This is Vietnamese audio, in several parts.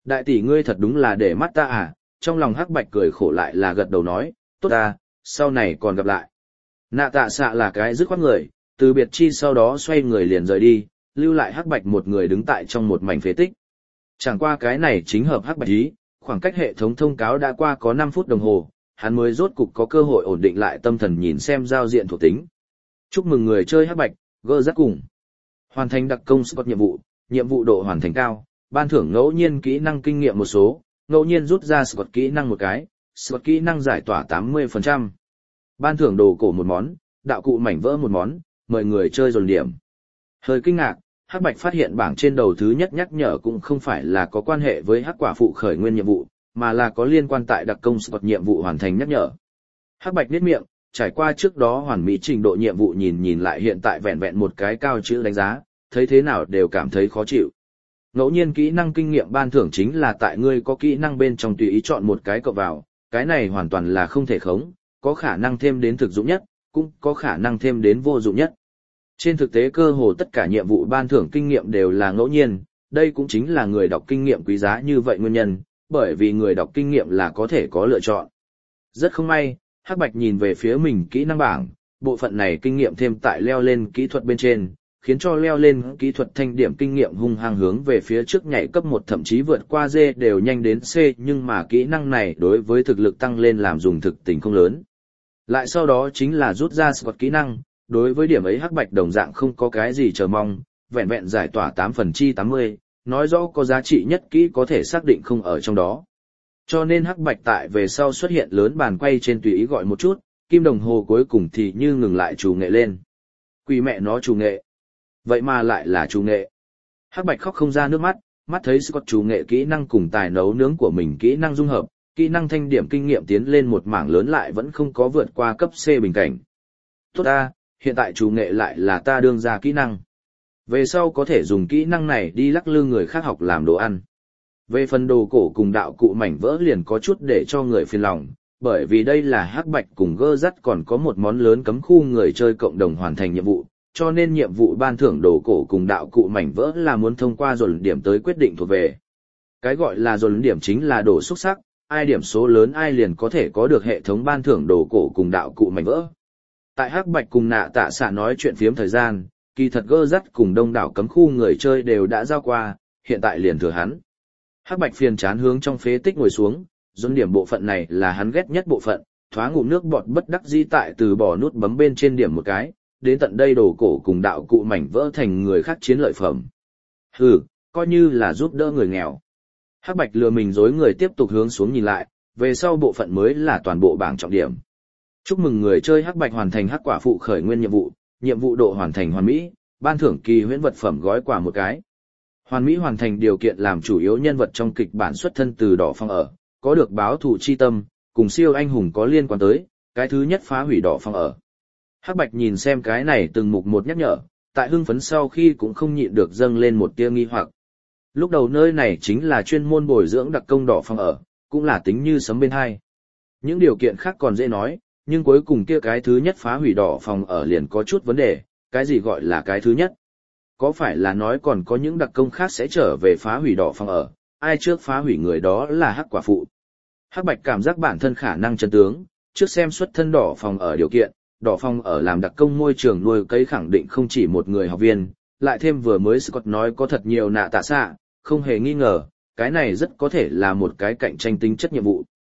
Đại tỷ ngươi thật đúng là để mắt ta à, trong lòng Hắc Bạch cười khổ lại là gật đầu nói, tốt ta, sau này còn gặp lại. Nạ tạ xạ là cái dứt khoát người, từ biệt chi sau đó xoay người liền rời đi, lưu lại Hắc Bạch một người đứng tại trong một mảnh phế tích. Chẳng qua cái này chính hợp Hắc Bạch ý, khoảng cách hệ thống thông cáo đã qua có 5 phút đồng hồ, hắn mới rốt cục có cơ hội ổn định lại tâm thần nhìn xem giao diện thuộc tính. Chúc mừng người chơi Hắc Bạch, gỡ rắc cùng. Hoàn thành đặc công Scott nhiệm vụ độ hoàn thành cao, ban thưởng ngẫu nhiên kỹ năng kinh nghiệm một số, ngẫu nhiên rút ra Scott kỹ năng một cái, Scott kỹ năng giải tỏa 80%. Ban thưởng đồ cổ một món, đạo cụ mảnh vỡ một món, mời người chơi dồn điểm. Hơi kinh ngạc, Hắc Bạch phát hiện bảng trên đầu thứ nhất nhắc nhở cũng không phải là có quan hệ với Hắc quả phụ khởi nguyên nhiệm vụ, mà là có liên quan tại đặc công Scott nhiệm vụ hoàn thành nhắc nhở. Hắc Bạch nhếch miệng, trải qua trước đó hoàn mỹ trình độ nhiệm vụ nhìn lại hiện tại vẹn vẹn một cái cao chữ đánh giá, thấy thế nào đều cảm thấy khó chịu. Ngẫu nhiên kỹ năng kinh nghiệm ban thưởng chính là tại ngươi có kỹ năng bên trong tùy ý chọn một cái cộng vào, cái này hoàn toàn là không thể khống, có khả năng thêm đến thực dụng nhất, cũng có khả năng thêm đến vô dụng nhất. Trên thực tế cơ hồ tất cả nhiệm vụ ban thưởng kinh nghiệm đều là ngẫu nhiên, đây cũng chính là người đọc kinh nghiệm quý giá như vậy nguyên nhân, bởi vì người đọc kinh nghiệm là có thể có lựa chọn. Rất không may, Hắc Bạch nhìn về phía mình kỹ năng bảng, bộ phận này kinh nghiệm thêm tại leo lên kỹ thuật bên trên, khiến cho leo lên kỹ thuật thanh điểm kinh nghiệm hung hăng hướng về phía trước nhảy cấp 1 thậm chí vượt qua D đều nhanh đến C, nhưng mà kỹ năng này đối với thực lực tăng lên làm dùng thực tình không lớn. Lại sau đó chính là rút ra Scott kỹ năng, đối với điểm ấy Hắc Bạch đồng dạng không có cái gì chờ mong, vẹn vẹn giải tỏa 8/80, nói rõ có giá trị nhất kỹ có thể xác định không ở trong đó. Cho nên Hắc Bạch tại về sau xuất hiện lớn bàn quay trên tùy ý gọi một chút, kim đồng hồ cuối cùng thì như ngừng lại chủ nghệ lên. Quỷ mẹ nó chủ nghệ. Vậy mà lại là chủ nghệ. Hắc Bạch khóc không ra nước mắt, mắt thấy Scott chủ nghệ kỹ năng cùng tài nấu nướng của mình kỹ năng dung hợp, kỹ năng thanh điểm kinh nghiệm tiến lên một mảng lớn lại vẫn không có vượt qua cấp C bình cảnh. Tốt ta, hiện tại chủ nghệ lại là ta đương ra kỹ năng. Về sau có thể dùng kỹ năng này đi lắc lư người khác học làm đồ ăn. Về phần đồ cổ cùng đạo cụ mảnh vỡ liền có chút để cho người phiền lòng, bởi vì đây là Hắc Bạch cùng gơ dắt còn có một món lớn cấm khu người chơi cộng đồng hoàn thành nhiệm vụ, cho nên nhiệm vụ ban thưởng đồ cổ cùng đạo cụ mảnh vỡ là muốn thông qua dồn điểm tới quyết định thuộc về. Cái gọi là dồn điểm chính là đồ xúc sắc, ai điểm số lớn ai liền có thể có được hệ thống ban thưởng đồ cổ cùng đạo cụ mảnh vỡ. Tại Hắc Bạch cùng Nạ Tạ Xạ nói chuyện phiếm thời gian, kỳ thật gơ dắt cùng đông đảo cấm khu người chơi đều đã giao qua, hiện tại liền thừa hắn. Hắc Bạch phiền chán hướng trong phế tích ngồi xuống, dồn điểm bộ phận này là hắn ghét nhất bộ phận, thoáng ngụm nước bọt bất đắc dĩ tại từ bỏ nút bấm bên trên điểm một cái, đến tận đây đồ cổ cùng đạo cụ mảnh vỡ thành người khác chiến lợi phẩm. Hừ, coi như là giúp đỡ người nghèo. Hắc Bạch lừa mình dối người tiếp tục hướng xuống nhìn lại, về sau bộ phận mới là toàn bộ bảng trọng điểm. Chúc mừng người chơi Hắc Bạch hoàn thành Hắc quả phụ khởi nguyên nhiệm vụ độ hoàn thành hoàn mỹ, ban thưởng kỳ huyễn vật phẩm gói quà một cái. Hoàn mỹ hoàn thành điều kiện làm chủ yếu nhân vật trong kịch bản xuất thân từ đỏ phong ở, có được báo thù chi tâm, cùng siêu anh hùng có liên quan tới, cái thứ nhất phá hủy đỏ phong ở. Hắc Bạch nhìn xem cái này từng mục một nhắc nhở, tại hưng phấn sau khi cũng không nhịn được dâng lên một tia nghi hoặc. Lúc đầu nơi này chính là chuyên môn bồi dưỡng đặc công đỏ phong ở, cũng là tính như sấm bên hai. Những điều kiện khác còn dễ nói, nhưng cuối cùng kia cái thứ nhất phá hủy đỏ phòng ở liền có chút vấn đề, cái gì gọi là cái thứ nhất? Có phải là nói còn có những đặc công khác sẽ trở về phá hủy đỏ phòng ở, ai trước phá hủy người đó là Hắc quả phụ. Hắc Bạch cảm giác bản thân khả năng chân tướng, trước xem xuất thân đỏ phòng ở điều kiện, đỏ phòng ở làm đặc công môi trường nuôi cấy khẳng định không chỉ một người học viên, lại thêm vừa mới Scott nói có thật nhiều Nạ Tạ Xạ, không hề nghi ngờ, cái này rất có thể là một cái cạnh tranh tính chất nhiệm vụ.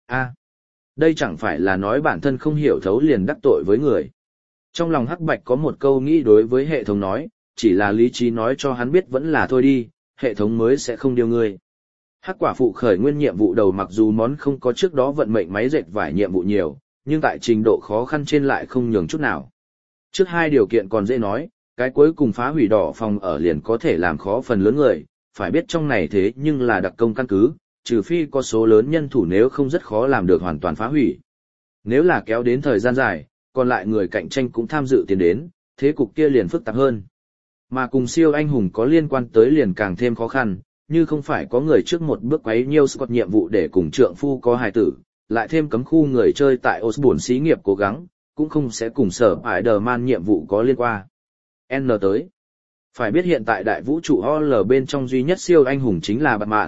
Đây chẳng phải là nói bản thân không hiểu thấu liền đắc tội với người. Trong lòng Hắc Bạch có một câu nghĩ đối với hệ thống nói, chỉ là lý trí nói cho hắn biết vẫn là thôi đi, hệ thống mới sẽ không điều ngươi. Hắc quả phụ khởi nguyên nhiệm vụ đầu mặc dù món không có trước đó vận mệnh máy dệt vải nhiệm vụ nhiều, nhưng tại trình độ khó khăn trên lại không nhường chút nào. Trước hai điều kiện còn dễ nói, cái cuối cùng phá hủy đỏ phòng ở liền có thể làm khó phần lớn người, phải biết trong này thế nhưng là đặc công căn cứ, trừ phi có số lớn nhân thủ nếu không rất khó làm được hoàn toàn phá hủy. Nếu là kéo đến thời gian dài, còn lại người cạnh tranh cũng tham dự tiến đến, thế cục kia liền phức tạp hơn. Mà cùng siêu anh hùng có liên quan tới liền càng thêm khó khăn, như không phải có người trước một bước quấy nhiêu Scott nhiệm vụ để cùng trượng phu có hài tử, lại thêm cấm khu người chơi tại Osborne xí nghiệp cố gắng, cũng không sẽ cùng sở Spider-Man nhiệm vụ có liên quan. N tới. Phải biết hiện tại đại vũ trụ OL bên trong duy nhất siêu anh hùng chính là Batman,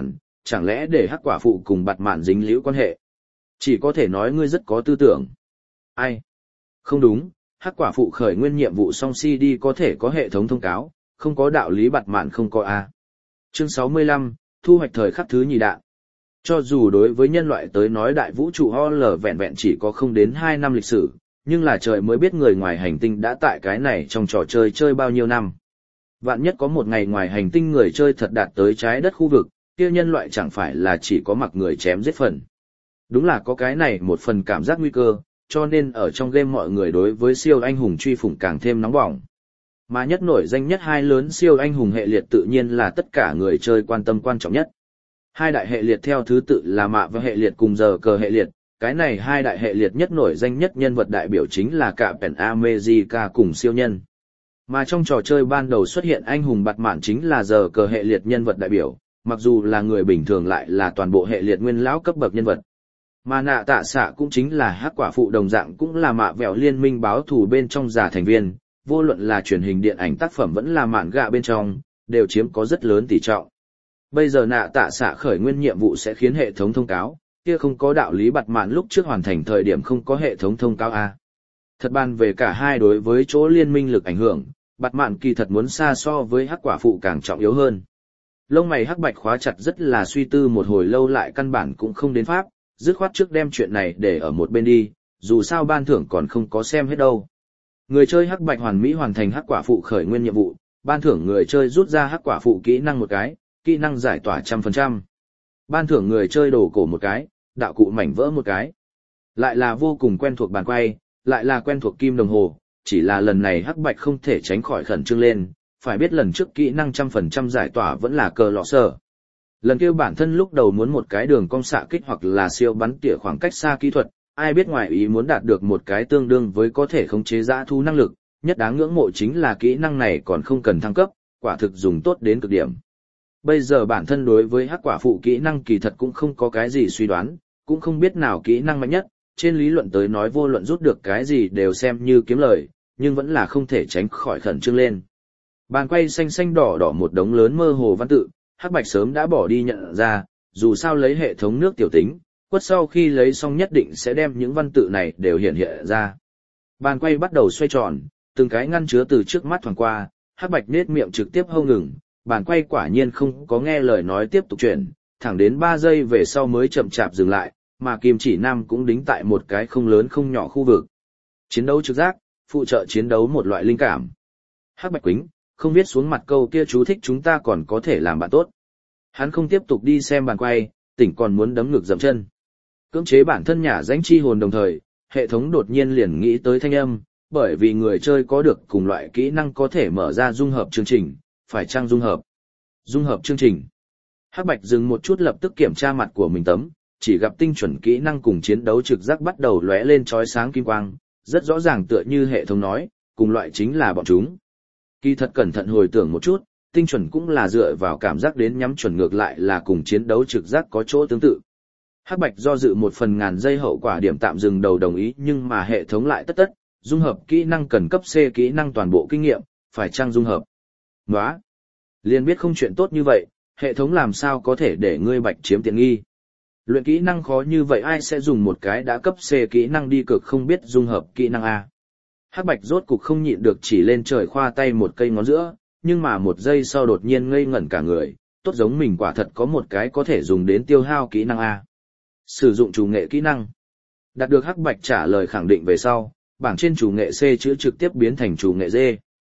chẳng lẽ để hắc quả phụ cùng bạt mạn dính líu quan hệ? Chỉ có thể nói ngươi rất có tư tưởng. Ai? Không đúng, hắc quả phụ khởi nguyên nhiệm vụ song CD có thể có hệ thống thông cáo, không có đạo lý bạt mạn không có A. Chương 65, thu hoạch thời khắc thứ nhì đạn. Cho dù đối với nhân loại tới nói đại vũ trụ HL vẹn vẹn chỉ có không đến 2 năm lịch sử, nhưng là trời mới biết người ngoài hành tinh đã tại cái này trong trò chơi chơi bao nhiêu năm. Vạn nhất có một ngày ngoài hành tinh người chơi thật đạt tới trái đất khu vực, kia nhân loại chẳng phải là chỉ có mặc người chém giết phần. Đúng là có cái này một phần cảm giác nguy cơ, cho nên ở trong game mọi người đối với siêu anh hùng truy phủng càng thêm nóng bỏng. Mà nhất nổi danh nhất hai lớn siêu anh hùng hệ liệt tự nhiên là tất cả người chơi quan tâm quan trọng nhất. Hai đại hệ liệt theo thứ tự là mạ và hệ liệt cùng giờ cờ hệ liệt, cái này hai đại hệ liệt nhất nổi danh nhất nhân vật đại biểu chính là Captain America cùng siêu nhân. Mà trong trò chơi ban đầu xuất hiện anh hùng bạt mạn chính là giờ cờ hệ liệt nhân vật đại biểu, mặc dù là người bình thường lại là toàn bộ hệ liệt nguyên lão cấp bậc nhân vật. Mà nạ tạ xạ cũng chính là hắc quả phụ đồng dạng cũng là mạ vẹo liên minh báo thù bên trong giả thành viên, vô luận là truyền hình điện ảnh tác phẩm vẫn là mạn gạ bên trong, đều chiếm có rất lớn tỷ trọng. Bây giờ nạ tạ xạ khởi nguyên nhiệm vụ sẽ khiến hệ thống thông cáo, kia không có đạo lý bạt mạn lúc trước hoàn thành thời điểm không có hệ thống thông cáo A. Thật bàn về cả hai đối với chỗ liên minh lực ảnh hưởng, bạt mạn kỳ thật muốn xa so với hắc quả phụ càng trọng yếu hơn. Lông mày hắc bạch khóa chặt rất là suy tư một hồi lâu lại căn bản cũng không đến pháp, dứt khoát trước đem chuyện này để ở một bên đi, dù sao ban thưởng còn không có xem hết đâu. Người chơi hắc bạch hoàn mỹ hoàn thành hắc quả phụ khởi nguyên nhiệm vụ, ban thưởng người chơi rút ra hắc quả phụ kỹ năng một cái, kỹ năng giải tỏa 100%. Ban thưởng người chơi đồ cổ một cái, đạo cụ mảnh vỡ một cái. Lại là vô cùng quen thuộc bàn quay, lại là quen thuộc kim đồng hồ, chỉ là lần này hắc bạch không thể tránh khỏi khẩn trương lên, phải biết lần trước kỹ năng 100% giải tỏa vẫn là cờ lọ sở. Lần kêu bản thân lúc đầu muốn một cái đường cong xạ kích hoặc là siêu bắn tỉa khoảng cách xa kỹ thuật, ai biết ngoài ý muốn đạt được một cái tương đương với có thể khống chế dã thú năng lực, nhất đáng ngưỡng mộ chính là kỹ năng này còn không cần thăng cấp, quả thực dùng tốt đến cực điểm. Bây giờ bản thân đối với hắc quả phụ kỹ năng kỳ thật cũng không có cái gì suy đoán, cũng không biết nào kỹ năng mạnh nhất, trên lý luận tới nói vô luận rút được cái gì đều xem như kiếm lời, nhưng vẫn là không thể tránh khỏi khẩn trương lên. Bàn quay xanh xanh đỏ đỏ một đống lớn mơ hồ văn tự, hắc bạch sớm đã bỏ đi nhận ra, dù sao lấy hệ thống nước tiểu tính, quất sau khi lấy xong nhất định sẽ đem những văn tự này đều hiện hiện ra. Bàn quay bắt đầu xoay tròn, từng cái ngăn chứa từ trước mắt thoảng qua, hắc bạch nết miệng trực tiếp hâu ngừng, bàn quay quả nhiên không có nghe lời nói tiếp tục chuyển, thẳng đến 3 giây về sau mới chậm chạp dừng lại, mà kim chỉ nam cũng đính tại một cái không lớn không nhỏ khu vực. Chiến đấu trực giác, phụ trợ chiến đấu một loại linh cảm. Hắc bạch quính, không viết xuống mặt câu kia chú thích chúng ta còn có thể làm bạn tốt. Hắn không tiếp tục đi xem bàn quay, tỉnh còn muốn đấm ngực dậm chân. Cưỡng chế bản thân nhả danh chi hồn đồng thời, hệ thống đột nhiên liền nghĩ tới thanh âm, bởi vì người chơi có được cùng loại kỹ năng có thể mở ra dung hợp chương trình, phải chăng dung hợp? Dung hợp chương trình. Hắc bạch dừng một chút lập tức kiểm tra mặt của mình tấm, chỉ gặp tinh chuẩn kỹ năng cùng chiến đấu trực giác bắt đầu lóe lên chói sáng kim quang, rất rõ ràng tựa như hệ thống nói, cùng loại chính là bọn chúng. Kỳ thật cẩn thận hồi tưởng một chút, tinh chuẩn cũng là dựa vào cảm giác đến nhắm chuẩn ngược lại là cùng chiến đấu trực giác có chỗ tương tự. Hắc bạch do dự một phần ngàn giây hậu quả điểm tạm dừng đầu đồng ý nhưng mà hệ thống lại tất, dung hợp kỹ năng cần cấp C kỹ năng toàn bộ kinh nghiệm, phải chăng dung hợp. Nóa! Liền biết không chuyện tốt như vậy, hệ thống làm sao có thể để ngươi bạch chiếm tiện nghi. Luyện kỹ năng khó như vậy ai sẽ dùng một cái đã cấp C kỹ năng đi cực không biết dung hợp kỹ năng A. Hắc bạch rốt cục không nhịn được chỉ lên trời khoa tay một cây ngón giữa, nhưng mà một giây sau đột nhiên ngây ngẩn cả người, tốt giống mình quả thật có một cái có thể dùng đến tiêu hao kỹ năng A. Sử dụng chủ nghệ kỹ năng. Đạt được hắc bạch trả lời khẳng định về sau, bảng trên chủ nghệ C chữ trực tiếp biến thành chủ nghệ D.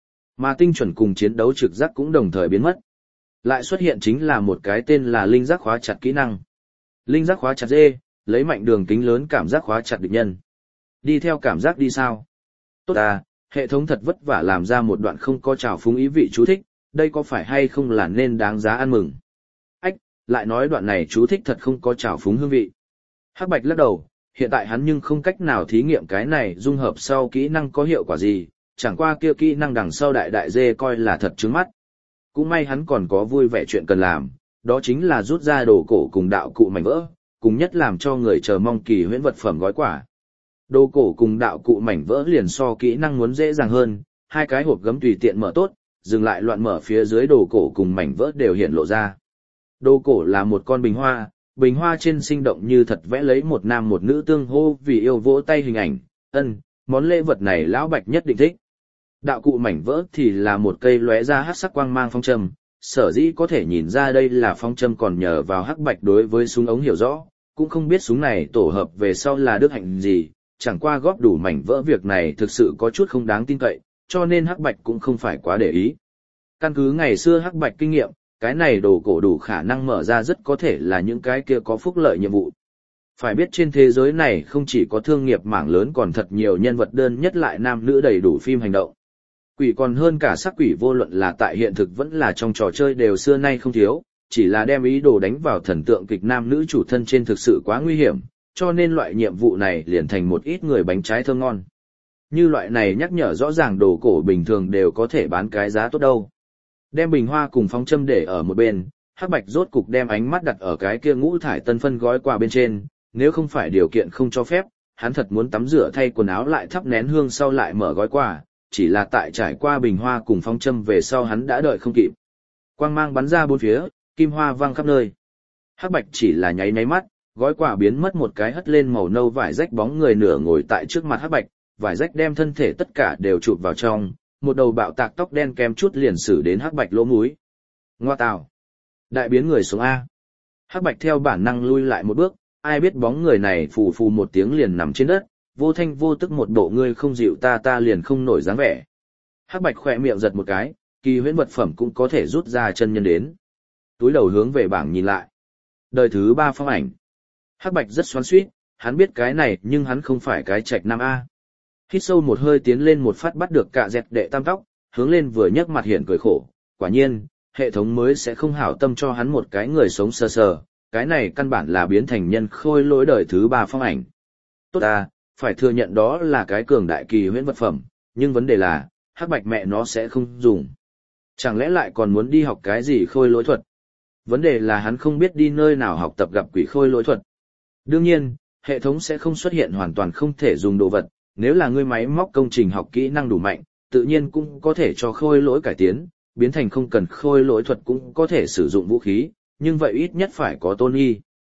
Mà tinh chuẩn cùng chiến đấu trực giác cũng đồng thời biến mất. Lại xuất hiện chính là một cái tên là linh giác khóa chặt kỹ năng. Linh giác khóa chặt D, lấy mạnh đường kính lớn cảm giác khóa chặt địch nhân. Đi theo cảm giác đi sao? Tốt à, hệ thống thật vất vả làm ra một đoạn không có trào phúng ý vị chú thích, đây có phải hay không là nên đáng giá ăn mừng? Ách, lại nói đoạn này chú thích thật không có trào phúng hương vị. Hắc bạch lắc đầu, hiện tại hắn nhưng không cách nào thí nghiệm cái này dung hợp sau kỹ năng có hiệu quả gì, chẳng qua kia kỹ năng đằng sau đại đại dê coi là thật trứng mắt. Cũng may hắn còn có vui vẻ chuyện cần làm, đó chính là rút ra đồ cổ cùng đạo cụ mảnh vỡ, cùng nhất làm cho người chờ mong kỳ huyễn vật phẩm gói quả. Đồ cổ cùng đạo cụ mảnh vỡ liền so kỹ năng muốn dễ dàng hơn, hai cái hộp gấm tùy tiện mở tốt, dừng lại loạn mở phía dưới đồ cổ cùng mảnh vỡ đều hiện lộ ra. Đồ cổ là một con bình hoa trên sinh động như thật vẽ lấy một nam một nữ tương hô vì yêu vỗ tay hình ảnh, món lễ vật này lão Bạch nhất định thích. Đạo cụ mảnh vỡ thì là một cây lóe ra hắc sắc quang mang phong châm, sở dĩ có thể nhìn ra đây là phong châm còn nhờ vào Hắc Bạch đối với súng ống hiểu rõ, cũng không biết súng này tổ hợp về sau là đức hạnh gì, chẳng qua góp đủ mảnh vỡ việc này thực sự có chút không đáng tin cậy, cho nên Hắc Bạch cũng không phải quá để ý. Căn cứ ngày xưa Hắc Bạch kinh nghiệm, cái này đồ cổ đủ khả năng mở ra rất có thể là những cái kia có phúc lợi nhiệm vụ. Phải biết trên thế giới này không chỉ có thương nghiệp mảng lớn còn thật nhiều nhân vật đơn nhất lại nam nữ đầy đủ phim hành động. Quỷ còn hơn cả sắc quỷ vô luận là tại hiện thực vẫn là trong trò chơi đều xưa nay không thiếu, chỉ là đem ý đồ đánh vào thần tượng kịch nam nữ chủ thân trên thực sự quá nguy hiểm, cho nên loại nhiệm vụ này liền thành một ít người bánh trái thơm ngon. Như loại này nhắc nhở rõ ràng đồ cổ bình thường đều có thể bán cái giá tốt đâu. Đem bình hoa cùng phong châm để ở một bên, Hắc Bạch rốt cục đem ánh mắt đặt ở cái kia ngũ thải tân phân gói quà bên trên, nếu không phải điều kiện không cho phép, hắn thật muốn tắm rửa thay quần áo lại thắp nén hương sau lại mở gói quà, chỉ là tại trải qua bình hoa cùng phong châm về sau hắn đã đợi không kịp. Quang mang bắn ra bốn phía, kim hoa vang khắp nơi. Hắc Bạch chỉ là nháy nháy mắt, gói quà biến mất một cái hất lên màu nâu vải rách bóng người nửa ngồi tại trước mặt Hắc Bạch, vải rách đem thân thể tất cả đều chụp vào trong, một đầu bạo tạc tóc đen kem chút liền xử đến Hắc Bạch lỗ mũi. Ngoa tào, đại biến người xuống A. Hắc Bạch theo bản năng lui lại một bước, ai biết bóng người này phù phù một tiếng liền nằm trên đất, vô thanh vô tức một bộ ngươi không dịu ta liền không nổi dáng vẻ. Hắc Bạch khỏe miệng giật một cái, kỳ huyễn vật phẩm cũng có thể rút ra chân nhân đến. Túi đầu hướng về bảng nhìn lại. Đời thứ 3 phong ảnh. Hắc Bạch rất xoắn xuýt, hắn biết cái này nhưng hắn không phải cái trạch nam A. Hít sâu một hơi tiến lên một phát bắt được cạ dẹt đệ tam tóc, hướng lên vừa nhấc mặt hiện cười khổ. Quả nhiên, hệ thống mới sẽ không hảo tâm cho hắn một cái người sống sờ sờ, cái này căn bản là biến thành nhân khôi lỗi đời thứ 3 phong ảnh. Tốt à, phải thừa nhận đó là cái cường đại kỳ huyễn vật phẩm, nhưng vấn đề là, Hắc Bạch mẹ nó sẽ không dùng. Chẳng lẽ lại còn muốn đi học cái gì khôi lỗi thuật? Vấn đề là hắn không biết đi nơi nào học tập gặp quỷ khôi lỗi thuật. Đương nhiên, hệ thống sẽ không xuất hiện hoàn toàn không thể dùng đồ vật, nếu là ngươi máy móc công trình học kỹ năng đủ mạnh, tự nhiên cũng có thể cho khôi lỗi cải tiến, biến thành không cần khôi lỗi thuật cũng có thể sử dụng vũ khí, nhưng vậy ít nhất phải có tôn nghi.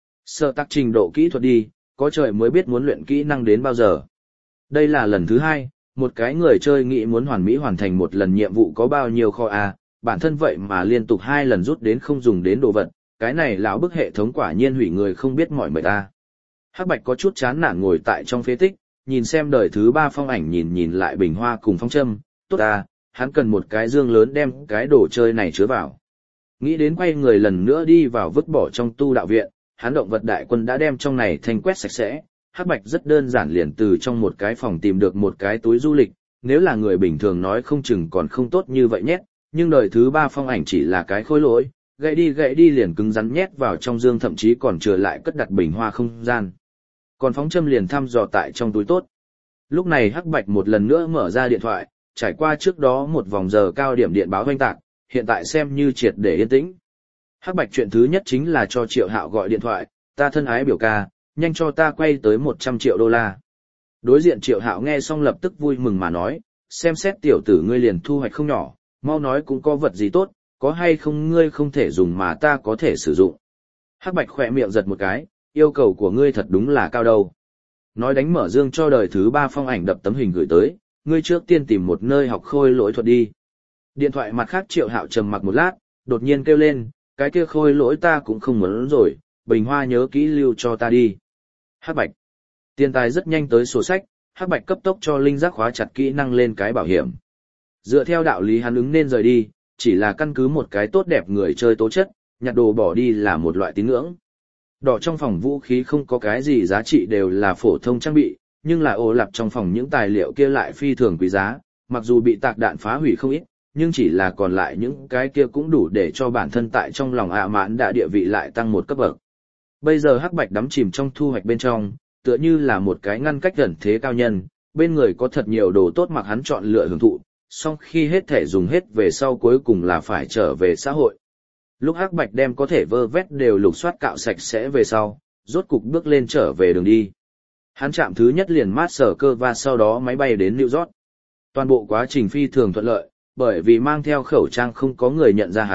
Sở tác trình độ kỹ thuật đi, có trời mới biết muốn luyện kỹ năng đến bao giờ. Đây là lần thứ 2, một cái người chơi nghĩ muốn hoàn mỹ hoàn thành một lần nhiệm vụ có bao nhiêu kho A, bản thân vậy mà liên tục 2 lần rút đến không dùng đến đồ vật, cái này lão bức hệ thống quả nhiên hủy người không biết mỏi mệt ta. Hắc Bạch có chút chán nản ngồi tại trong phế tích, nhìn xem đời thứ 3 phong ảnh nhìn lại bình hoa cùng phong châm, tốt ta, hắn cần một cái dương lớn đem cái đồ chơi này chứa vào. Nghĩ đến quay người lần nữa đi vào vứt bỏ trong tu đạo viện, hắn động vật đại quân đã đem trong này thanh quét sạch sẽ. Hắc Bạch rất đơn giản liền từ trong một cái phòng tìm được một cái túi du lịch, nếu là người bình thường nói không chừng còn không tốt như vậy nhét, nhưng đời thứ 3 phong ảnh chỉ là cái khối lỗi, gãy đi liền cứng rắn nhét vào trong dương, thậm chí còn trở lại cất đặt bình hoa không gian. Còn phóng châm liền thăm dò tại trong túi tốt. Lúc này Hắc Bạch một lần nữa mở ra điện thoại, trải qua trước đó một vòng giờ cao điểm điện báo hoanh tạc, hiện tại xem như triệt để yên tĩnh. Hắc Bạch chuyện thứ nhất chính là cho Triệu Hạo gọi điện thoại, ta thân ái biểu ca, nhanh cho ta quay tới 100 triệu đô la. Đối diện Triệu Hạo nghe xong lập tức vui mừng mà nói, xem xét tiểu tử ngươi liền thu hoạch không nhỏ, mau nói cũng có vật gì tốt, có hay không ngươi không thể dùng mà ta có thể sử dụng. Hắc Bạch khỏe miệng giật một cái, yêu cầu của ngươi thật đúng là cao đâu. Nói đánh mở dương cho đời thứ 3 phong ảnh đập tấm hình gửi tới, ngươi trước tiên tìm một nơi học khôi lỗi thuật đi. Điện thoại mặt khác Triệu Hạo trầm mặc một lát, đột nhiên kêu lên, cái kia khôi lỗi ta cũng không muốn rồi, bình hoa nhớ kỹ lưu cho ta đi. Hắc Bạch. Tiền tài rất nhanh tới sổ sách, Hắc Bạch cấp tốc cho linh giác khóa chặt kỹ năng lên cái bảo hiểm. Dựa theo đạo lý hắn ứng nên rời đi, chỉ là căn cứ một cái tốt đẹp người chơi tố chất, nhặt đồ bỏ đi là một loại tín ngưỡng. Đỏ trong phòng vũ khí không có cái gì giá trị đều là phổ thông trang bị, nhưng là ô lạp trong phòng những tài liệu kia lại phi thường quý giá, mặc dù bị tạc đạn phá hủy không ít, nhưng chỉ là còn lại những cái kia cũng đủ để cho bản thân tại trong lòng mãn đã địa vị lại tăng một cấp bậc. Bây giờ Hắc Bạch đắm chìm trong thu hoạch bên trong, tựa như là một cái ngăn cách gần thế cao nhân, bên người có thật nhiều đồ tốt mặc hắn chọn lựa hưởng thụ, song khi hết thể dùng hết về sau cuối cùng là phải trở về xã hội. Lúc Hắc Bạch đem có thể vơ vét đều lục soát cạo sạch sẽ về sau, rốt cục bước lên trở về đường đi. Hắn chạm thứ nhất liền mát sở cơ và sau đó máy bay đến New York. Toàn bộ quá trình phi thường thuận lợi, bởi vì mang theo khẩu trang không có người nhận ra hắn,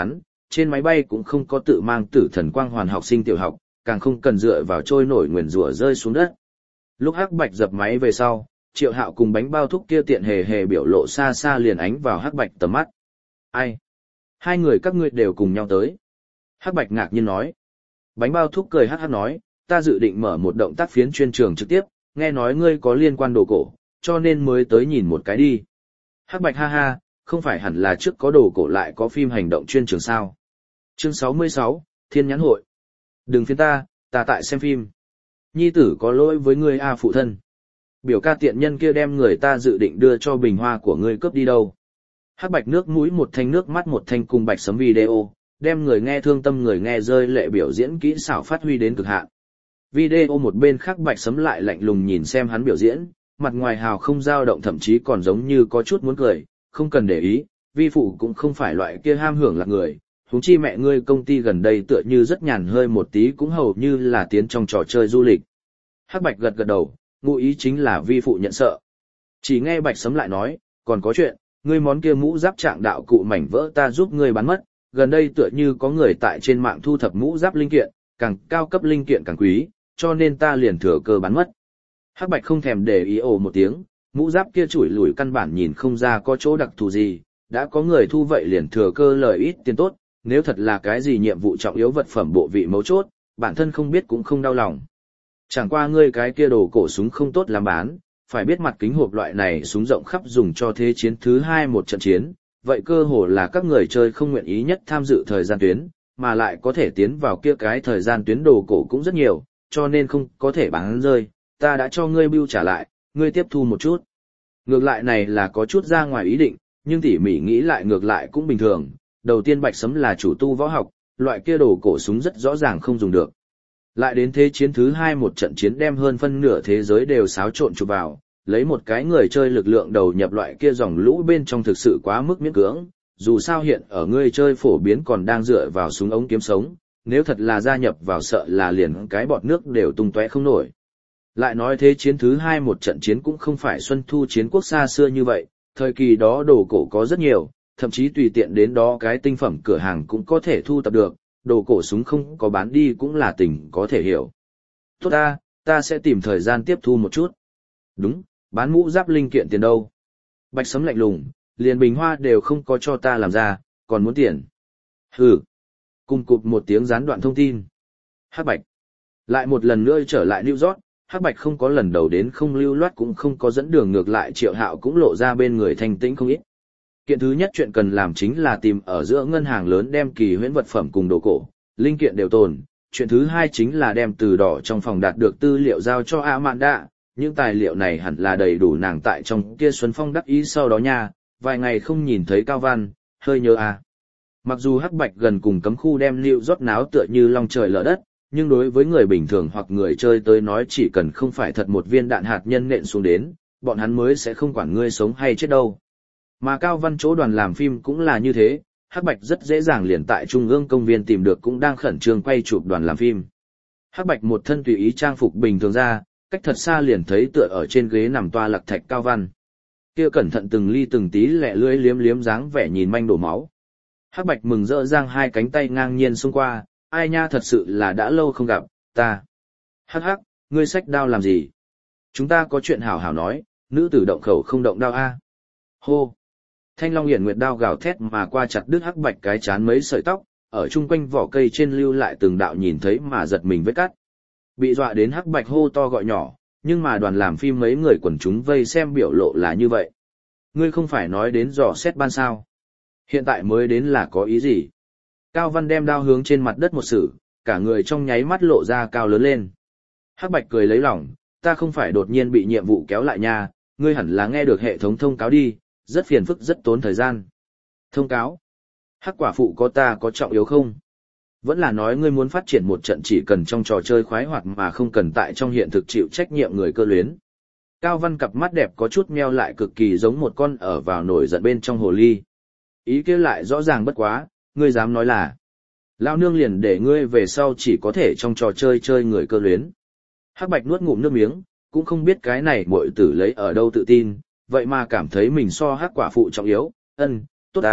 trên máy bay cũng không có tự mang tử thần quang hoàn học sinh tiểu học, càng không cần dựa vào trôi nổi nguyền rủa rơi xuống đất. Lúc Hắc Bạch dập máy về sau, Triệu Hạo cùng bánh bao thúc kia tiện hề hề biểu lộ xa xa liền ánh vào Hắc Bạch tầm mắt. Ai? Hai người các ngươi đều cùng nhau tới. Hắc Bạch ngạc nhiên nói. Bánh bao thúc cười hắc hắc nói, ta dự định mở một động tác phiến chuyên trường trực tiếp, nghe nói ngươi có liên quan đồ cổ, cho nên mới tới nhìn một cái đi. Hắc Bạch ha ha, không phải hẳn là trước có đồ cổ lại có phim hành động chuyên trường sao. Chương 66, Thiên Nhãn Hội. Đừng phiền ta tại xem phim. Nhi tử có lỗi với ngươi a phụ thân. Biểu ca tiện nhân kia đem người ta dự định đưa cho bình hoa của ngươi cướp đi đâu. Hắc Bạch nước mũi một thanh nước mắt một thanh cùng Bạch Sấm video, đem người nghe thương tâm người nghe rơi lệ biểu diễn kỹ xảo phát huy đến cực hạn. Video một bên khác Bạch Sấm lại lạnh lùng nhìn xem hắn biểu diễn, mặt ngoài hào không dao động thậm chí còn giống như có chút muốn cười, không cần để ý, vi phụ cũng không phải loại kia ham hưởng lạc người, huống chi mẹ ngươi công ty gần đây tựa như rất nhàn hơi một tí cũng hầu như là tiến trong trò chơi du lịch. Hắc Bạch gật gật đầu, ngụ ý chính là vi phụ nhận sợ. Chỉ nghe Bạch Sấm lại nói, còn có chuyện, ngươi món kia mũ giáp trạng đạo cụ mảnh vỡ ta giúp ngươi bán mất, gần đây tựa như có người tại trên mạng thu thập mũ giáp linh kiện, càng cao cấp linh kiện càng quý, cho nên ta liền thừa cơ bán mất. Hắc Bạch không thèm để ý ồ một tiếng, mũ giáp kia chủi lủi căn bản nhìn không ra có chỗ đặc thù gì, đã có người thu vậy liền thừa cơ lời ít tiền tốt, nếu thật là cái gì nhiệm vụ trọng yếu vật phẩm bộ vị mấu chốt, bản thân không biết cũng không đau lòng. Chẳng qua ngươi cái kia đồ cổ súng không tốt làm bán, phải biết mặt kính hộp loại này súng rộng khắp dùng cho thế chiến thứ 2 một trận chiến, vậy cơ hồ là các người chơi không nguyện ý nhất tham dự thời gian tuyến, mà lại có thể tiến vào kia cái thời gian tuyến đồ cổ cũng rất nhiều, cho nên không có thể bán rơi, ta đã cho ngươi bưu trả lại, ngươi tiếp thu một chút. Ngược lại này là có chút ra ngoài ý định, nhưng tỉ mỉ nghĩ lại ngược lại cũng bình thường, đầu tiên Bạch Sấm là chủ tu võ học, loại kia đồ cổ súng rất rõ ràng không dùng được. Lại đến thế chiến thứ 2 một trận chiến đem hơn phân nửa thế giới đều xáo trộn chụp vào, lấy một cái người chơi lực lượng đầu nhập loại kia dòng lũ bên trong thực sự quá mức miễn cưỡng, dù sao hiện ở người chơi phổ biến còn đang dựa vào súng ống kiếm sống, nếu thật là gia nhập vào sợ là liền cái bọt nước đều tung tóe không nổi. Lại nói thế chiến thứ 2 một trận chiến cũng không phải xuân thu chiến quốc xa xưa như vậy, thời kỳ đó đồ cổ có rất nhiều, thậm chí tùy tiện đến đó cái tinh phẩm cửa hàng cũng có thể thu tập được, đồ cổ súng không có bán đi cũng là tình có thể hiểu. Tốt ta sẽ tìm thời gian tiếp thu một chút. Đúng, bán mũ giáp linh kiện tiền đâu? Bạch Sấm lạnh lùng, liền bình hoa đều không có cho ta làm ra, còn muốn tiền. Hừ. Cùng cụp một tiếng gián đoạn thông tin. Hắc Bạch. Lại một lần nữa trở lại New York, Hắc Bạch không có lần đầu đến không lưu loát cũng không có dẫn đường ngược lại Triệu Hạo cũng lộ ra bên người thanh tĩnh không ít. Kiện thứ nhất chuyện cần làm chính là tìm ở giữa ngân hàng lớn đem kỳ huyễn vật phẩm cùng đồ cổ, linh kiện đều tồn. Chuyện thứ hai chính là đem từ đỏ trong phòng đạt được tư liệu giao cho Amanda, những tài liệu này hẳn là đầy đủ nàng tại trong kia Xuân Phong đắc ý sau đó nha, vài ngày không nhìn thấy Cao Văn, hơi nhớ à. Mặc dù Hắc Bạch gần cùng cấm khu đem New York náo tựa như long trời lở đất, nhưng đối với người bình thường hoặc người chơi tới nói chỉ cần không phải thật một viên đạn hạt nhân nện xuống đến, bọn hắn mới sẽ không quản ngươi sống hay chết đâu. Mà Cao Văn chỗ đoàn làm phim cũng là như thế, Hắc Bạch rất dễ dàng liền tại Trung ương công viên tìm được cũng đang khẩn trương quay chụp đoàn làm phim. Hắc Bạch một thân tùy ý trang phục bình thường ra, cách thật xa liền thấy tựa ở trên ghế nằm toa lặc thạch Cao Văn. Kia cẩn thận từng ly từng tí lẹ lưỡi liếm liếm dáng vẻ nhìn manh đổ máu. Hắc Bạch mừng rỡ giang hai cánh tay ngang nhiên xông qua, ai nha thật sự là đã lâu không gặp, ta. Hắc hắc, ngươi xách đao làm gì? Chúng ta có chuyện hảo hảo nói, nữ tử động khẩu không động đao a. Hô. Thanh Long Hiển Nguyệt đao gào thét mà qua chặt đứt Hắc Bạch cái chán mấy sợi tóc, ở chung quanh vỏ cây trên lưu lại từng đạo nhìn thấy mà giật mình vết cắt. Bị dọa đến Hắc Bạch hô to gọi nhỏ, nhưng mà đoàn làm phim mấy người quần chúng vây xem biểu lộ là như vậy. Ngươi không phải nói đến dò xét ban sao? Hiện tại mới đến là có ý gì? Cao Văn đem đao hướng trên mặt đất một sử, cả người trong nháy mắt lộ ra cao lớn lên. Hắc Bạch cười lấy lòng, ta không phải đột nhiên bị nhiệm vụ kéo lại nha, ngươi hẳn là nghe được hệ thống thông cáo đi, rất phiền phức rất tốn thời gian. Thông cáo? Hắc quả phụ có ta có trọng yếu không? Vẫn là nói ngươi muốn phát triển một trận chỉ cần trong trò chơi khoái hoạt mà không cần tại trong hiện thực chịu trách nhiệm người cơ luyến. Cao Văn cặp mắt đẹp có chút meo lại cực kỳ giống một con ở vào nổi giận bên trong hồ ly. Ý kia lại rõ ràng bất quá, ngươi dám nói là lao nương liền để ngươi về sau chỉ có thể trong trò chơi chơi người cơ luyến. Hắc Bạch nuốt ngụm nước miếng, cũng không biết cái này muội tử lấy ở đâu tự tin, vậy mà cảm thấy mình so Hắc quả phụ trọng yếu. Tốt ta,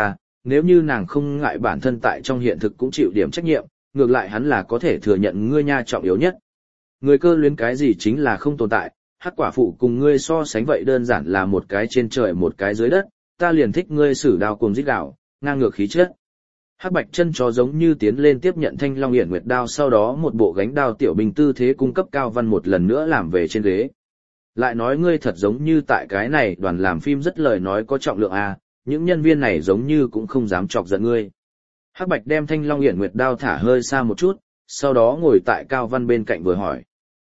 nếu như nàng không ngại bản thân tại trong hiện thực cũng chịu điểm trách nhiệm, ngược lại hắn là có thể thừa nhận ngươi nha trọng yếu nhất. Người cơ luyến cái gì chính là không tồn tại, hắc quả phụ cùng ngươi so sánh vậy đơn giản là một cái trên trời một cái dưới đất, ta liền thích ngươi sử đao cùng giết đảo, ngang ngược khí chất. Hắc Bạch chân chó giống như tiến lên tiếp nhận Thanh Long Hiển Nguyệt đao, sau đó một bộ gánh đao tiểu binh tư thế cung cấp Cao Văn một lần nữa làm về trên ghế. Lại nói ngươi thật giống như tại cái này đoàn làm phim rất lời nói có trọng lượng à, những nhân viên này giống như cũng không dám chọc giận ngươi. Hắc Bạch đem Thanh Long Hiển Nguyệt đao thả hơi xa một chút, sau đó ngồi tại Cao Văn bên cạnh vừa hỏi.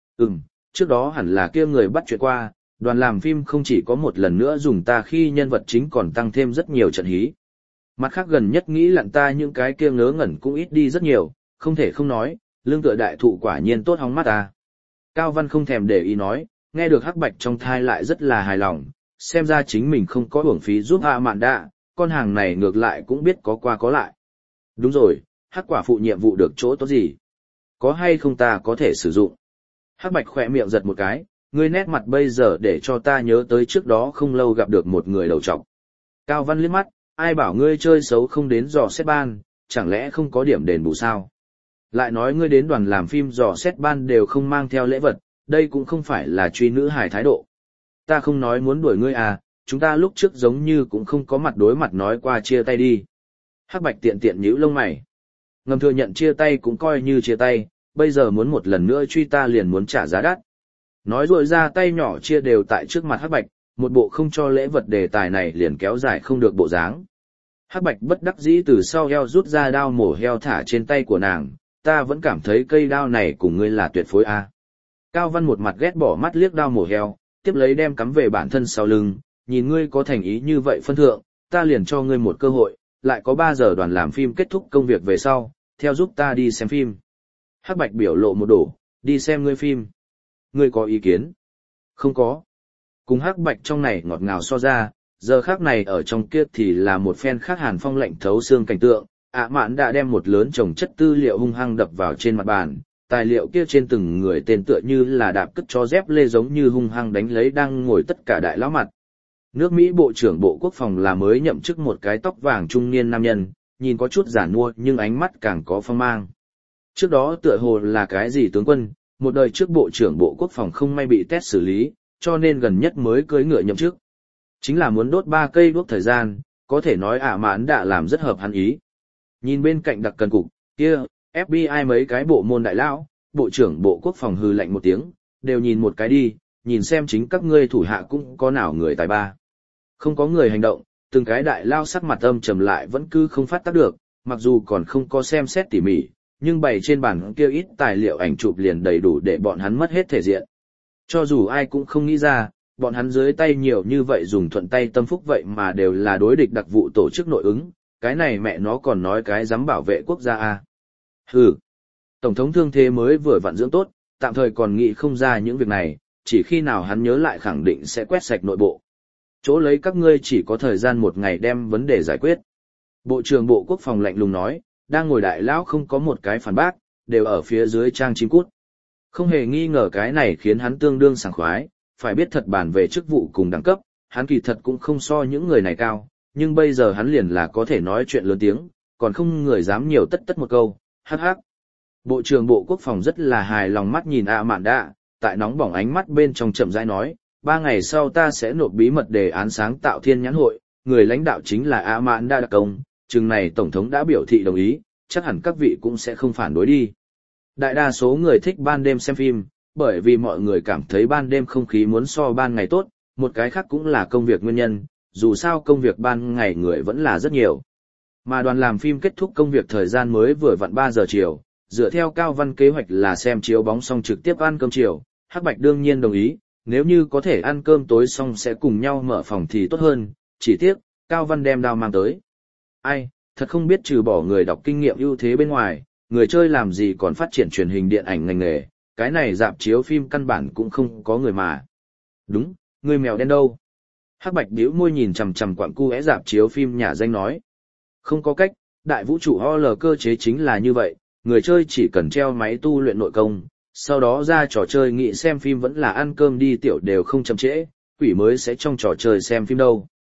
Trước đó hẳn là kia người bắt chuyện qua, đoàn làm phim không chỉ có một lần nữa dùng ta khi nhân vật chính còn tăng thêm rất nhiều trận hí. Mặt khác gần nhất nghĩ lặn ta những cái kia ngớ ngẩn cũng ít đi rất nhiều, không thể không nói, lương tựa đại thụ quả nhiên tốt hóng mắt ta. Cao Văn không thèm để ý nói, nghe được Hắc Bạch trong thai lại rất là hài lòng, xem ra chính mình không có uổng phí giúp A Mạn Đạ, con hàng này ngược lại cũng biết có qua có lại. Đúng rồi, Hắc quả phụ nhiệm vụ được chỗ tốt gì? Có hay không ta có thể sử dụng? Hắc Bạch khỏe miệng giật một cái, ngươi nét mặt bây giờ để cho ta nhớ tới trước đó không lâu gặp được một người đầu trọc. Cao Văn liếc mắt, ai bảo ngươi chơi xấu không đến dò xét ban, chẳng lẽ không có điểm đền bù sao? Lại nói ngươi đến đoàn làm phim dò xét ban đều không mang theo lễ vật, đây cũng không phải là truy nữ hài thái độ. Ta không nói muốn đuổi ngươi à, chúng ta lúc trước giống như cũng không có mặt đối mặt nói qua chia tay đi. Hắc Bạch tiện tiện nhíu lông mày. Ngầm thừa nhận chia tay cũng coi như chia tay, bây giờ muốn một lần nữa truy ta liền muốn trả giá đắt. Nói rồi ra tay nhỏ chia đều tại trước mặt Hắc Bạch, một bộ không cho lễ vật đề tài này liền kéo dài không được bộ dáng. Hắc Bạch bất đắc dĩ từ sau eo rút ra đao mổ heo thả trên tay của nàng, ta vẫn cảm thấy cây đao này cùng ngươi là tuyệt phối a. Cao Văn một mặt ghét bỏ mắt liếc đao mổ heo, tiếp lấy đem cắm về bản thân sau lưng, nhìn ngươi có thành ý như vậy phân thượng, ta liền cho ngươi một cơ hội, lại có 3 giờ đoàn làm phim kết thúc công việc về sau, theo giúp ta đi xem phim. Hắc Bạch biểu lộ một đổ, đi xem ngươi phim. Ngươi có ý kiến? Không có. Cùng Hắc Bạch trong này ngọt ngào so ra, giờ khác này ở trong kia thì là một phen khác hàn phong lạnh thấu xương cảnh tượng. Mạn đã đem một lớn chồng chất tư liệu hung hăng đập vào trên mặt bàn, tài liệu kia trên từng người tên tựa như là đạp cất cho dép lê giống như hung hăng đánh lấy đang ngồi tất cả đại lão mặt. Nước Mỹ Bộ trưởng Bộ Quốc phòng là mới nhậm chức một cái tóc vàng trung niên nam nhân, nhìn có chút giản mua nhưng ánh mắt càng có phong mang. Trước đó tựa hồ là cái gì tướng quân, một đời trước Bộ trưởng Bộ Quốc phòng không may bị test xử lý, cho nên gần nhất mới cưỡi ngựa nhậm chức. Chính là muốn đốt 3 cây đuốc thời gian, có thể nói Mạn đã làm rất hợp hắn ý. Nhìn bên cạnh đặc cần cục, kia, FBI mấy cái bộ môn đại lão, Bộ trưởng Bộ Quốc phòng hừ lạnh một tiếng, đều nhìn một cái đi, nhìn xem chính các ngươi thủ hạ cũng có nào người tài ba. Không có người hành động, từng cái đại lao sắc mặt âm trầm lại vẫn cứ không phát tác được, mặc dù còn không có xem xét tỉ mỉ, nhưng bày trên bàn kia ít tài liệu ảnh chụp liền đầy đủ để bọn hắn mất hết thể diện. Cho dù ai cũng không nghĩ ra, bọn hắn dưới tay nhiều như vậy dùng thuận tay tâm phúc vậy mà đều là đối địch đặc vụ tổ chức nội ứng, cái này mẹ nó còn nói cái dám bảo vệ quốc gia à. Hừ, Tổng thống thương thế mới vừa vặn dưỡng tốt, tạm thời còn nghĩ không ra những việc này, chỉ khi nào hắn nhớ lại khẳng định sẽ quét sạch nội bộ. Chỗ lấy các ngươi chỉ có thời gian 1 ngày đem vấn đề giải quyết. Bộ trưởng Bộ Quốc phòng lạnh lùng nói, đang ngồi đại lão không có một cái phản bác, đều ở phía dưới trang chim cút. Không hề nghi ngờ cái này khiến hắn tương đương sảng khoái, phải biết thật bàn về chức vụ cùng đẳng cấp, hắn kỳ thật cũng không so những người này cao, nhưng bây giờ hắn liền là có thể nói chuyện lớn tiếng, còn không người dám nhiều tất một câu, hắc hắc. Bộ trưởng Bộ Quốc phòng rất là hài lòng mắt nhìn Mạn Đạ, tại nóng bỏng ánh mắt bên trong chậm rãi nói, 3 ngày sau ta sẽ nộp bí mật đề án sáng tạo thiên nhãn hội, người lãnh đạo chính là Mạn Đạ đặc công, chừng này Tổng thống đã biểu thị đồng ý, chắc hẳn các vị cũng sẽ không phản đối đi. Đại đa số người thích ban đêm xem phim, bởi vì mọi người cảm thấy ban đêm không khí muốn so ban ngày tốt, một cái khác cũng là công việc nguyên nhân, dù sao công việc ban ngày người vẫn là rất nhiều. Mà đoàn làm phim kết thúc công việc thời gian mới vừa vặn 3 giờ chiều, dựa theo Cao Văn kế hoạch là xem chiếu bóng xong trực tiếp ăn cơm chiều, Hắc Bạch đương nhiên đồng ý, nếu như có thể ăn cơm tối xong sẽ cùng nhau mở phòng thì tốt hơn, chỉ tiếc, Cao Văn đem đao mang tới. Ai, thật không biết trừ bỏ người đọc kinh nghiệm ưu thế bên ngoài, người chơi làm gì còn phát triển truyền hình điện ảnh ngành nghề, cái này rạp chiếu phim căn bản cũng không có người mà. Đúng, người mèo đen đâu? Hắc Bạch bĩu môi nhìn chằm chằm quặng cu é rạp chiếu phim nhà danh nói. Không có cách, đại vũ trụ OL cơ chế chính là như vậy, người chơi chỉ cần treo máy tu luyện nội công, sau đó ra trò chơi nghĩ xem phim vẫn là ăn cơm đi tiểu đều không chậm trễ, quỷ mới sẽ trong trò chơi xem phim đâu.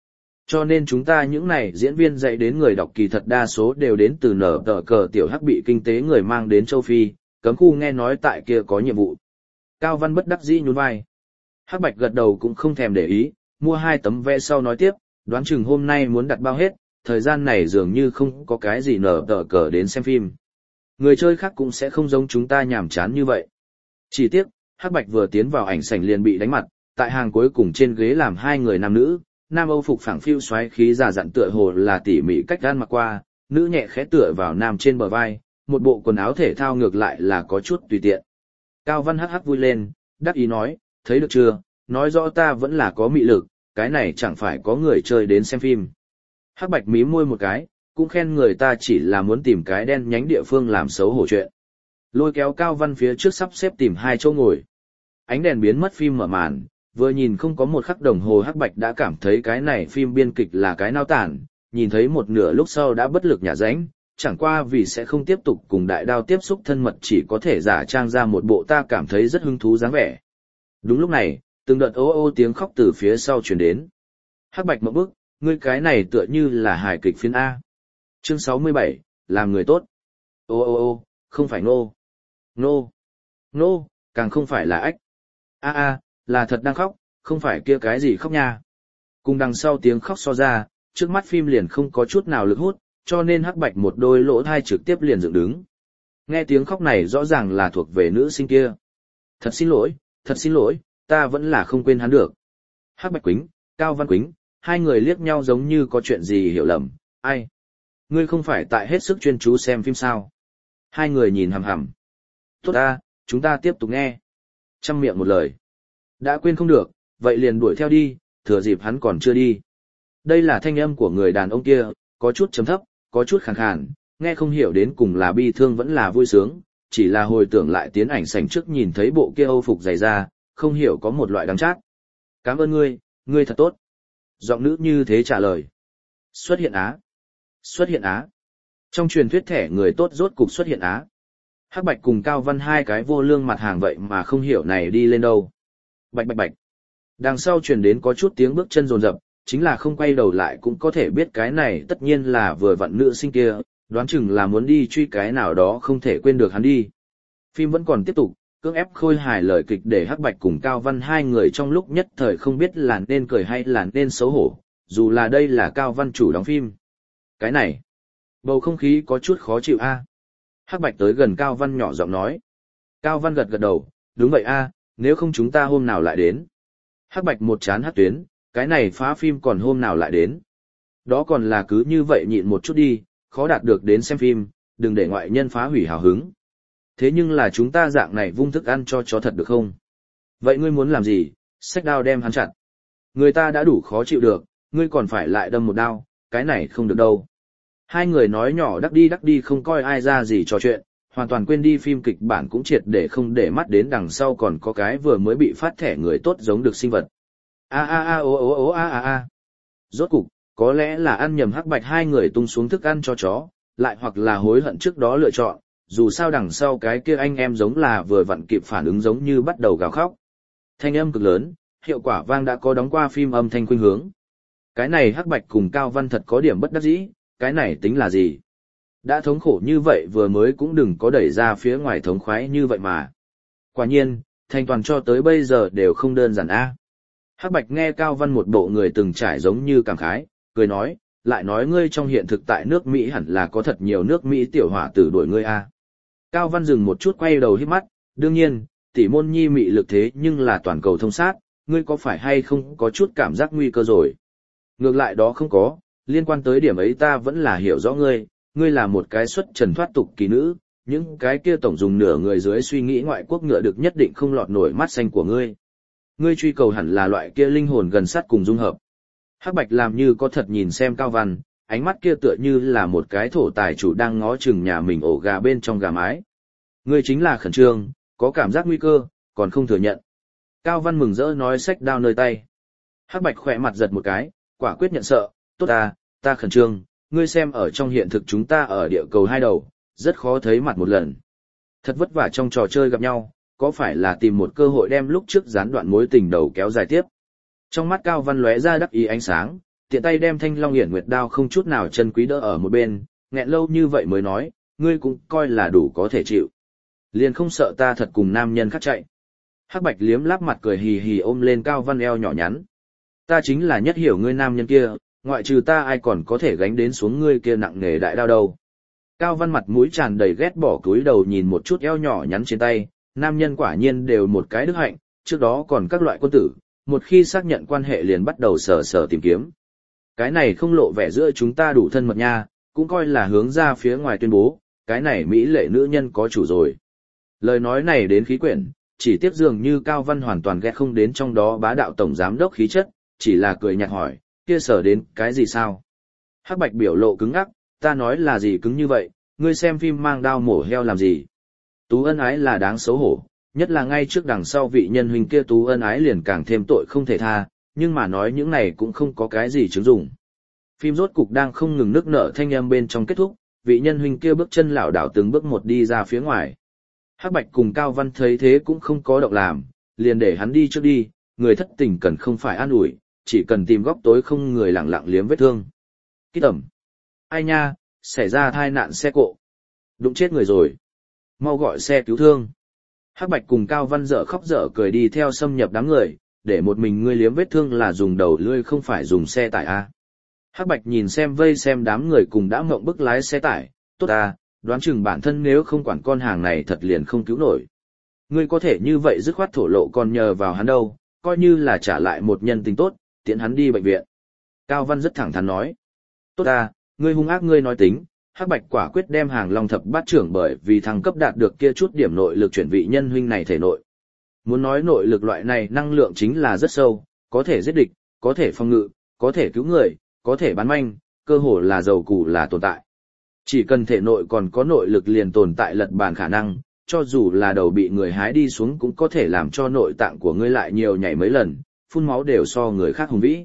Cho nên chúng ta những này diễn viên dạy đến người đọc kỳ thật đa số đều đến từ nở tờ cờ tiểu hắc bị kinh tế người mang đến châu Phi, cấm khu nghe nói tại kia có nhiệm vụ. Cao Văn bất đắc dĩ nhún vai. Hắc Bạch gật đầu cũng không thèm để ý, mua 2 tấm vé sau nói tiếp, đoán chừng hôm nay muốn đặt bao hết, thời gian này dường như không có cái gì nở tờ cờ đến xem phim. Người chơi khác cũng sẽ không giống chúng ta nhàm chán như vậy. Chỉ tiếc, Hắc Bạch vừa tiến vào ảnh sảnh liền bị đánh mặt, tại hàng cuối cùng trên ghế làm 2 người nam nữ, nam Âu phục phẳng phiu xoáy khí giả dặn tựa hồ là tỉ mỉ cách gan mặc qua, nữ nhẹ khẽ tựa vào nam trên bờ vai, một bộ quần áo thể thao ngược lại là có chút tùy tiện. Cao Văn hắc hắc vui lên, đắc ý nói, thấy được chưa, nói rõ ta vẫn là có mị lực, cái này chẳng phải có người chơi đến xem phim. Hắc Bạch mím môi một cái, cũng khen người ta chỉ là muốn tìm cái đen nhánh địa phương làm xấu hổ chuyện. Lôi kéo Cao Văn phía trước sắp xếp tìm 2 chỗ ngồi. Ánh đèn biến mất, phim mở màn, vừa nhìn không có 1 khắc đồng hồ Hắc Bạch đã cảm thấy cái này phim biên kịch là cái nao tản, nhìn thấy một nửa lúc sau đã bất lực nhả ránh, chẳng qua vì sẽ không tiếp tục cùng đại đao tiếp xúc thân mật chỉ có thể giả trang ra một bộ ta cảm thấy rất hứng thú dáng vẻ. Đúng lúc này, từng đợt ô ô tiếng khóc từ phía sau truyền đến. Hắc Bạch mộng bức, ngươi cái này tựa như là hài kịch phiến A. Chương 67, làm người tốt. Ô ô ô, không phải nô. Nô. Nô, càng không phải là ách. A, là thật đang khóc, không phải kia cái gì khóc nha. Cùng đằng sau tiếng khóc so ra, trước mắt phim liền không có chút nào lực hút, cho nên Hắc Bạch một đôi lỗ thai trực tiếp liền dựng đứng. Nghe tiếng khóc này rõ ràng là thuộc về nữ sinh kia. Thật xin lỗi, ta vẫn là không quên hắn được. Hắc Bạch Quýnh, Cao Văn Quýnh, 2 người liếc nhau giống như có chuyện gì hiểu lầm, ai? Ngươi không phải tại hết sức chuyên chú xem phim sao? 2 người nhìn hằm hằm. Tốt ta, chúng ta tiếp tục nghe. Trăm miệng một lời. Đã quên không được, vậy liền đuổi theo đi, thừa dịp hắn còn chưa đi. Đây là thanh âm của người đàn ông kia, có chút trầm thấp, có chút khàn khàn, nghe không hiểu đến cùng là bi thương vẫn là vui sướng, chỉ là hồi tưởng lại tiến ảnh sảnh trước nhìn thấy bộ kia Âu phục dày da, không hiểu có một loại đắng chát. Cảm ơn ngươi thật tốt. Giọng nữ như thế trả lời. Xuất hiện á. Trong truyền thuyết thẻ người tốt rốt cục xuất hiện á. Hắc Bạch cùng Cao Văn 2 cái vô lương mặt hàng vậy mà không hiểu này đi lên đâu. Bạch bạch bạch. Đằng sau truyền đến có chút tiếng bước chân rồn rập, chính là không quay đầu lại cũng có thể biết cái này tất nhiên là vừa vặn nữ sinh kia, đoán chừng là muốn đi truy cái nào đó không thể quên được hắn đi. Phim vẫn còn tiếp tục, cưỡng ép khôi hài lời kịch để Hắc Bạch cùng Cao Văn 2 người trong lúc nhất thời không biết là nên cười hay là nên xấu hổ, dù là đây là Cao Văn chủ đóng phim. Cái này, bầu không khí có chút khó chịu a. Hắc Bạch tới gần Cao Văn nhỏ giọng nói. Cao Văn gật gật đầu, đúng vậy a, nếu không chúng ta hôm nào lại đến. Hắc Bạch một chán hất tuyến, cái này phá phim còn hôm nào lại đến. Đó còn là cứ như vậy nhịn một chút đi, khó đạt được đến xem phim, đừng để ngoại nhân phá hủy hào hứng. Thế nhưng là chúng ta dạng này vung thức ăn cho chó thật được không? Vậy ngươi muốn làm gì? Xách đao đem hắn chặt. Người ta đã đủ khó chịu được, ngươi còn phải lại đâm một đao, cái này không được đâu. 2 người nói nhỏ đắc đi không coi ai ra gì trò chuyện, hoàn toàn quên đi phim kịch bản cũng triệt để không để mắt đến đằng sau còn có cái vừa mới bị phát thẻ người tốt giống được sinh vật. A. Rốt cục, có lẽ là ăn nhầm Hắc Bạch 2 người tung xuống thức ăn cho chó, lại hoặc là hối hận trước đó lựa chọn, dù sao đằng sau cái kia anh em giống là vừa vặn kịp phản ứng giống như bắt đầu gào khóc. Thanh âm cực lớn, hiệu quả vang đã có đóng qua phim âm thanh khuynh hướng. Cái này Hắc Bạch cùng Cao Văn thật có điểm bất đắc dĩ, cái này tính là gì? Đã thống khổ như vậy vừa mới cũng đừng có đẩy ra phía ngoài thống khoái như vậy mà. Quả nhiên, thành toàn cho tới bây giờ đều không đơn giản a. Hắc Bạch nghe Cao Văn một bộ người từng trải giống như cảm khái, cười nói, lại nói ngươi trong hiện thực tại nước Mỹ hẳn là có thật nhiều nước Mỹ tiểu hỏa tử đuổi ngươi a. Cao Văn dừng một chút quay đầu hít mắt, đương nhiên, tỷ môn nhi mị lực thế nhưng là toàn cầu thông sát, ngươi có phải hay không có chút cảm giác nguy cơ rồi? Ngược lại đó không có, liên quan tới điểm ấy ta vẫn là hiểu rõ ngươi là một cái xuất trần thoát tục kỳ nữ, những cái kia tổng dùng nửa người dưới suy nghĩ ngoại quốc ngựa được nhất định không lọt nổi mắt xanh của ngươi. Ngươi truy cầu hẳn là loại kia linh hồn gần sát cùng dung hợp. Hắc Bạch làm như có thật nhìn xem Cao Văn, ánh mắt kia tựa như là một cái thổ tài chủ đang ngó chừng nhà mình ổ gà bên trong gà mái. Ngươi chính là khẩn trương, có cảm giác nguy cơ, còn không thừa nhận. Cao Văn mừng rỡ nói xách đao nơi tay. Hắc Bạch khỏe mặt giật một cái, quả quyết nhận sợ, tốt ta khẩn trương, ngươi xem ở trong hiện thực chúng ta ở địa cầu 2 đầu, rất khó thấy mặt một lần. Thật vất vả trong trò chơi gặp nhau, có phải là tìm một cơ hội đem lúc trước gián đoạn mối tình đầu kéo dài tiếp. Trong mắt Cao Văn lóe ra đắc ý ánh sáng, tiện tay đem Thanh Long Hiển Nguyệt đao không chút nào chân quý đỡ ở một bên, nghẹn lâu như vậy mới nói, ngươi cũng coi là đủ có thể chịu. Liền không sợ ta thật cùng nam nhân khác chạy. Hắc Bạch liếm láp mặt cười hì hì ôm lên Cao Văn eo nhỏ nhắn. Ta chính là nhất hiểu ngươi nam nhân kia, ngoại trừ ta ai còn có thể gánh đến xuống ngươi kia nặng nề đại đao đâu. Cao Văn mặt mũi tràn đầy ghét bỏ cúi đầu nhìn một chút eo nhỏ nhắn trên tay, nam nhân quả nhiên đều một cái đức hạnh, trước đó còn các loại quân tử, một khi xác nhận quan hệ liền bắt đầu sờ sờ tìm kiếm. Cái này không lộ vẻ giữa chúng ta đủ thân mật nha, cũng coi là hướng ra phía ngoài tuyên bố, cái này mỹ lệ nữ nhân có chủ rồi. Lời nói này đến khí quyển, chỉ tiếc dường như Cao Văn hoàn toàn ghét không đến trong đó bá đạo tổng giám đốc khí chất, chỉ là cười nhạt hỏi, kia sở đến cái gì sao? Hắc Bạch biểu lộ cứng ngắc, ta nói là gì cứng như vậy, ngươi xem phim mang đao mổ heo làm gì? Tú ân ái là đáng xấu hổ, nhất là ngay trước đằng sau vị nhân huynh kia tú ân ái liền càng thêm tội không thể tha, nhưng mà nói những này cũng không có cái gì chứng dụng. Phim rốt cục đang không ngừng nức nở thanh âm bên trong kết thúc, vị nhân huynh kia bước chân lảo đảo từng bước một đi ra phía ngoài. Hắc Bạch cùng Cao Văn thấy thế cũng không có động làm, liền để hắn đi trước đi, người thất tình cần không phải an ủi, chỉ cần tìm góc tối không người lặng lặng liếm vết thương. Kít tẩm. Ai nha, xảy ra tai nạn xe cộ. Đụng chết người rồi. Mau gọi xe cứu thương. Hắc Bạch cùng Cao Văn dở khóc dở cười đi theo xâm nhập đám người, để một mình ngươi liếm vết thương là dùng đầu lưỡi không phải dùng xe tải a. Hắc Bạch nhìn xem vây xem đám người cùng đã mộng bức lái xe tải, tốt à, đoán chừng bản thân nếu không quản con hàng này thật liền không cứu nổi. Ngươi có thể như vậy dứt khoát thổ lộ còn nhờ vào hắn đâu, coi như là trả lại một nhân tình tốt, tiện hắn đi bệnh viện. Cao Văn rất thẳng thắn nói. Tốt à, ngươi hung ác ngươi nói tính, Hắc Bạch quả quyết đem Hàng Long thập bát trưởng bởi vì thăng cấp đạt được kia chút điểm nội lực chuyển vị nhân huynh này thể nội. Muốn nói nội lực loại này năng lượng chính là rất sâu, có thể giết địch, có thể phòng ngự, có thể cứu người, có thể bán manh, cơ hồ là dầu củ là tồn tại. Chỉ cần thể nội còn có nội lực liền tồn tại lật bàn khả năng, cho dù là đầu bị người hái đi xuống cũng có thể làm cho nội tạng của ngươi lại nhiều nhảy mấy lần, phun máu đều so người khác hùng vĩ.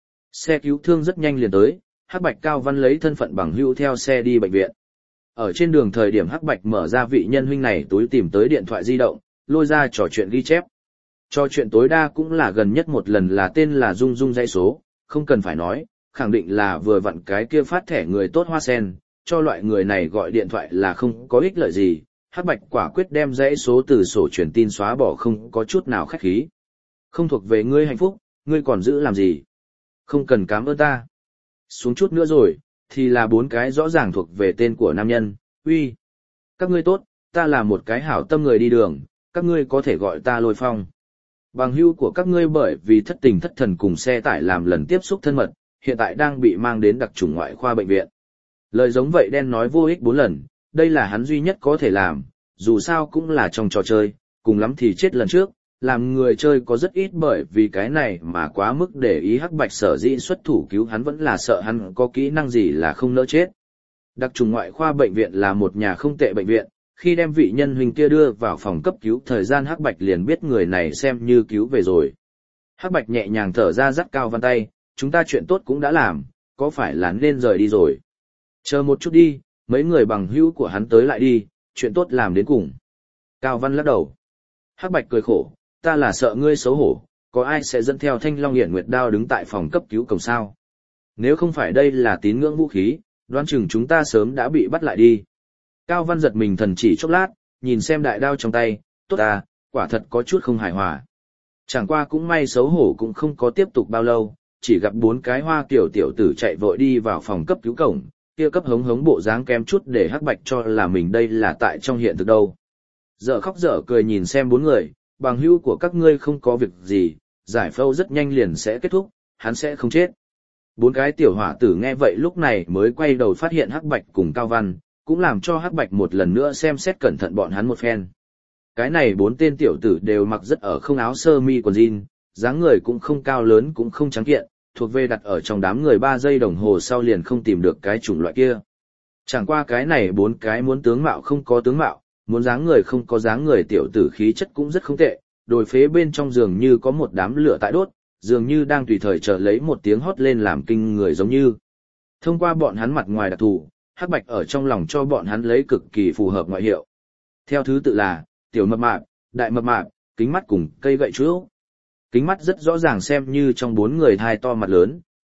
Xe cứu thương rất nhanh liền tới, Hắc Bạch Cao Văn lấy thân phận bằng hữu theo xe đi bệnh viện. Ở trên đường thời điểm Hắc Bạch mở ra vị nhân huynh này túi tìm tới điện thoại di động, lôi ra trò chuyện ghi chép. Trò chuyện tối đa cũng là gần nhất một lần là tên là Dung Dung dãy số, không cần phải nói, khẳng định là vừa vặn cái kia phát thẻ người tốt hoa sen, cho loại người này gọi điện thoại là không có ích lợi gì. Hắc Bạch quả quyết đem dãy số từ sổ truyền tin xóa bỏ không có chút nào khách khí. Không thuộc về ngươi hạnh phúc, ngươi còn giữ làm gì? Không cần cảm ơn ta. Xuống chút nữa rồi, thì là 4 cái rõ ràng thuộc về tên của nam nhân, uy. Các ngươi tốt, ta là một cái hảo tâm người đi đường, các ngươi có thể gọi ta Lôi Phong. Bằng hữu của các ngươi bởi vì thất tình thất thần cùng xe tải làm lần tiếp xúc thân mật, hiện tại đang bị mang đến đặc chủng ngoại khoa bệnh viện. Lời giống vậy đen nói vô ích 4 lần, đây là hắn duy nhất có thể làm, dù sao cũng là trong trò chơi, cùng lắm thì chết lần trước, làm người chơi có rất ít bởi vì cái này mà quá mức để ý Hắc Bạch sở dĩ xuất thủ cứu hắn vẫn là sợ hắn có kỹ năng gì là không nỡ chết. Đặc trùng ngoại khoa bệnh viện là một nhà không tệ bệnh viện, khi đem vị nhân huynh kia đưa vào phòng cấp cứu thời gian Hắc Bạch liền biết người này xem như cứu về rồi. Hắc Bạch nhẹ nhàng thở ra dắt Cao Văn tay, chúng ta chuyện tốt cũng đã làm, có phải là nên rời đi rồi. Chờ một chút đi, mấy người bằng hữu của hắn tới lại đi, chuyện tốt làm đến cùng. Cao Văn lắc đầu. Hắc Bạch cười khổ, ta là sợ ngươi xấu hổ, có ai sẽ dẫn theo Thanh Long Hiển Nguyệt đao đứng tại phòng cấp cứu cổng sao? Nếu không phải đây là tín ngưỡng vũ khí, đoán chừng chúng ta sớm đã bị bắt lại đi. Cao Văn giật mình thần chỉ chốc lát, nhìn xem đại đao trong tay, tốt à, quả thật có chút không hài hòa. Chẳng qua cũng may xấu hổ cũng không có tiếp tục bao lâu, chỉ gặp 4 cái hoa kiểu tiểu tử chạy vội đi vào phòng cấp cứu cổng, kia cấp hống hống bộ dáng kém chút để Hắc Bạch cho là mình đây là tại trong hiện thực đâu. Dở khóc dở cười nhìn xem 4 người, bằng hữu của các ngươi không có việc gì, giải phẫu rất nhanh liền sẽ kết thúc, hắn sẽ không chết. 4 cái tiểu hỏa tử nghe vậy lúc này mới quay đầu phát hiện Hắc Bạch cùng Cao Văn, cũng làm cho Hắc Bạch một lần nữa xem xét cẩn thận bọn hắn một phen. Cái này 4 tên tiểu tử đều mặc rất ở không áo sơ mi quần jean, dáng người cũng không cao lớn cũng không trắng kiện, thuộc về đặt ở trong đám người 3 giây đồng hồ sau liền không tìm được cái chủng loại kia. Chẳng qua cái này 4 cái muốn tướng mạo không có tướng mạo, muốn dáng người không có dáng người tiểu tử khí chất cũng rất không tệ, đồi phế bên trong giường như có một đám lửa tại đốt, dường như đang tùy thời chờ lấy một tiếng hót lên làm kinh người giống như. Thông qua bọn hắn mặt ngoài đặc thù, Hắc Bạch ở trong lòng cho bọn hắn lấy cực kỳ phù hợp ngoại hiệu. Theo thứ tự là, tiểu mập mạp, đại mập mạp, kính mắt cùng cây gậy chuốc. Kính mắt rất rõ ràng xem như trong 4 người thai to mặt lớn,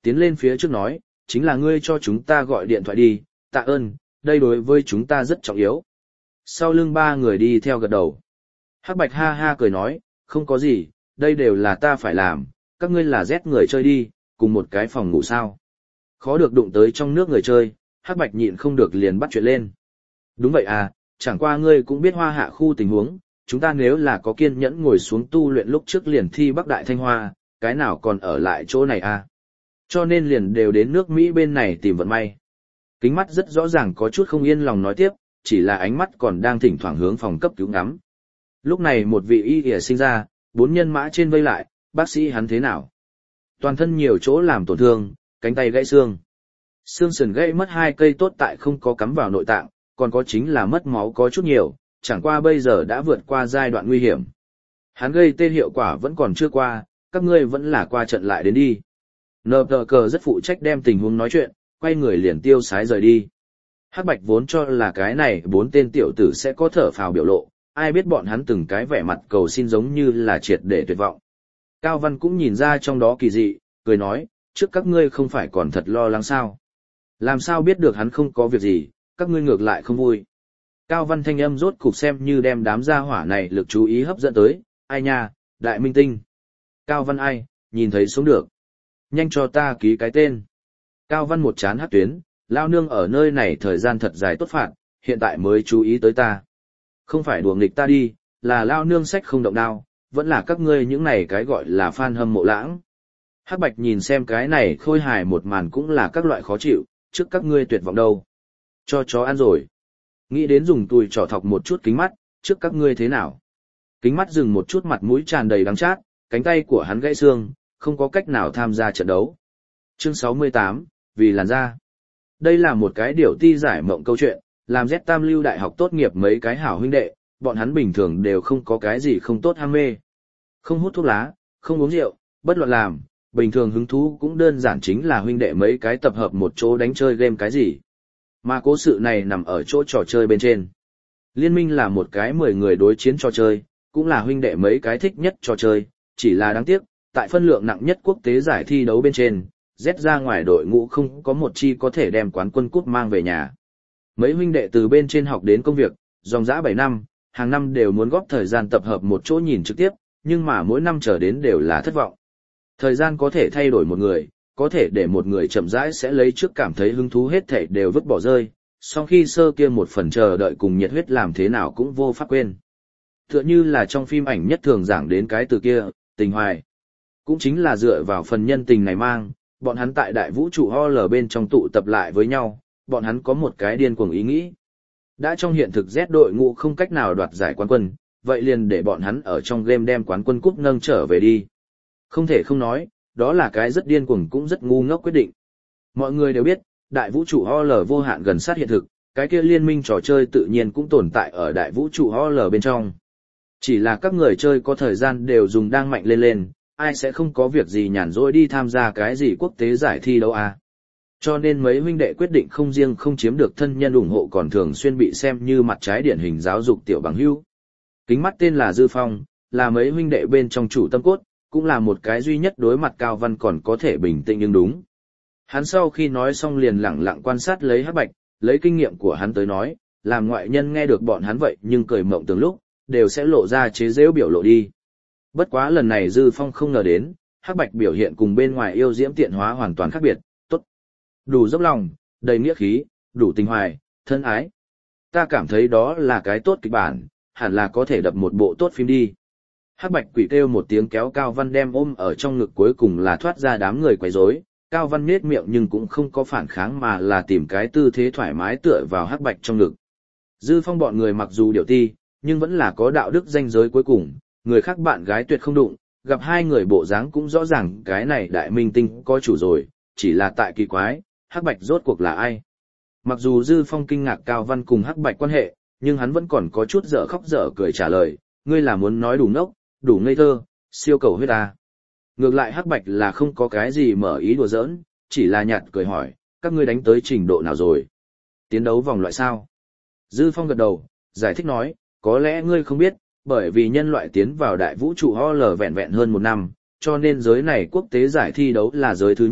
tiến lên phía trước nói, chính là ngươi cho chúng ta gọi điện thoại đi, tạ ơn, đây đối với chúng ta rất trọng yếu. Sau lưng ba người đi theo gật đầu. Hắc Bạch ha ha cười nói, không có gì, đây đều là ta phải làm, các ngươi là rét người chơi đi, cùng một cái phòng ngủ sao. Khó được đụng tới trong nước người chơi, Hắc Bạch nhịn không được liền bắt chuyện lên. Đúng vậy à, chẳng qua ngươi cũng biết Hoa Hạ khu tình huống, chúng ta nếu là có kiên nhẫn ngồi xuống tu luyện lúc trước liền thi Bắc Đại Thanh Hoa, cái nào còn ở lại chỗ này à. Cho nên liền đều đến nước Mỹ bên này tìm vận may. Kính mắt rất rõ ràng có chút không yên lòng nói tiếp, chỉ là ánh mắt còn đang thỉnh thoảng hướng phòng cấp cứu ngắm. Lúc này một vị y ỉa sinh ra, 4 nhân mã trên vây lại, bác sĩ hắn thế nào? Toàn thân nhiều chỗ làm tổn thương, cánh tay gãy xương. Xương sườn gãy mất 2 cây tốt tại không có cắm vào nội tạng, còn có chính là mất máu có chút nhiều, chẳng qua bây giờ đã vượt qua giai đoạn nguy hiểm. Hắn gây tê hiệu quả vẫn còn chưa qua, các ngươi vẫn là qua trận lại đến đi. Nờ tờ cờ rất phụ trách đem tình huống nói chuyện, quay người liền tiêu sái rời đi. Hắc Bạch vốn cho là cái này 4 tên tiểu tử sẽ có thở phào biểu lộ, ai biết bọn hắn từng cái vẻ mặt cầu xin giống như là triệt để tuyệt vọng. Cao Văn cũng nhìn ra trong đó kỳ dị, cười nói, trước các ngươi không phải còn thật lo lắng sao. Làm sao biết được hắn không có việc gì, các ngươi ngược lại không vui. Cao Văn thanh âm rốt cục xem như đem đám gia hỏa này lực chú ý hấp dẫn tới, ai nha, đại minh tinh. Cao Văn ai, nhìn thấy sống được. Nhanh cho ta ký cái tên. Cao Văn một chán hắc tuyến, lao nương ở nơi này thời gian thật dài tốt phạt, hiện tại mới chú ý tới ta. Không phải đùa nghịch ta đi, là lao nương sách không động đao, vẫn là các ngươi những này cái gọi là fan hâm mộ lãng. Hắc Bạch nhìn xem cái này khôi hài một màn cũng là các loại khó chịu, trước các ngươi tuyệt vọng đâu. Cho chó ăn rồi. Nghĩ đến dùng tùi trỏ thọc một chút kính mắt, trước các ngươi thế nào. Kính mắt dừng một chút mặt mũi tràn đầy đắng chát, cánh tay của hắn gãy xương, không có cách nào tham gia trận đấu. Chương 68, vì làn da. Đây là một cái điều ti giải mộng câu chuyện, làm Z Tam Lưu Đại học tốt nghiệp mấy cái hảo huynh đệ, bọn hắn bình thường đều không có cái gì không tốt ham mê. Không hút thuốc lá, không uống rượu, bất luận làm, bình thường hứng thú cũng đơn giản chính là huynh đệ mấy cái tập hợp một chỗ đánh chơi game cái gì. Mà cố sự này nằm ở chỗ trò chơi bên trên. Liên minh là một cái 10 người đối chiến trò chơi, cũng là huynh đệ mấy cái thích nhất trò chơi, chỉ là đáng tiếc, tại phân lượng nặng nhất quốc tế giải thi đấu bên trên, Z ra ngoài đội ngũ không có một chi có thể đem quán quân cúp mang về nhà. Mấy huynh đệ từ bên trên học đến công việc, dòng dã 7 năm, hàng năm đều muốn góp thời gian tập hợp một chỗ nhìn trực tiếp, nhưng mà mỗi năm trở đến đều là thất vọng. Thời gian có thể thay đổi một người, có thể để một người chậm rãi sẽ lấy trước cảm thấy hứng thú hết thảy đều vứt bỏ rơi, sau khi sơ kia một phần chờ đợi cùng nhiệt huyết làm thế nào cũng vô pháp quên. Tựa như là trong phim ảnh nhất thường giảng đến cái từ kia, tình hoài. Cũng chính là dựa vào phần nhân tình này mang, bọn hắn tại đại vũ trụ HL bên trong tụ tập lại với nhau, bọn hắn có một cái điên cuồng ý nghĩ. Đã trong hiện thực Z đội ngũ không cách nào đoạt giải quán quân, vậy liền để bọn hắn ở trong game đem quán quân cúp nâng trở về đi. Không thể không nói, đó là cái rất điên cuồng cũng rất ngu ngốc quyết định. Mọi người đều biết, đại vũ trụ HL vô hạn gần sát hiện thực, cái kia liên minh trò chơi tự nhiên cũng tồn tại ở đại vũ trụ HL bên trong. Chỉ là các người chơi có thời gian đều dùng đang mạnh lên lên, ai sẽ không có việc gì nhàn rỗi đi tham gia cái gì quốc tế giải thi đấu à. Cho nên mấy huynh đệ quyết định không riêng không chiếm được thân nhân ủng hộ còn thường xuyên bị xem như mặt trái điển hình giáo dục tiểu bằng hữu. Kính mắt tên là Dư Phong, là mấy huynh đệ bên trong chủ tâm cốt, cũng là một cái duy nhất đối mặt Cao Văn còn có thể bình tĩnh nhưng đúng. Hắn sau khi nói xong liền lặng lặng quan sát lấy Hắc Bạch, lấy kinh nghiệm của hắn tới nói, làm ngoại nhân nghe được bọn hắn vậy nhưng cười mộng từng lúc, đều sẽ lộ ra chế giễu biểu lộ đi. Bất quá lần này Dư Phong không ngờ đến, Hắc Bạch biểu hiện cùng bên ngoài yêu diễm tiện hóa hoàn toàn khác biệt, tốt. Đủ dốc lòng, đầy nghĩa khí, đủ tình hoài, thân ái. Ta cảm thấy đó là cái tốt kịch bản, hẳn là có thể đập một bộ tốt phim đi. Hắc Bạch quỷ kêu một tiếng kéo Cao Văn đem ôm ở trong ngực cuối cùng là thoát ra đám người quấy rối. Cao Văn nhếch miệng nhưng cũng không có phản kháng mà là tìm cái tư thế thoải mái tựa vào Hắc Bạch trong ngực. Dư Phong bọn người mặc dù điều ti, nhưng vẫn là có đạo đức ranh giới cuối cùng, người khác bạn gái tuyệt không đụng, gặp hai người bộ dáng cũng rõ ràng cái này đại minh tinh có chủ rồi, chỉ là tại kỳ quái, Hắc Bạch rốt cuộc là ai. Mặc dù Dư Phong kinh ngạc Cao Văn cùng Hắc Bạch quan hệ, nhưng hắn vẫn còn có chút dở khóc dở cười trả lời, ngươi là muốn nói đủ ngốc, đủ ngây thơ, siêu cầu huyết ta. Ngược lại Hắc Bạch là không có cái gì mở ý đùa giỡn, chỉ là nhạt cười hỏi, các ngươi đánh tới trình độ nào rồi? Tiến đấu vòng loại sao? Dư Phong gật đầu, giải thích nói, có lẽ ngươi không biết, bởi vì nhân loại tiến vào đại vũ trụ HL vẹn vẹn hơn 1 năm, cho nên giới này quốc tế giải thi đấu là giới thứ nhất,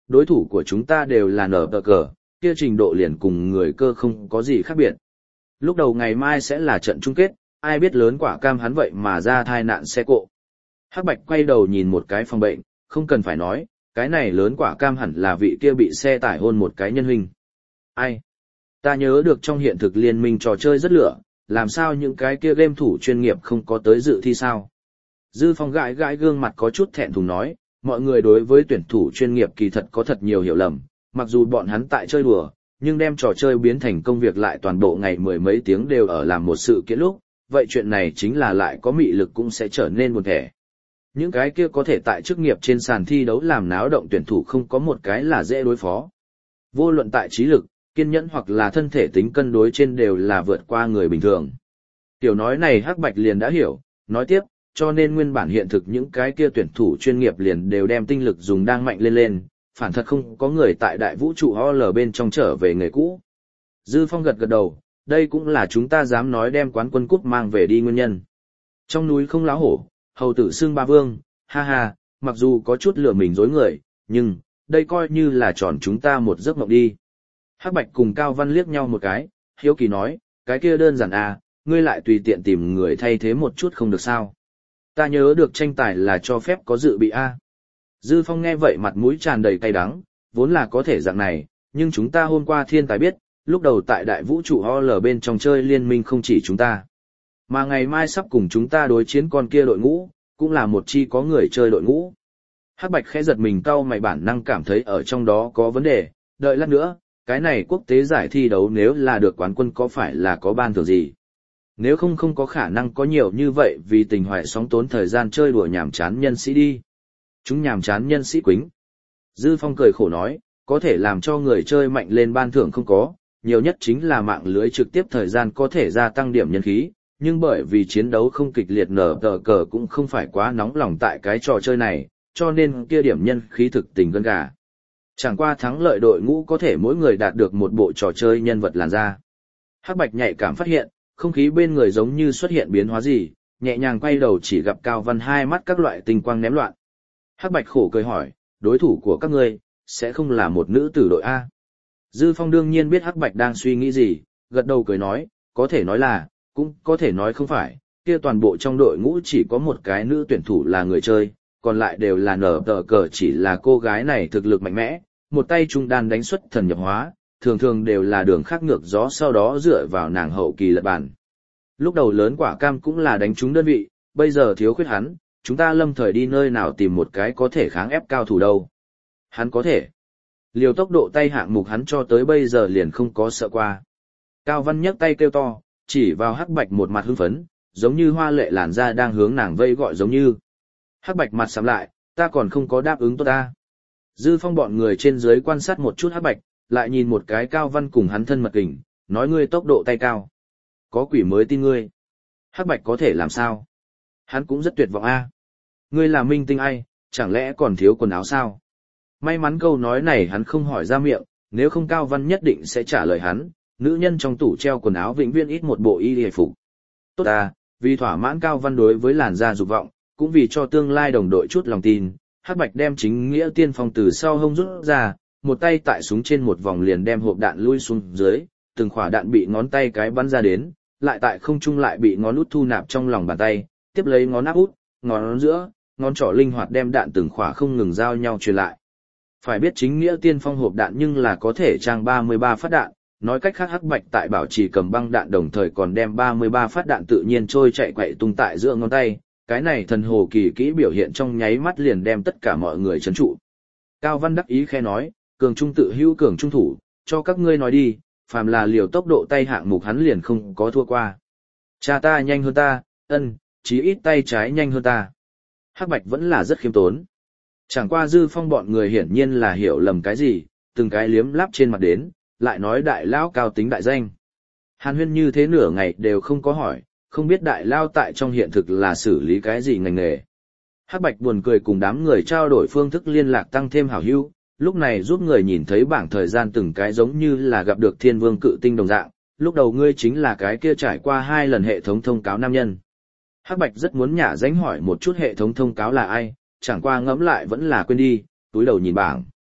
đối thủ của chúng ta đều là nở tờ cờ, kia trình độ liền cùng người cơ không có gì khác biệt. Lúc đầu ngày mai sẽ là trận chung kết, ai biết lớn quả cam hắn vậy mà ra thai nạn xe cộ. Hắc Bạch quay đầu nhìn một cái phòng bệnh, không cần phải nói, cái này lớn quả cam hẳn là vị kia bị xe tải hôn một cái nhân huynh. Ai? Ta nhớ được trong hiện thực liên minh trò chơi rất lửa, làm sao những cái kia game thủ chuyên nghiệp không có tới dự thi sao? Dư Phong gãi gãi gương mặt có chút thẹn thùng nói, mọi người đối với tuyển thủ chuyên nghiệp kỳ thật có thật nhiều hiểu lầm, mặc dù bọn hắn tại chơi đùa, nhưng đem trò chơi biến thành công việc lại toàn bộ ngày mười mấy tiếng đều ở làm một sự kiện lúc, vậy chuyện này chính là lại có mị lực cũng sẽ trở nên buồn thẻ. Những cái kia có thể tại chức nghiệp trên sàn thi đấu làm náo động tuyển thủ không có một cái là dễ đối phó. Vô luận tại trí lực, kiên nhẫn hoặc là thân thể tính cân đối trên đều là vượt qua người bình thường. Tiểu nói này Hắc Bạch liền đã hiểu, nói tiếp, cho nên nguyên bản hiện thực những cái kia tuyển thủ chuyên nghiệp liền đều đem tinh lực dùng đang mạnh lên, phản thật không có người tại đại vũ trụ OL bên trong trở về nghề cũ. Dư Phong gật gật đầu, đây cũng là chúng ta dám nói đem quán quân cúp mang về đi nguyên nhân. Trong núi không láo hổ, hầu tử xưng ba vương, ha ha, mặc dù có chút lừa mình dối người, nhưng, đây coi như là tròn chúng ta một giấc mộng đi. Hắc Bạch cùng Cao Văn liếc nhau một cái, hiếu kỳ nói, cái kia đơn giản à, ngươi lại tùy tiện tìm người thay thế một chút không được sao. Ta nhớ được tranh tài là cho phép có dự bị a. Dư Phong nghe vậy mặt mũi tràn đầy cay đắng, vốn là có thể dạng này, nhưng chúng ta hôm qua thiên tài biết, lúc đầu tại đại vũ trụ OL bên trong chơi liên minh không chỉ chúng ta. Mà ngày mai sắp cùng chúng ta đối chiến con kia đội ngũ, cũng là một chi có người chơi đội ngũ. Hắc Bạch khẽ giật mình cau mày bản năng cảm thấy ở trong đó có vấn đề, đợi lát nữa, cái này quốc tế giải thi đấu nếu là được quán quân có phải là có ban thưởng gì? Nếu không có khả năng có nhiều như vậy vì tình hoài sóng tốn thời gian chơi đùa nhàm chán nhân sĩ đi. Chúng nhàm chán nhân sĩ quính. Dư Phong cười khổ nói, có thể làm cho người chơi mạnh lên ban thưởng không có, nhiều nhất chính là mạng lưới trực tiếp thời gian có thể gia tăng điểm nhân khí, nhưng bởi vì chiến đấu không kịch liệt nở tờ cờ cũng không phải quá nóng lòng tại cái trò chơi này, cho nên kia điểm nhân khí thực tình gân gà. Chẳng qua thắng lợi đội ngũ có thể mỗi người đạt được một bộ trò chơi nhân vật làn da. Hắc Bạch nhạy cảm phát hiện, không khí bên người giống như xuất hiện biến hóa gì, nhẹ nhàng quay đầu chỉ gặp Cao Văn hai mắt các loại tinh quang ném loạn. Hắc Bạch khổ cười hỏi, đối thủ của các ngươi sẽ không là một nữ tử đội A. Dư Phong đương nhiên biết Hắc Bạch đang suy nghĩ gì, gật đầu cười nói, có thể nói là, cũng có thể nói không phải, kia toàn bộ trong đội ngũ chỉ có một cái nữ tuyển thủ là người chơi, còn lại đều là nở tờ cờ chỉ là cô gái này thực lực mạnh mẽ, một tay trung đan đánh xuất thần nhập hóa, thường thường đều là đường khác ngược gió sau đó dựa vào nàng hậu kỳ lật bàn. Lúc đầu lớn quả cam cũng là đánh trúng đơn vị, bây giờ thiếu khuyết hắn, chúng ta lâm thời đi nơi nào tìm một cái có thể kháng ép cao thủ đâu. Hắn có thể. Liều tốc độ tay hạng mục hắn cho tới bây giờ liền không có sợ qua. Cao Văn nhấc tay kêu to, chỉ vào Hắc Bạch một mặt hưng phấn, giống như hoa lệ làn da đang hướng nàng vây gọi giống như. Hắc Bạch mặt sắm lại, ta còn không có đáp ứng tốt ta. Dư Phong bọn người trên dưới quan sát một chút Hắc Bạch, lại nhìn một cái Cao Văn cùng hắn thân mật kình, nói ngươi tốc độ tay cao. Có quỷ mới tin ngươi. Hắc Bạch có thể làm sao? Hắn cũng rất tuyệt vọng a. Ngươi là minh tinh ai, chẳng lẽ còn thiếu quần áo sao? May mắn câu nói này hắn không hỏi ra miệng, nếu không Cao Văn nhất định sẽ trả lời hắn, nữ nhân trong tủ treo quần áo vĩnh viễn ít một bộ y hề phục. Tốt à, vì thỏa mãn Cao Văn đối với làn da dục vọng, cũng vì cho tương lai đồng đội chút lòng tin, Hắc Bạch đem chính nghĩa tiên phong từ sau hông rút ra, một tay tại súng trên một vòng liền đem hộp đạn lui xuống dưới, từng quả đạn bị ngón tay cái bắn ra đến, lại tại không trung lại bị ngón út thu nạp trong lòng bàn tay, tiếp lấy ngón áp út, ngón giữa, ngón trỏ linh hoạt đem đạn từng quả không ngừng giao nhau truyền lại. Phải biết chính nghĩa tiên phong hộp đạn nhưng là có thể trang 33 phát đạn, nói cách khác Hắc Bạch tại bảo trì cầm băng đạn đồng thời còn đem 33 phát đạn tự nhiên trôi chạy quậy tung tại giữa ngón tay, cái này thần hồ kỳ kỹ biểu hiện trong nháy mắt liền đem tất cả mọi người trấn trụ. Cao Văn đắc ý khe nói, cường trung tự hữu cường trung thủ, cho các ngươi nói đi, phàm là liều tốc độ tay hạng mục hắn liền không có thua qua. Cha ta nhanh hơn ta, chí ít tay trái nhanh hơn ta. Hắc Bạch vẫn là rất khiêm tốn. Chẳng qua Dư Phong bọn người hiển nhiên là hiểu lầm cái gì, từng cái liếm láp trên mặt đến, lại nói đại lão cao tính đại danh. Hàn Huyên như thế nửa ngày đều không có hỏi, không biết đại lao tại trong hiện thực là xử lý cái gì ngành nghề. Hắc Bạch buồn cười cùng đám người trao đổi phương thức liên lạc tăng thêm hảo hữu, lúc này giúp người nhìn thấy bảng thời gian từng cái giống như là gặp được thiên vương cự tinh đồng dạng, lúc đầu ngươi chính là cái kia trải qua 2 lần hệ thống thông cáo nam nhân. Hắc Bạch rất muốn nhả dánh hỏi một chút hệ thống thông cáo là ai, chẳng qua ngẫm lại vẫn là quên đi, túi đầu nhìn bảng.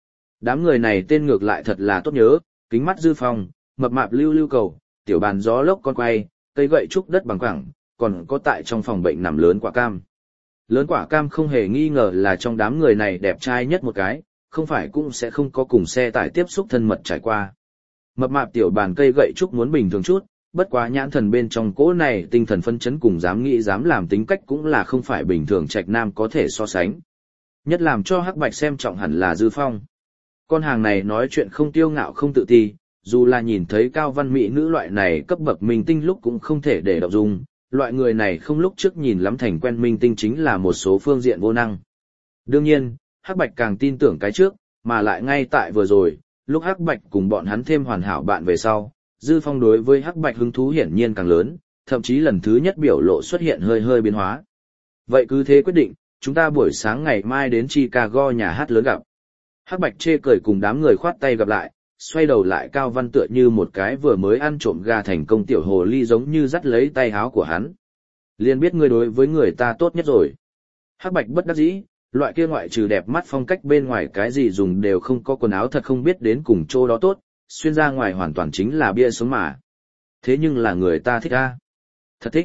Đám người này tên ngược lại thật là tốt nhớ, kính mắt Dư Phong, mập mạp lưu lưu cầu, tiểu bàn gió lốc con quay, cây gậy trúc đất bằng quẳng, còn có tại trong phòng bệnh nằm lớn quả cam. Lớn quả cam không hề nghi ngờ là trong đám người này đẹp trai nhất một cái, không phải cũng sẽ không có cùng xe tải tiếp xúc thân mật trải qua. Mập mạp tiểu bàn cây gậy trúc muốn bình thường chút, bất quá nhãn thần bên trong cỗ này tinh thần phân chấn cùng dám nghĩ dám làm tính cách cũng là không phải bình thường trạch nam có thể so sánh. Nhất làm cho Hắc Bạch xem trọng hẳn là Dư Phong. Con hàng này nói chuyện không tiêu ngạo không tự ti, dù là nhìn thấy cao văn mỹ nữ loại này cấp bậc minh tinh lúc cũng không thể để động dung, loại người này không lúc trước nhìn lắm thành quen minh tinh chính là một số phương diện vô năng. Đương nhiên, Hắc Bạch càng tin tưởng cái trước, mà lại ngay tại vừa rồi, lúc Hắc Bạch cùng bọn hắn thêm hoàn hảo bạn về sau, Dư Phong đối với Hắc Bạch hứng thú hiển nhiên càng lớn, thậm chí lần thứ nhất biểu lộ xuất hiện hơi hơi biến hóa. Vậy cứ thế quyết định, chúng ta buổi sáng ngày mai đến Chicago nhà hát lớn gặp. Hắc Bạch chê cười cùng đám người khoát tay gặp lại, xoay đầu lại Cao Văn tựa như một cái vừa mới ăn trộm gà thành công tiểu hồ ly giống như dắt lấy tay áo của hắn. Liền biết ngươi đối với người ta tốt nhất rồi. Hắc Bạch bất đắc dĩ, loại kia ngoại trừ đẹp mắt phong cách bên ngoài cái gì dùng đều không có quần áo thật không biết đến cùng chỗ đó tốt, xuyên ra ngoài hoàn toàn chính là bia sống mà. Thế nhưng là người ta thích a. Thật thích.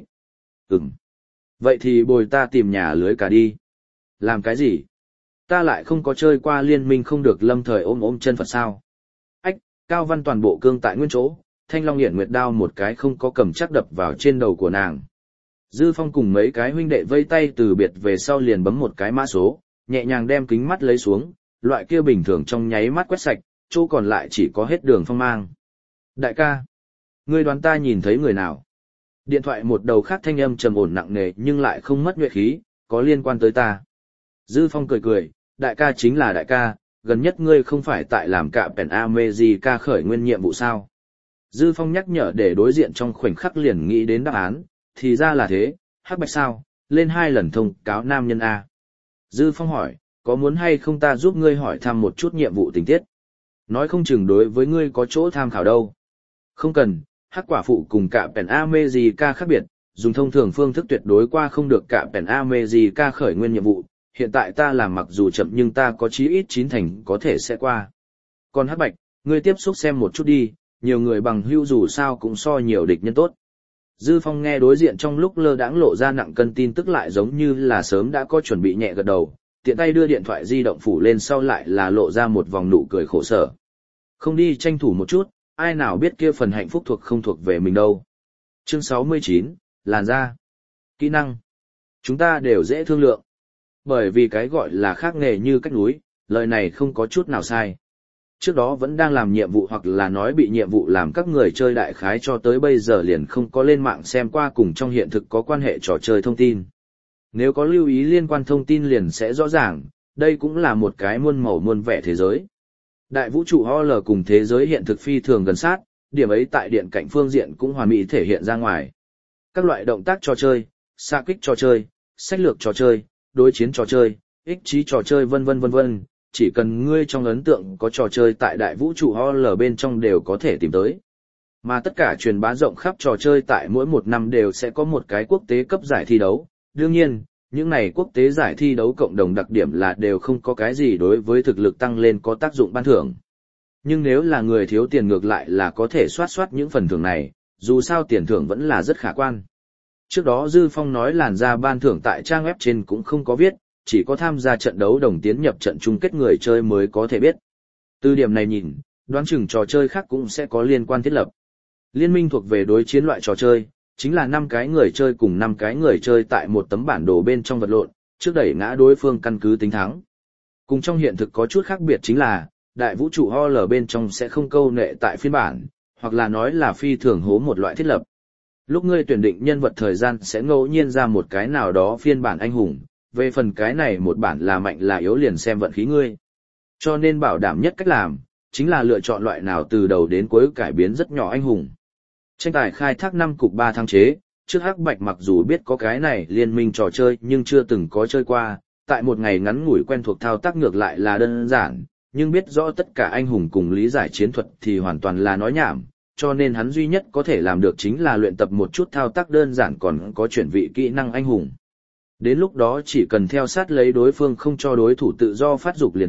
Vậy thì bồi ta tìm nhà lưới cả đi. Làm cái gì? Ta lại không có chơi qua liên minh không được lâm thời ôm chân Phật sao. Ách, Cao Văn toàn bộ cương tại nguyên chỗ, Thanh Long Hiển Nguyệt đao một cái không có cầm chắc đập vào trên đầu của nàng. Dư Phong cùng mấy cái huynh đệ vây tay từ biệt về sau liền bấm một cái mã số, nhẹ nhàng đem kính mắt lấy xuống, loại kia bình thường trong nháy mắt quét sạch, chỗ còn lại chỉ có hết đường phong mang. Đại ca, ngươi đoán ta nhìn thấy người nào? Điện thoại một đầu khác thanh âm trầm ổn nặng nề nhưng lại không mất nhuệ khí, có liên quan tới ta. Dư Phong cười cười, đại ca chính là đại ca, gần nhất ngươi không phải tại làm cạm Pen America khởi nguyên nhiệm vụ sao? Dư Phong nhắc nhở để đối diện trong khoảnh khắc liền nghĩ đến đáp án, thì ra là thế, Hắc Bạch sao, lên 2 lần thông cáo nam nhân A. Dư Phong hỏi, có muốn hay không ta giúp ngươi hỏi thăm một chút nhiệm vụ tình tiết? Nói không chừng đối với ngươi có chỗ tham khảo đâu. Không cần, Hắc quả phụ cùng cạm Pen America khác biệt, dùng thông thường phương thức tuyệt đối qua không được cạm Pen America khởi nguyên nhiệm vụ. Hiện tại ta làm mặc dù chậm nhưng ta có chí ít 9 thành có thể sẽ qua. Còn Hắc Bạch, ngươi tiếp xúc xem một chút đi, nhiều người bằng hữu dù sao cũng so nhiều địch nhân tốt. Dư Phong nghe đối diện trong lúc lơ đãng lộ ra nặng cân tin tức lại giống như là sớm đã có chuẩn bị nhẹ gật đầu, tiện tay đưa điện thoại di động phủ lên sau lại là lộ ra một vòng nụ cười khổ sở. Không đi tranh thủ một chút, ai nào biết kia phần hạnh phúc thuộc không thuộc về mình đâu. Chương 69, làn da. Kỹ năng. Chúng ta đều dễ thương lượng. Bởi vì cái gọi là khác nghề như cách núi, lời này không có chút nào sai. Trước đó vẫn đang làm nhiệm vụ hoặc là nói bị nhiệm vụ làm các người chơi đại khái cho tới bây giờ liền không có lên mạng xem qua cùng trong hiện thực có quan hệ trò chơi thông tin. Nếu có lưu ý liên quan thông tin liền sẽ rõ ràng, đây cũng là một cái muôn màu muôn vẻ thế giới. Đại vũ trụ OL cùng thế giới hiện thực phi thường gần sát, điểm ấy tại điện cạnh phương diện cũng hoàn mỹ thể hiện ra ngoài. Các loại động tác trò chơi, xạ kích trò chơi, sách lược trò chơi, đối chiến trò chơi, ích trí trò chơi vân vân, chỉ cần ngươi trong ấn tượng có trò chơi tại đại vũ trụ OL bên trong đều có thể tìm tới. Mà tất cả truyền bá rộng khắp trò chơi tại mỗi một năm đều sẽ có một cái quốc tế cấp giải thi đấu. Đương nhiên, những này quốc tế giải thi đấu cộng đồng đặc điểm là đều không có cái gì đối với thực lực tăng lên có tác dụng ban thưởng. Nhưng nếu là người thiếu tiền ngược lại là có thể soát những phần thưởng này, dù sao tiền thưởng vẫn là rất khả quan. Trước đó Dư Phong nói làn ra ban thưởng tại trang web trên cũng không có viết, chỉ có tham gia trận đấu đồng tiến nhập trận chung kết người chơi mới có thể biết. Từ điểm này nhìn, đoán chừng trò chơi khác cũng sẽ có liên quan thiết lập. Liên minh thuộc về đối chiến loại trò chơi, chính là 5 cái người chơi cùng 5 cái người chơi tại một tấm bản đồ bên trong vật lộn, trước đẩy ngã đối phương căn cứ tính thắng. Cùng trong hiện thực có chút khác biệt chính là, đại vũ trụ OL bên trong sẽ không câu nệ tại phiên bản, hoặc là nói là phi thường hố một loại thiết lập. Lúc ngươi tuyển định nhân vật thời gian sẽ ngẫu nhiên ra một cái nào đó phiên bản anh hùng, về phần cái này một bản là mạnh là yếu liền xem vận khí ngươi. Cho nên bảo đảm nhất cách làm, chính là lựa chọn loại nào từ đầu đến cuối cải biến rất nhỏ anh hùng. Tranh tài khai thác 5 cục 3 thắng chế, trước Hắc Bạch mặc dù biết có cái này liên minh trò chơi nhưng chưa từng có chơi qua, tại một ngày ngắn ngủi quen thuộc thao tác ngược lại là đơn giản, nhưng biết rõ tất cả anh hùng cùng lý giải chiến thuật thì hoàn toàn là nói nhảm, cho nên hắn duy nhất có thể làm được chính là luyện tập một chút thao tác đơn giản còn có chuyển vị kỹ năng anh hùng. Đến lúc đó chỉ cần theo sát lấy đối phương không cho đối thủ tự do phát dục liền tốt,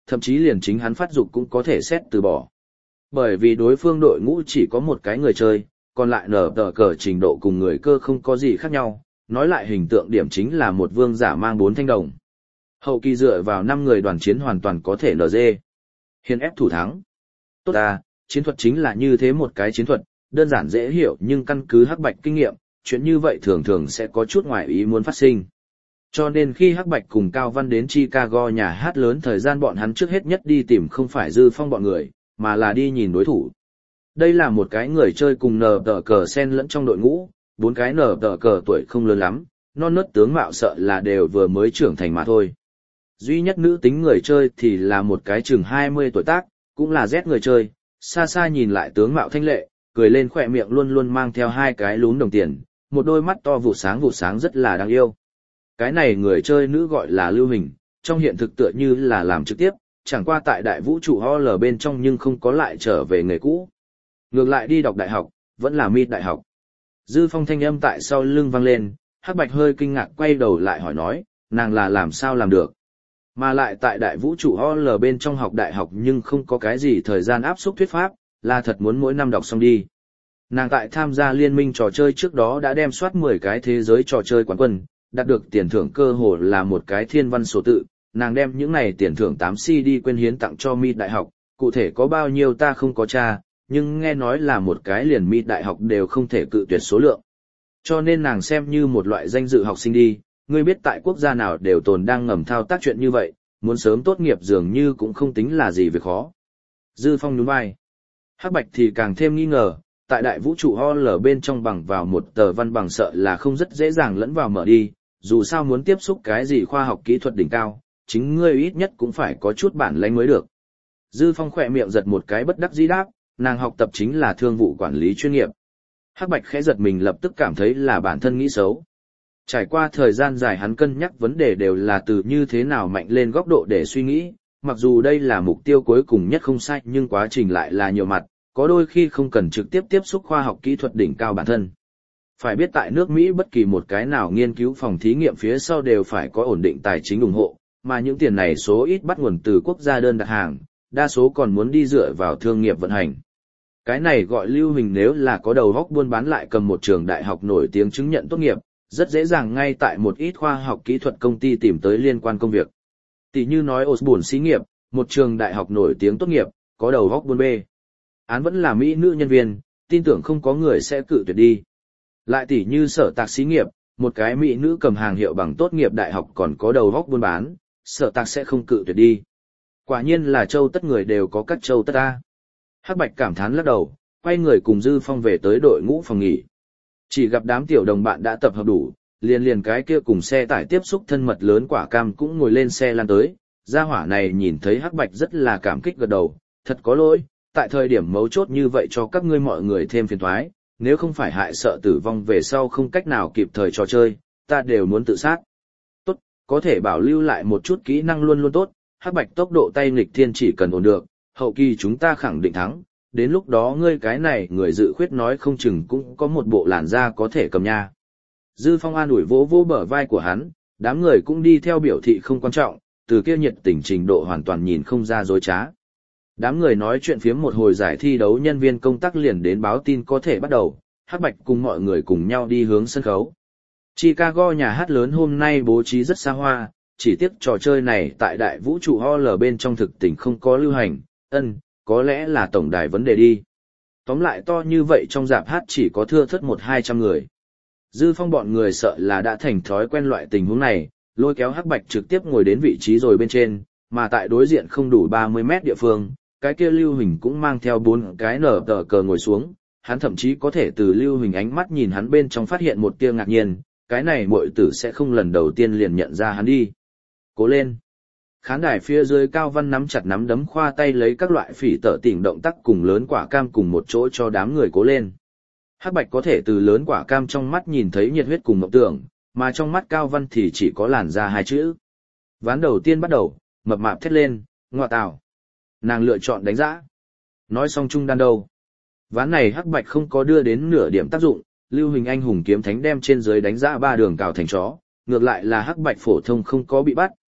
thậm chí liền chính hắn phát dục cũng có thể xét từ bỏ. Bởi vì đối phương đội ngũ chỉ có một cái người chơi, còn lại nở tờ cờ trình độ cùng người cơ không có gì khác nhau, nói lại hình tượng điểm chính là một vương giả mang 4 thanh đồng. Hậu kỳ dựa vào 5 người đoàn chiến hoàn toàn có thể NG. Hiền ép thủ thắng. Tốt à, chiến thuật chính là như thế một cái chiến thuật, đơn giản dễ hiểu nhưng căn cứ Hắc Bạch kinh nghiệm, chuyện như vậy thường thường sẽ có chút ngoài ý muốn phát sinh. Cho nên khi Hắc Bạch cùng Cao Văn đến Chicago nhà hát lớn thời gian bọn hắn trước hết nhất đi tìm không phải Dư Phong bọn người, mà là đi nhìn đối thủ. Đây là một cái người chơi cùng nở tờ cờ xen lẫn trong đội ngũ, 4 cái nở tờ cờ tuổi không lớn lắm, non nớt tướng mạo sợ là đều vừa mới trưởng thành mà thôi. Duy nhất nữ tính người chơi thì là một cái chừng 20 tuổi tác, cũng là Z người chơi, xa xa nhìn lại tướng mạo thanh lệ, cười lên khỏe miệng luôn luôn mang theo 2 cái lún đồng tiền, một đôi mắt to vụ sáng rất là đáng yêu. Cái này người chơi nữ gọi là Lưu Hình, trong hiện thực tựa như là làm trực tiếp, chẳng qua tại đại vũ trụ HL bên trong nhưng không có lại trở về nghề cũ. Ngược lại đi đọc đại học, vẫn là mid đại học. Dư Phong thanh âm tại sau lưng vang lên, Hắc Bạch hơi kinh ngạc quay đầu lại hỏi nói, nàng là làm sao làm được. Mà lại tại đại vũ trụ HL bên trong học đại học nhưng không có cái gì thời gian áp xúc thuyết pháp, là thật muốn mỗi năm đọc xong đi. Nàng tại tham gia liên minh trò chơi trước đó đã đem soát 10 cái thế giới trò chơi quán quân, đạt được tiền thưởng cơ hồ là một cái thiên văn số tự, nàng đem những này tiền thưởng 8 CD quên hiến tặng cho mid đại học, cụ thể có bao nhiêu ta không có tra, nhưng nghe nói là một cái liền mid đại học đều không thể cự tuyệt số lượng. Cho nên nàng xem như một loại danh dự học sinh đi, ngươi biết tại quốc gia nào đều tồn đang ngầm thao tác chuyện như vậy, muốn sớm tốt nghiệp dường như cũng không tính là gì việc khó. Dư Phong nhún vai. Hắc Bạch thì càng thêm nghi ngờ, tại đại vũ trụ HL bên trong bằng vào một tờ văn bằng sợ là không rất dễ dàng lẫn vào mở đi, dù sao muốn tiếp xúc cái gì khoa học kỹ thuật đỉnh cao, chính ngươi ít nhất cũng phải có chút bản lĩnh mới được. Dư Phong khỏe miệng giật một cái bất đắc dĩ đáp, nàng học tập chính là thương vụ quản lý chuyên nghiệp. Hắc Bạch khẽ giật mình lập tức cảm thấy là bản thân nghĩ xấu. Trải qua thời gian dài hắn cân nhắc vấn đề đều là từ như thế nào mạnh lên góc độ để suy nghĩ, mặc dù đây là mục tiêu cuối cùng nhất không sai nhưng quá trình lại là nhiều mặt, có đôi khi không cần trực tiếp tiếp xúc khoa học kỹ thuật đỉnh cao bản thân. Phải biết tại nước Mỹ bất kỳ một cái nào nghiên cứu phòng thí nghiệm phía sau đều phải có ổn định tài chính ủng hộ, mà những tiền này số ít bắt nguồn từ quốc gia đơn đặt hàng, đa số còn muốn đi dựa vào thương nghiệp vận hành. Cái này gọi Lưu Hình nếu là có đầu óc buôn bán lại cầm một trường đại học nổi tiếng chứng nhận tốt nghiệp, rất dễ dàng ngay tại một ít khoa học kỹ thuật công ty tìm tới liên quan công việc. Tỷ như nói Osborne xí nghiệp, một trường đại học nổi tiếng tốt nghiệp, có đầu óc buôn bê. Án vẫn là mỹ nữ nhân viên, tin tưởng không có người sẽ cự tuyệt đi. Lại tỷ như Sở Tạc xí nghiệp, một cái mỹ nữ cầm hàng hiệu bằng tốt nghiệp đại học còn có đầu óc buôn bán, Sở Tạc sẽ không cự tuyệt đi. Quả nhiên là châu tất người đều có các châu tất ta. Hắc Bạch cảm thán lắc đầu, quay người cùng Dư Phong về tới đội ngũ phòng nghỉ. Chỉ gặp đám tiểu đồng bạn đã tập hợp đủ, liền cái kia cùng xe tải tiếp xúc thân mật lớn Quả Cam cũng ngồi lên xe lan tới. Gia hỏa này nhìn thấy Hắc Bạch rất là cảm kích gật đầu, thật có lỗi, tại thời điểm mấu chốt như vậy cho các ngươi mọi người thêm phiền toái, nếu không phải hại sợ tử vong về sau không cách nào kịp thời trò chơi, ta đều muốn tự sát. Tốt, có thể bảo lưu lại một chút kỹ năng luôn luôn tốt, Hắc Bạch tốc độ tay nghịch thiên chỉ cần ổn được, hậu kỳ chúng ta khẳng định thắng, đến lúc đó ngươi cái này người dự khuyết nói không chừng cũng có một bộ làn da có thể cầm nha. Dư Phong an ủi vỗ vỗ bờ vai của hắn, đám người cũng đi theo biểu thị không quan trọng, từ kia nhiệt tình trình độ hoàn toàn nhìn không ra dối trá. Đám người nói chuyện phiếm một hồi giải thi đấu nhân viên công tác liền đến báo tin có thể bắt đầu, Hắc Bạch cùng mọi người cùng nhau đi hướng sân khấu. Chicago nhà hát lớn hôm nay bố trí rất xa hoa, chỉ tiếc trò chơi này tại đại vũ trụ HL bên trong thực tình không có lưu hành, có lẽ là tổng đài vấn đề đi. Tóm lại to như vậy trong rạp hát chỉ có thưa thớt 100-200 người. Dư Phong bọn người sợ là đã thành thói quen loại tình huống này, lôi kéo Hắc Bạch trực tiếp ngồi đến vị trí rồi bên trên, mà tại đối diện không đủ 30 mét địa phương, cái kia Lưu Hình cũng mang theo 4 cái nở tờ cờ ngồi xuống, hắn thậm chí có thể từ Lưu Hình ánh mắt nhìn hắn bên trong phát hiện một tia ngạc nhiên, cái này muội tử sẽ không lần đầu tiên liền nhận ra hắn đi. Cố lên! Khán đài phía dưới Cao Văn nắm chặt nắm đấm khoa tay lấy các loại phỉ tở tỉnh động tác cùng lớn Quả Cam cùng một chỗ cho đám người cố lên. Hắc Bạch có thể từ lớn Quả Cam trong mắt nhìn thấy nhiệt huyết cùng mộng tưởng, mà trong mắt Cao Văn thì chỉ có làn ra 2 chữ. Ván đầu tiên bắt đầu, mập mạp thét lên, ngoa tào. Nàng lựa chọn đánh giã. Nói xong chung đan đầu. Ván này Hắc Bạch không có đưa đến nửa điểm tác dụng, Lưu Hình anh hùng kiếm thánh đem trên dưới đánh giã 3 đường cào thành chó, ngược lại là Hắc Bạch phổ thông không có bị bắt,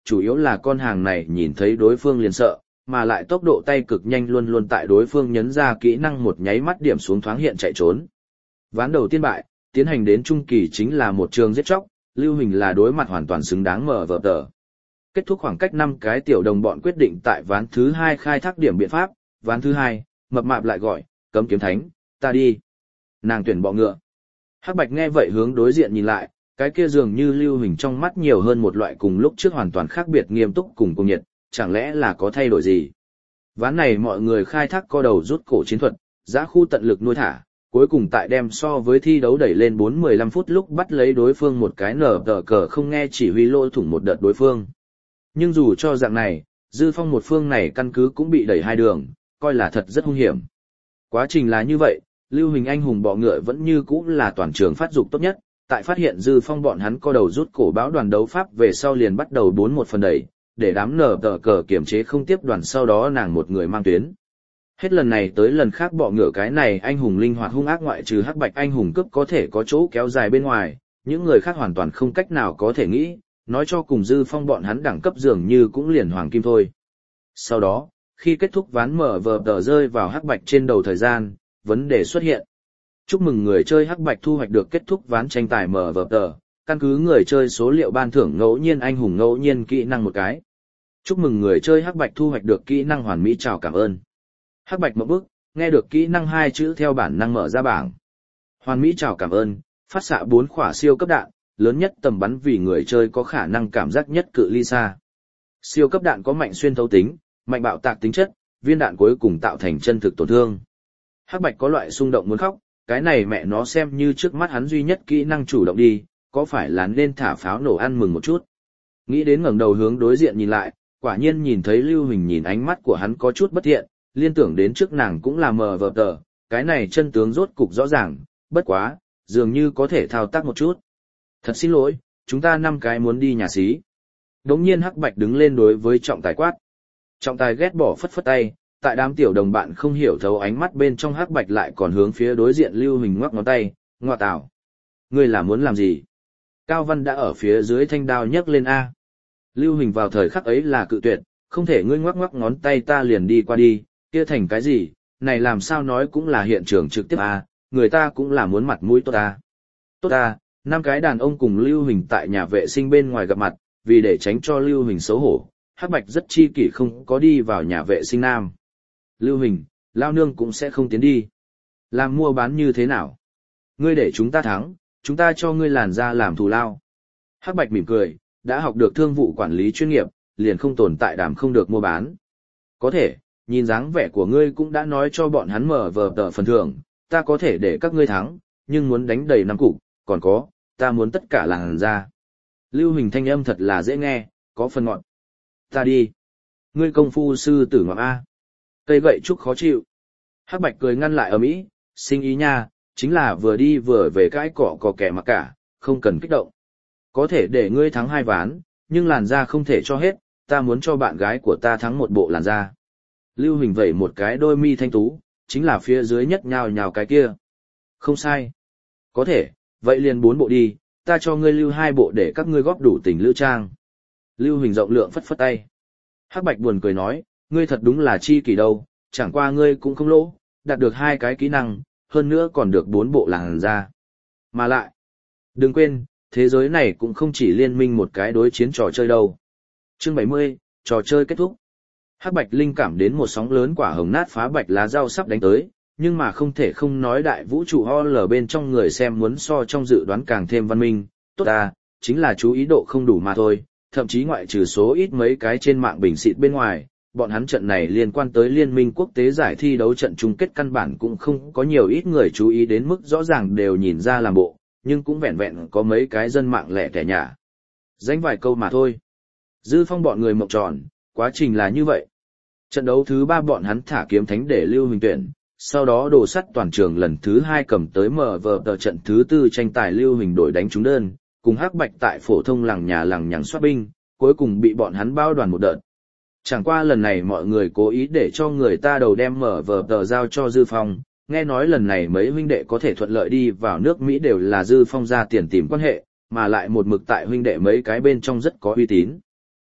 chủ yếu là con hàng này nhìn thấy đối phương liền sợ, mà lại tốc độ tay cực nhanh luôn luôn tại đối phương nhấn ra kỹ năng một nháy mắt điểm xuống thoáng hiện chạy trốn. Ván đầu tiên bại, tiến hành đến trung kỳ chính là một trường giết chóc, Lưu Huỳnh là đối mặt hoàn toàn xứng đáng mở vở tờ. Kết thúc khoảng cách 5 cái tiểu đồng bọn quyết định tại ván thứ 2 khai thác điểm biện pháp, ván thứ 2, mập mạp lại gọi, cấm kiếm thánh, ta đi. Nàng tuyển bọ ngựa. Hắc Bạch nghe vậy hướng đối diện nhìn lại, cái kia dường như Lưu Huỳnh trong mắt nhiều hơn một loại cùng lúc trước hoàn toàn khác biệt nghiêm túc cùng cùng nhiệt, chẳng lẽ là có thay đổi gì. Ván này mọi người khai thác co đầu rút cổ chiến thuật, giã khu tận lực nuôi thả, cuối cùng tại đem so với thi đấu đẩy lên 4-15 phút lúc bắt lấy đối phương một cái nở tờ cờ không nghe chỉ huy lôi thủng một đợt đối phương. Nhưng dù cho dạng này, Dư Phong một phương này căn cứ cũng bị đẩy hai đường, coi là thật rất hung hiểm. Quá trình là như vậy, Lưu Huỳnh anh hùng bọ ngựa vẫn như cũ là toàn trường phát dục tốt nhất, tại phát hiện Dư Phong bọn hắn co đầu rút cổ báo đoàn đấu pháp về sau liền bắt đầu 4-1 phần đẩy, để đám nở tờ cờ kiểm chế không tiếp đoàn sau đó nàng một người mang tuyến. Hết lần này tới lần khác bọ ngựa cái này anh hùng linh hoạt hung ác ngoại trừ Hắc Bạch anh hùng cướp có thể có chỗ kéo dài bên ngoài, những người khác hoàn toàn không cách nào có thể nghĩ, nói cho cùng Dư Phong bọn hắn đẳng cấp dường như cũng liền hoàng kim thôi. Sau đó, khi kết thúc ván mở vờ tờ rơi vào Hắc Bạch trên đầu thời gian, vấn đề xuất hiện. Chúc mừng người chơi Hắc Bạch thu hoạch được kết thúc ván tranh tài mở vờ tờ, căn cứ người chơi số liệu ban thưởng ngẫu nhiên anh hùng ngẫu nhiên kỹ năng một cái. Chúc mừng người chơi Hắc Bạch thu hoạch được kỹ năng hoàn mỹ chào cảm ơn. Hắc Bạch một bước, nghe được kỹ năng 2 chữ theo bản năng mở ra bảng. Hoàn mỹ chào cảm ơn, phát xạ 4 quả siêu cấp đạn, lớn nhất tầm bắn vì người chơi có khả năng cảm giác nhất cự ly xa. Siêu cấp đạn có mạnh xuyên thấu tính, mạnh bạo tạc tính chất, viên đạn cuối cùng tạo thành chân thực tổn thương. Hắc Bạch có loại xung động muốn khóc, cái này mẹ nó xem như trước mắt hắn duy nhất kỹ năng chủ động đi, có phải là nên thả pháo nổ ăn mừng một chút. Nghĩ đến ngẩng đầu hướng đối diện nhìn lại, quả nhiên nhìn thấy Lưu Huỳnh nhìn ánh mắt của hắn có chút bất thiện, liên tưởng đến trước nàng cũng là mờ vờ tờ, cái này chân tướng rốt cục rõ ràng, bất quá, dường như có thể thao tác một chút. Thật xin lỗi, chúng ta 5 cái muốn đi nhà xí. Đống nhiên Hắc Bạch đứng lên đối với trọng tài quát. Trọng tài ghét bỏ phất phất tay, tại đám tiểu đồng bạn không hiểu thấu ánh mắt bên trong Hắc Bạch lại còn hướng phía đối diện Lưu Huỳnh ngoắc ngón tay, ngoa tảo. Ngươi là muốn làm gì? Cao Văn đã ở phía dưới thanh đao nhấc lên A. Lưu Huỳnh vào thời khắc ấy là cự tuyệt, không thể ngươi ngoắc ngoắc ngón tay ta liền đi qua đi, kia thành cái gì, này làm sao nói cũng là hiện trường trực tiếp A, người ta cũng là muốn mặt mũi tốt A. Tốt A, 5 cái đàn ông cùng Lưu Huỳnh tại nhà vệ sinh bên ngoài gặp mặt, vì để tránh cho Lưu Huỳnh xấu hổ, Hắc Bạch rất chi kỷ không có đi vào nhà vệ sinh nam. Lưu Huỳnh, lao nương cũng sẽ không tiến đi. Làm mua bán như thế nào? Ngươi để chúng ta thắng, chúng ta cho ngươi làn ra làm thù lao. Hắc Bạch mỉm cười, đã học được thương vụ quản lý chuyên nghiệp, liền không tồn tại đàm không được mua bán. Có thể, nhìn dáng vẻ của ngươi cũng đã nói cho bọn hắn mở vờ tờ phần thưởng, ta có thể để các ngươi thắng, nhưng muốn đánh đầy 5 cục, còn có, ta muốn tất cả làn ra. Lưu Huỳnh thanh âm thật là dễ nghe, có phần ngọn. Ta đi. Ngươi công phu sư tử ngọc A. Cây gậy trúc khó chịu. Hắc Bạch cười ngăn lại ở mỹ, sinh ý nha, chính là vừa đi vừa về cái cỏ có kẻ mà cả, không cần kích động. Có thể để ngươi thắng 2 ván, nhưng làn da không thể cho hết, ta muốn cho bạn gái của ta thắng một bộ làn da. Lưu Huỳnh vẩy một cái đôi mi thanh tú, chính là phía dưới nhất nhào nhào cái kia. Không sai. Có thể, vậy liền 4 bộ đi, ta cho ngươi lưu 2 bộ để các ngươi góp đủ tình lữ trang. Lưu Huỳnh rộng lượng phất phất tay. Hắc Bạch buồn cười nói, ngươi thật đúng là chi kỷ đâu, chẳng qua ngươi cũng không lỗ, đạt được 2 cái kỹ năng, hơn nữa còn được 4 bộ làn da. Mà lại, đừng quên, thế giới này cũng không chỉ liên minh một cái đối chiến trò chơi đâu. Chương 70, trò chơi kết thúc. Hắc Bạch linh cảm đến một sóng lớn quả hồng nát phá bạch lá rau sắp đánh tới, nhưng mà không thể không nói đại vũ trụ HL bên trong người xem muốn so trong dự đoán càng thêm văn minh, tốt à, chính là chú ý độ không đủ mà thôi, thậm chí ngoại trừ số ít mấy cái trên mạng bình xịt bên ngoài, bọn hắn trận này liên quan tới liên minh quốc tế giải thi đấu trận chung kết căn bản cũng không có nhiều ít người chú ý đến mức rõ ràng đều nhìn ra làm bộ, nhưng cũng vẹn vẹn có mấy cái dân mạng lẻ tẻ nhả. Danh vài câu mà thôi. Dư Phong bọn người mộng tròn, quá trình là như vậy. Trận đấu thứ 3 bọn hắn thả kiếm thánh để Lưu Huỳnh tuyển, sau đó đổ sắt toàn trường lần thứ 2 cầm tới mở vờ tờ trận thứ 4 tranh tài Lưu Huỳnh đổi đánh trúng đơn, cùng Hắc Bạch tại phổ thông lằng nhà lằng nhằng soát binh, cuối cùng bị bọn hắn bao đoàn một đợt. Chẳng qua lần này mọi người cố ý để cho người ta đầu đem mở vờ tờ giao cho Dư Phong, nghe nói lần này mấy huynh đệ có thể thuận lợi đi vào nước Mỹ đều là Dư Phong ra tiền tìm quan hệ, mà lại một mực tại huynh đệ mấy cái bên trong rất có uy tín.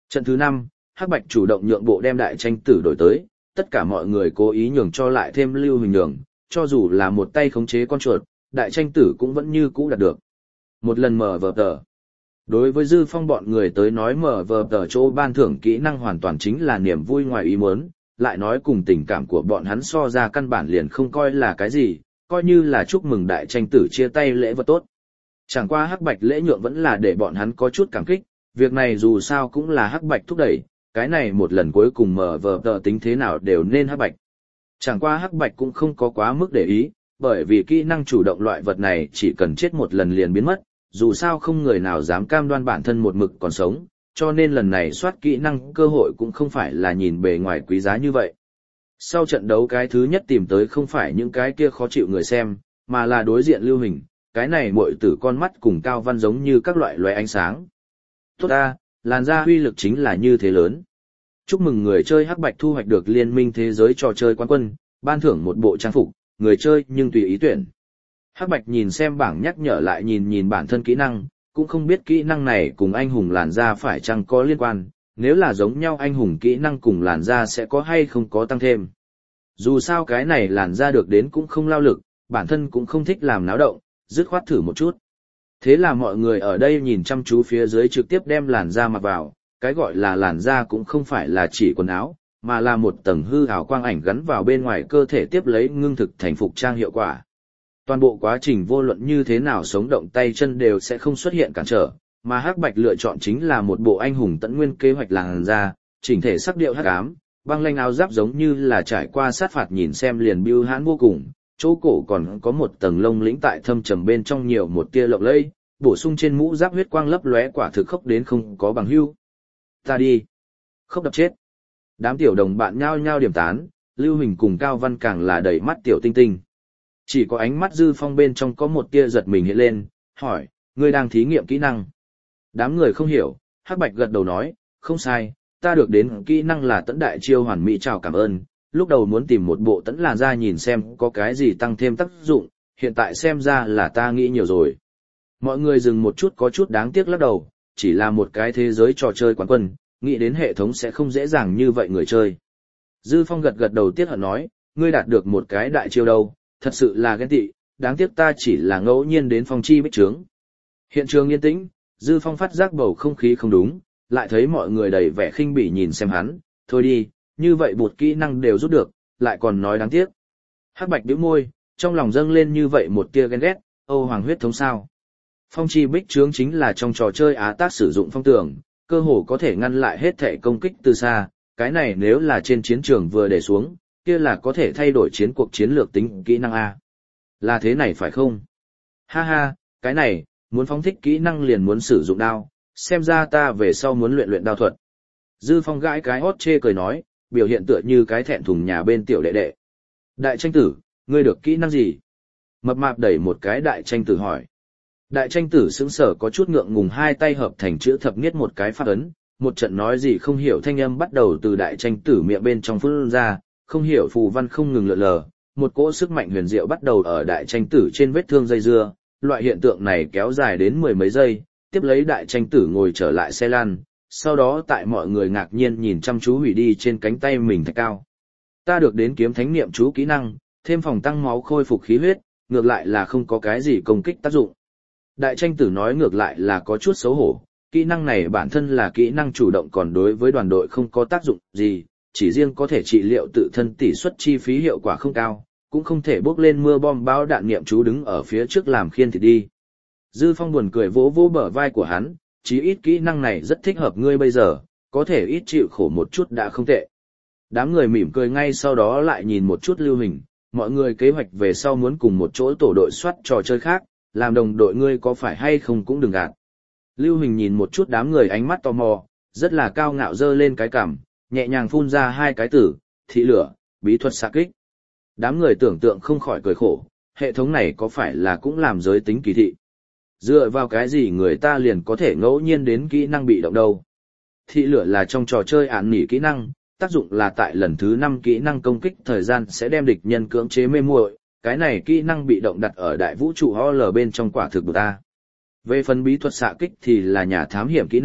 Trận thứ 5, Hắc Bạch chủ động nhượng bộ đem đại tranh tử đổi tới, tất cả mọi người cố ý nhường cho lại thêm Lưu Hình nhường, cho dù là một tay khống chế con chuột, đại tranh tử cũng vẫn như cũ đạt được. Một lần mở vở tờ. Đối với Dư Phong bọn người tới nói mở vở tờ chỗ ban thưởng kỹ năng hoàn toàn chính là niềm vui ngoài ý muốn, lại nói cùng tình cảm của bọn hắn so ra căn bản liền không coi là cái gì, coi như là chúc mừng đại tranh tử chia tay lễ vật tốt. Chẳng qua Hắc Bạch lễ nhượng vẫn là để bọn hắn có chút cảm kích, việc này dù sao cũng là Hắc Bạch thúc đẩy, cái này một lần cuối cùng mở vở tờ tính thế nào đều nên Hắc Bạch. Chẳng qua Hắc Bạch cũng không có quá mức để ý, bởi vì kỹ năng chủ động loại vật này chỉ cần chết một lần liền biến mất, dù sao không người nào dám cam đoan bản thân một mực còn sống, cho nên lần này soát kỹ năng cơ hội cũng không phải là nhìn bề ngoài quý giá như vậy. Sau trận đấu cái thứ nhất tìm tới không phải những cái kia khó chịu người xem, mà là đối diện Lưu Hình, cái này muội tử con mắt cùng Cao Văn giống như các loại loé ánh sáng. Tốt ta, làn da uy lực chính là như thế lớn. Chúc mừng người chơi Hắc Bạch thu hoạch được Liên minh thế giới trò chơi quán quân, ban thưởng một bộ trang phục, người chơi nhưng tùy ý tuyển. Hắc Bạch nhìn xem bảng nhắc nhở lại nhìn bản thân kỹ năng, cũng không biết kỹ năng này cùng anh hùng làn da phải chăng có liên quan, nếu là giống nhau anh hùng kỹ năng cùng làn da sẽ có hay không có tăng thêm. Dù sao cái này làn da được đến cũng không lao lực, bản thân cũng không thích làm náo động, dứt khoát thử một chút. Thế là mọi người ở đây nhìn chăm chú phía dưới trực tiếp đem làn da mặc vào, cái gọi là làn da cũng không phải là chỉ quần áo, mà là một tầng hư ảo quang ảnh gắn vào bên ngoài cơ thể tiếp lấy ngưng thực thành phục trang hiệu quả. Toàn bộ quá trình vô luận như thế nào sống động tay chân đều sẽ không xuất hiện cản trở, mà Hắc Bạch lựa chọn chính là một bộ anh hùng tận nguyên kế hoạch làn da, chỉnh thể sắc điệu hắc ám, băng lanh áo giáp giống như là trải qua sát phạt nhìn xem liền bưu hãn vô cùng, chỗ cổ còn có một tầng lông lĩnh tại thâm trầm bên trong nhiều một tia lộng lẫy, bổ sung trên mũ giáp huyết quang lấp lóe quả thực khốc đến không có bằng hữu. Ta đi. Khốc đập chết. Đám tiểu đồng bạn nhao nhao điểm tán, Lưu Hình cùng Cao Văn càng là đầy mắt tiểu tinh tinh. Chỉ có ánh mắt Dư Phong bên trong có một tia giật mình hiện lên, hỏi, ngươi đang thí nghiệm kỹ năng. Đám người không hiểu, Hắc Bạch gật đầu nói, không sai, ta được đến kỹ năng là tẫn đại chiêu hoàn mỹ chào cảm ơn, lúc đầu muốn tìm một bộ tẫn làn da nhìn xem có cái gì tăng thêm tác dụng, hiện tại xem ra là ta nghĩ nhiều rồi. Mọi người dừng một chút có chút đáng tiếc lắc đầu, chỉ là một cái thế giới trò chơi quán quân, nghĩ đến hệ thống sẽ không dễ dàng như vậy người chơi. Dư Phong gật gật đầu tiếc hận nói, ngươi đạt được một cái đại chiêu đâu, thật sự là ghen tị, đáng tiếc ta chỉ là ngẫu nhiên đến phong chi bích trướng. Hiện trường yên tĩnh, Dư Phong phát giác bầu không khí không đúng, lại thấy mọi người đầy vẻ khinh bỉ nhìn xem hắn, thôi đi, như vậy bột kỹ năng đều rút được, lại còn nói đáng tiếc. Hắc Bạch bĩu môi, trong lòng dâng lên như vậy một tia ghen ghét, Âu Hoàng huyết thống sao. Phong chi bích trướng chính là trong trò chơi Á tác sử dụng phong tường, cơ hồ có thể ngăn lại hết thể công kích từ xa, cái này nếu là trên chiến trường vừa để xuống, kia là có thể thay đổi chiến cuộc chiến lược tính kỹ năng A. Là thế này phải không? Ha ha, cái này, muốn phóng thích kỹ năng liền muốn sử dụng đao, xem ra ta về sau muốn luyện đao thuật. Dư Phong gãi cái hót chê cười nói, biểu hiện tựa như cái thẹn thùng nhà bên tiểu đệ đệ. Đại tranh tử, ngươi được kỹ năng gì? Mập mạp đẩy một cái đại tranh tử hỏi. Đại tranh tử sững sờ có chút ngượng ngùng hai tay hợp thành chữ thập niết một cái phát ấn, một trận nói gì không hiểu thanh âm bắt đầu từ đại tranh tử miệng bên trong phun ra, không hiểu phù văn không ngừng lượn lờ, một cỗ sức mạnh huyền diệu bắt đầu ở đại tranh tử trên vết thương dây dưa, loại hiện tượng này kéo dài đến mười mấy giây, tiếp lấy đại tranh tử ngồi trở lại xe lăn, sau đó tại mọi người ngạc nhiên nhìn chăm chú hủy đi trên cánh tay mình thạch cao. Ta được đến kiếm thánh niệm chú kỹ năng, thêm phòng tăng máu khôi phục khí huyết, ngược lại là không có cái gì công kích tác dụng. Đại tranh tử nói ngược lại là có chút xấu hổ, kỹ năng này bản thân là kỹ năng chủ động còn đối với đoàn đội không có tác dụng gì, chỉ riêng có thể trị liệu tự thân tỷ suất chi phí hiệu quả không cao, cũng không thể bốc lên mưa bom bão đạn niệm chú đứng ở phía trước làm khiên thì đi. Dư Phong buồn cười vỗ vỗ bờ vai của hắn, chí ít kỹ năng này rất thích hợp ngươi bây giờ, có thể ít chịu khổ một chút đã không tệ. Đám người mỉm cười ngay sau đó lại nhìn một chút Lưu Hình, mọi người kế hoạch về sau muốn cùng một chỗ tổ đội soát trò chơi khác, làm đồng đội ngươi có phải hay không cũng đừng gạt. Lưu Hình nhìn một chút đám người ánh mắt tò mò, rất là cao ngạo dơ lên cái cằm, nhẹ nhàng phun ra hai cái từ, thị lửa, bí thuật xạ kích. Đám người tưởng tượng không khỏi cười khổ, hệ thống này có phải là cũng làm giới tính kỳ thị. Dựa vào cái gì người ta liền có thể ngẫu nhiên đến kỹ năng bị động đâu. Thị lửa là trong trò chơi án nỉ kỹ năng, tác dụng là tại lần thứ 5 kỹ năng công kích thời gian sẽ đem địch nhân cưỡng chế mê muội, cái này kỹ năng bị động đặt ở đại vũ trụ HL bên trong quả thực của ta. Về phần bí thuật xạ kích thì là nhà thám hiểm kỹ năng,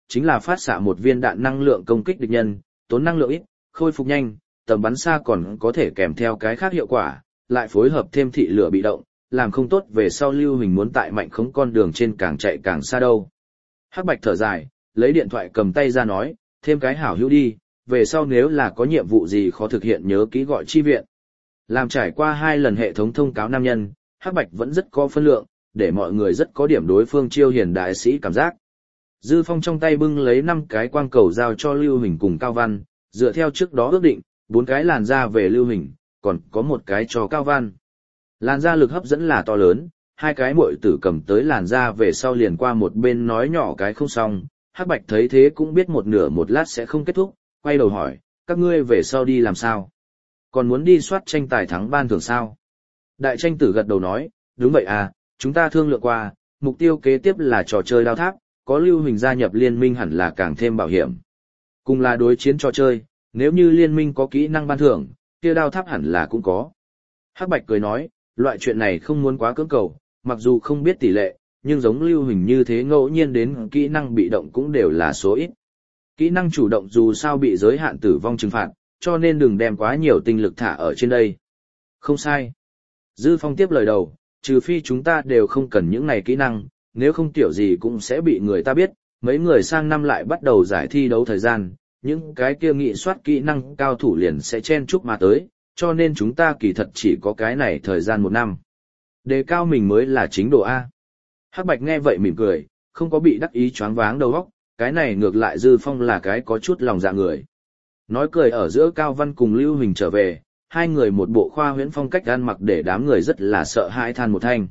chính là phát xạ một viên đạn năng lượng công kích địch nhân, tốn năng lượng ít, khôi phục nhanh, tầm bắn xa còn có thể kèm theo cái khác hiệu quả, lại phối hợp thêm thị lửa bị động, làm không tốt về sau Lưu Hình muốn tại mạnh khống con đường trên càng chạy càng xa đâu. Hắc Bạch thở dài, lấy điện thoại cầm tay ra nói, thêm cái hảo hữu đi, về sau nếu là có nhiệm vụ gì khó thực hiện nhớ kỹ gọi chi viện. Làm trải qua 2 lần hệ thống thông cáo nam nhân, Hắc Bạch vẫn rất có phân lượng, để mọi người rất có điểm đối phương chiêu hiền đại sĩ cảm giác. Dư Phong trong tay bưng lấy 5 cái quang cầu giao cho Lưu Hình cùng Cao Văn, dựa theo trước đó ước định, 4 cái làn ra về Lưu Hình, còn có 1 cái cho Cao Văn. Làn da lực hấp dẫn là to lớn, 2 cái muội tử cầm tới làn da về sau liền qua một bên nói nhỏ cái không xong, Hắc Bạch thấy thế cũng biết một nửa một lát sẽ không kết thúc, quay đầu hỏi, các ngươi về sau đi làm sao? Còn muốn đi soát tranh tài thắng ban thưởng sao? Đại tranh tử gật đầu nói, đúng vậy à, chúng ta thương lượng qua, mục tiêu kế tiếp là trò chơi đao tháp, có Lưu Hình gia nhập liên minh hẳn là càng thêm bảo hiểm. Cùng là đối chiến trò chơi, nếu như liên minh có kỹ năng ban thưởng, kia đao tháp hẳn là cũng có. Hắc Bạch cười nói, loại chuyện này không muốn quá cưỡng cầu, mặc dù không biết tỷ lệ, nhưng giống Lưu Hình như thế ngẫu nhiên đến kỹ năng bị động cũng đều là số ít. Kỹ năng chủ động dù sao bị giới hạn tử vong trừng phạt, cho nên đừng đem quá nhiều tinh lực thả ở trên đây. Không sai. Dư Phong tiếp lời đầu, trừ phi chúng ta đều không cần những này kỹ năng, nếu không tiểu gì cũng sẽ bị người ta biết, mấy người sang năm lại bắt đầu giải thi đấu thời gian, những cái kia nghị soát kỹ năng cao thủ liền sẽ chen chúc mà tới, cho nên chúng ta kỳ thật chỉ có cái này thời gian 1 năm. Đề cao mình mới là chính độ A. Hắc Bạch nghe vậy mỉm cười, không có bị đắc ý choáng váng đầu óc, cái này ngược lại Dư Phong là cái có chút lòng dạ người. Nói cười ở giữa Cao Văn cùng Lưu Hình trở về, 2 người một bộ khoa huyễn phong cách ăn mặc để đám người rất là sợ hãi than một thanh.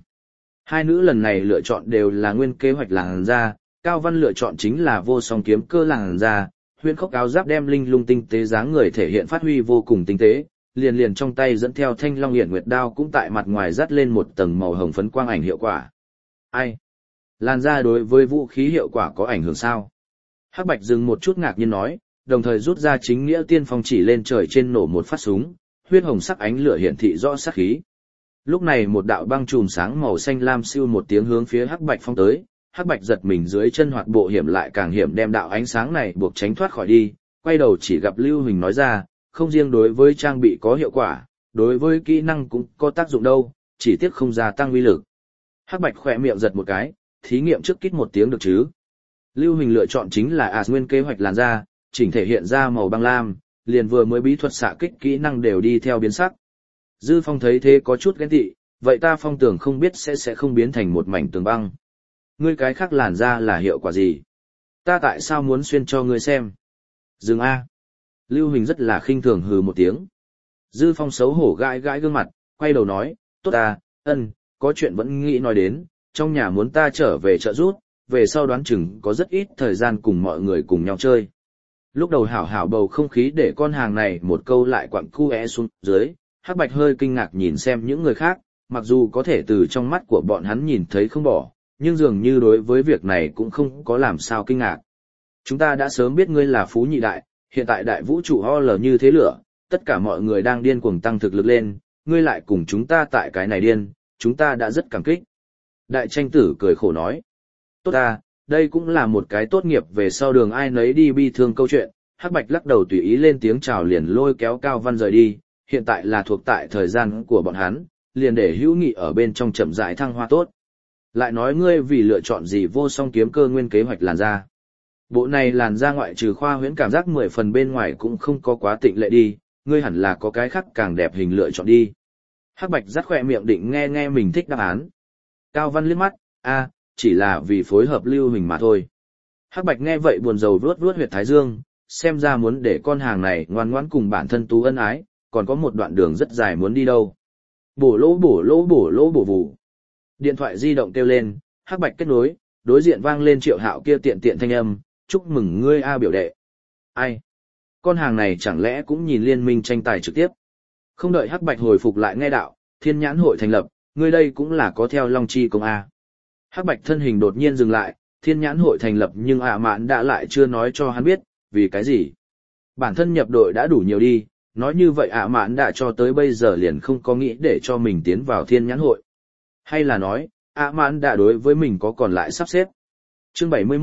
2 nữ lần này lựa chọn đều là nguyên kế hoạch làn da, Cao Văn lựa chọn chính là vô song kiếm cơ làn da, huyễn khốc áo giáp đem linh lung tinh tế dáng người thể hiện phát huy vô cùng tinh tế, liền trong tay dẫn theo thanh long hiển nguyệt đao cũng tại mặt ngoài dắt lên một tầng màu hồng phấn quang ảnh hiệu quả. Ai? Làn da đối với vũ khí hiệu quả có ảnh hưởng sao? Hắc Bạch dừng một chút ngạc nhiên nói, đồng thời rút ra chính nghĩa tiên phong chỉ lên trời trên nổ một phát súng, huyết hồng sắc ánh lửa hiển thị rõ sát khí. Lúc này một đạo băng chùm sáng màu xanh lam siêu một tiếng hướng phía Hắc Bạch phong tới, Hắc Bạch giật mình dưới chân hoạt bộ hiểm lại càng hiểm đem đạo ánh sáng này buộc tránh thoát khỏi đi, quay đầu chỉ gặp Lưu Huỳnh nói ra, không riêng đối với trang bị có hiệu quả, đối với kỹ năng cũng có tác dụng đâu, chỉ tiếc không gia tăng uy lực. Hắc Bạch khỏe miệng giật một cái, thí nghiệm trước kít một tiếng được chứ. Lưu Huỳnh lựa chọn chính là nguyên kế hoạch làn da, chỉnh thể hiện ra màu băng lam, liền vừa mới bí thuật xạ kích kỹ năng đều đi theo biến sắc. Dư Phong thấy thế có chút ghen tị, vậy ta phong tường không biết sẽ không biến thành một mảnh tường băng. Ngươi cái khác làn da là hiệu quả gì? Ta tại sao muốn xuyên cho ngươi xem? Dừng A. Lưu Huỳnh rất là khinh thường hừ một tiếng. Dư Phong xấu hổ gãi gãi gương mặt, quay đầu nói, tốt ta, có chuyện vẫn nghĩ nói đến, trong nhà muốn ta trở về trợ giúp, về sau đoán chừng có rất ít thời gian cùng mọi người cùng nhau chơi. Lúc đầu hảo hảo bầu không khí để con hàng này một câu lại quặng cu xuống dưới, Hắc Bạch hơi kinh ngạc nhìn xem những người khác, mặc dù có thể từ trong mắt của bọn hắn nhìn thấy không bỏ, nhưng dường như đối với việc này cũng không có làm sao kinh ngạc. Chúng ta đã sớm biết ngươi là phú nhị đại, hiện tại đại vũ trụ ho lờ như thế lửa, tất cả mọi người đang điên cuồng tăng thực lực lên, ngươi lại cùng chúng ta tại cái này điên, chúng ta đã rất cảm kích. Đại tranh tử cười khổ nói, tốt ta, đây cũng là một cái tốt nghiệp về sau đường ai nấy đi bi thương câu chuyện. Hắc Bạch lắc đầu tùy ý lên tiếng chào liền lôi kéo Cao Văn rời đi, hiện tại là thuộc tại thời gian của bọn hắn, liền để hữu nghị ở bên trong chậm rãi thăng hoa tốt. Lại nói ngươi vì lựa chọn gì vô song kiếm cơ nguyên kế hoạch làn da. Bộ này làn da ngoại trừ khoa huyễn cảm giác 10 phần bên ngoài cũng không có quá tịnh lệ đi, ngươi hẳn là có cái khác càng đẹp hình lựa chọn đi. Hắc Bạch rắt khỏe miệng định nghe mình thích đáp án. Cao Văn liếc mắt, chỉ là vì phối hợp Lưu Huỳnh mà thôi. Hắc Bạch nghe vậy buồn rầu vuốt vuốt huyệt thái dương, xem ra muốn để con hàng này ngoan ngoãn cùng bản thân tú ân ái, còn có một đoạn đường rất dài muốn đi đâu. Bổ lỗ bổ vụ. Điện thoại di động kêu lên, Hắc Bạch kết nối, đối diện vang lên Triệu Hạo kia tiện thanh âm, chúc mừng ngươi biểu đệ. Ai? Con hàng này chẳng lẽ cũng nhìn liên minh tranh tài trực tiếp? Không đợi Hắc Bạch hồi phục lại nghe đạo, Thiên Nhãn hội thành lập, ngươi đây cũng là có theo Long Chi công A. Hắc Bạch thân hình đột nhiên dừng lại, Thiên Nhãn hội thành lập nhưng Mạn đã lại chưa nói cho hắn biết, vì cái gì. Bản thân nhập đội đã đủ nhiều đi, nói như vậy Mạn đã cho tới bây giờ liền không có nghĩ để cho mình tiến vào Thiên Nhãn hội. Hay là nói, Mạn đã đối với mình có còn lại sắp xếp. Chương 71,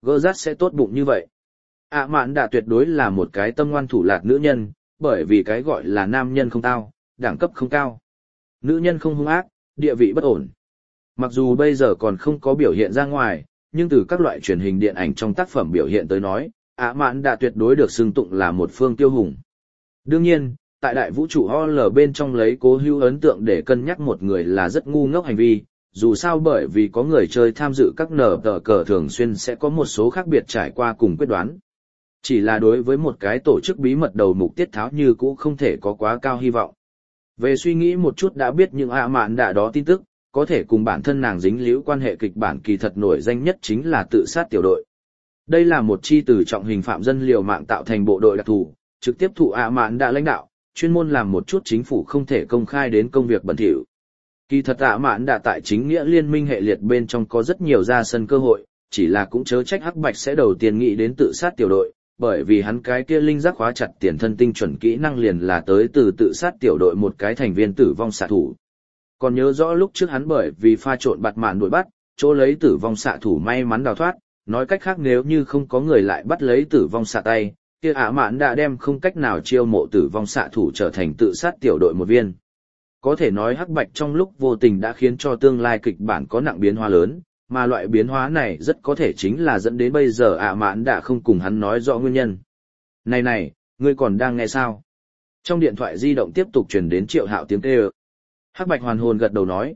gỡ rát sẽ tốt bụng như vậy. Mạn đã tuyệt đối là một cái tâm ngoan thủ lạt nữ nhân, bởi vì cái gọi là nam nhân không tao, đẳng cấp không cao. Nữ nhân không hung ác, địa vị bất ổn. Mặc dù bây giờ còn không có biểu hiện ra ngoài, nhưng từ các loại truyền hình điện ảnh trong tác phẩm biểu hiện tới nói, Mạn đã tuyệt đối được xưng tụng là một phương tiêu hùng. Đương nhiên, tại đại vũ trụ OL bên trong lấy Cố Hữu ấn tượng để cân nhắc một người là rất ngu ngốc hành vi, dù sao bởi vì có người chơi tham dự các nở tờ cờ thường xuyên sẽ có một số khác biệt trải qua cùng quyết đoán. Chỉ là đối với một cái tổ chức bí mật đầu mục tiết tháo như cũ không thể có quá cao hy vọng. Về suy nghĩ một chút đã biết những Mạn đã đó tin tức, có thể cùng bản thân nàng dính líu quan hệ kịch bản kỳ thật nổi danh nhất chính là tự sát tiểu đội. Đây là một chi từ trọng hình phạm dân liều mạng tạo thành bộ đội đặc thù, trực tiếp thụ Mạn đã lãnh đạo, chuyên môn làm một chút chính phủ không thể công khai đến công việc bẩn thỉu. Kỳ thật Mạn đã tại chính nghĩa liên minh hệ liệt bên trong có rất nhiều ra sân cơ hội, chỉ là cũng chớ trách Hắc Bạch sẽ đầu tiên nghĩ đến tự sát tiểu đội, bởi vì hắn cái kia linh giác khóa chặt tiền thân tinh chuẩn kỹ năng liền là tới từ tự sát tiểu đội một cái thành viên tử vong xạ thủ. Còn nhớ rõ lúc trước hắn bởi vì pha trộn bạt mạn đuổi bắt, chỗ lấy tử vong xạ thủ may mắn đào thoát, nói cách khác nếu như không có người lại bắt lấy tử vong xạ tay, kia Mạn đã đem không cách nào chiêu mộ tử vong xạ thủ trở thành tự sát tiểu đội một viên. Có thể nói Hắc Bạch trong lúc vô tình đã khiến cho tương lai kịch bản có nặng biến hóa lớn, mà loại biến hóa này rất có thể chính là dẫn đến bây giờ Mạn đã không cùng hắn nói rõ nguyên nhân. Này, ngươi còn đang nghe sao? Trong điện thoại di động tiếp tục truyền đến Triệu Hạo tiếng kêu. Hắc Bạch hoàn hồn gật đầu nói,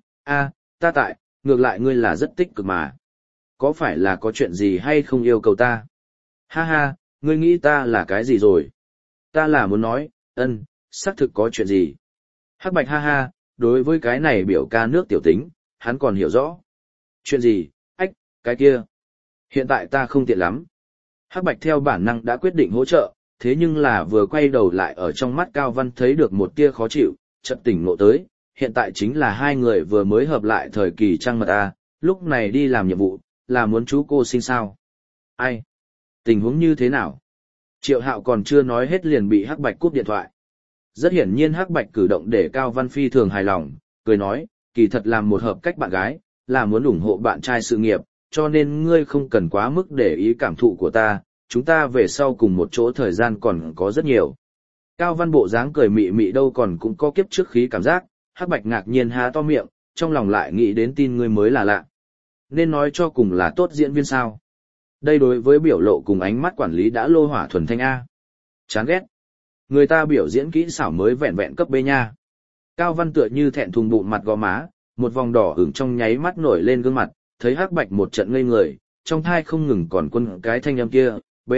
ta tại, ngược lại ngươi là rất tích cực mà. Có phải là có chuyện gì hay không yêu cầu ta? Ha ha, ngươi nghĩ ta là cái gì rồi? Ta là muốn nói, xác thực có chuyện gì? Hắc Bạch ha ha, đối với cái này biểu ca nước tiểu tính, hắn còn hiểu rõ. Chuyện gì, cái kia. Hiện tại ta không tiện lắm. Hắc Bạch theo bản năng đã quyết định hỗ trợ, thế nhưng là vừa quay đầu lại ở trong mắt Cao Văn thấy được một tia khó chịu, chợt tỉnh ngộ tới, hiện tại chính là hai người vừa mới hợp lại thời kỳ trăng mật lúc này đi làm nhiệm vụ, là muốn chú cô sinh sao. Ai? Tình huống như thế nào? Triệu Hạo còn chưa nói hết liền bị Hắc Bạch cúp điện thoại. Rất hiển nhiên Hắc Bạch cử động để Cao Văn phi thường hài lòng, cười nói, kỳ thật làm một hợp cách bạn gái, là muốn ủng hộ bạn trai sự nghiệp, cho nên ngươi không cần quá mức để ý cảm thụ của ta, chúng ta về sau cùng một chỗ thời gian còn có rất nhiều. Cao Văn bộ dáng cười mị mị đâu còn cũng có kiếp trước khí cảm giác, Hắc Bạch ngạc nhiên há to miệng, trong lòng lại nghĩ đến tin ngươi mới là lạ. Nên nói cho cùng là tốt diễn viên sao. Đây đối với biểu lộ cùng ánh mắt quản lý đã lô hỏa thuần thanh A. Chán ghét. Người ta biểu diễn kỹ xảo mới vẹn vẹn cấp B nha. Cao Văn tựa như thẹn thùng bụng mặt gò má, một vòng đỏ ửng trong nháy mắt nổi lên gương mặt, thấy Hắc Bạch một trận ngây người, trong thai không ngừng còn quân cái thanh âm kia, B.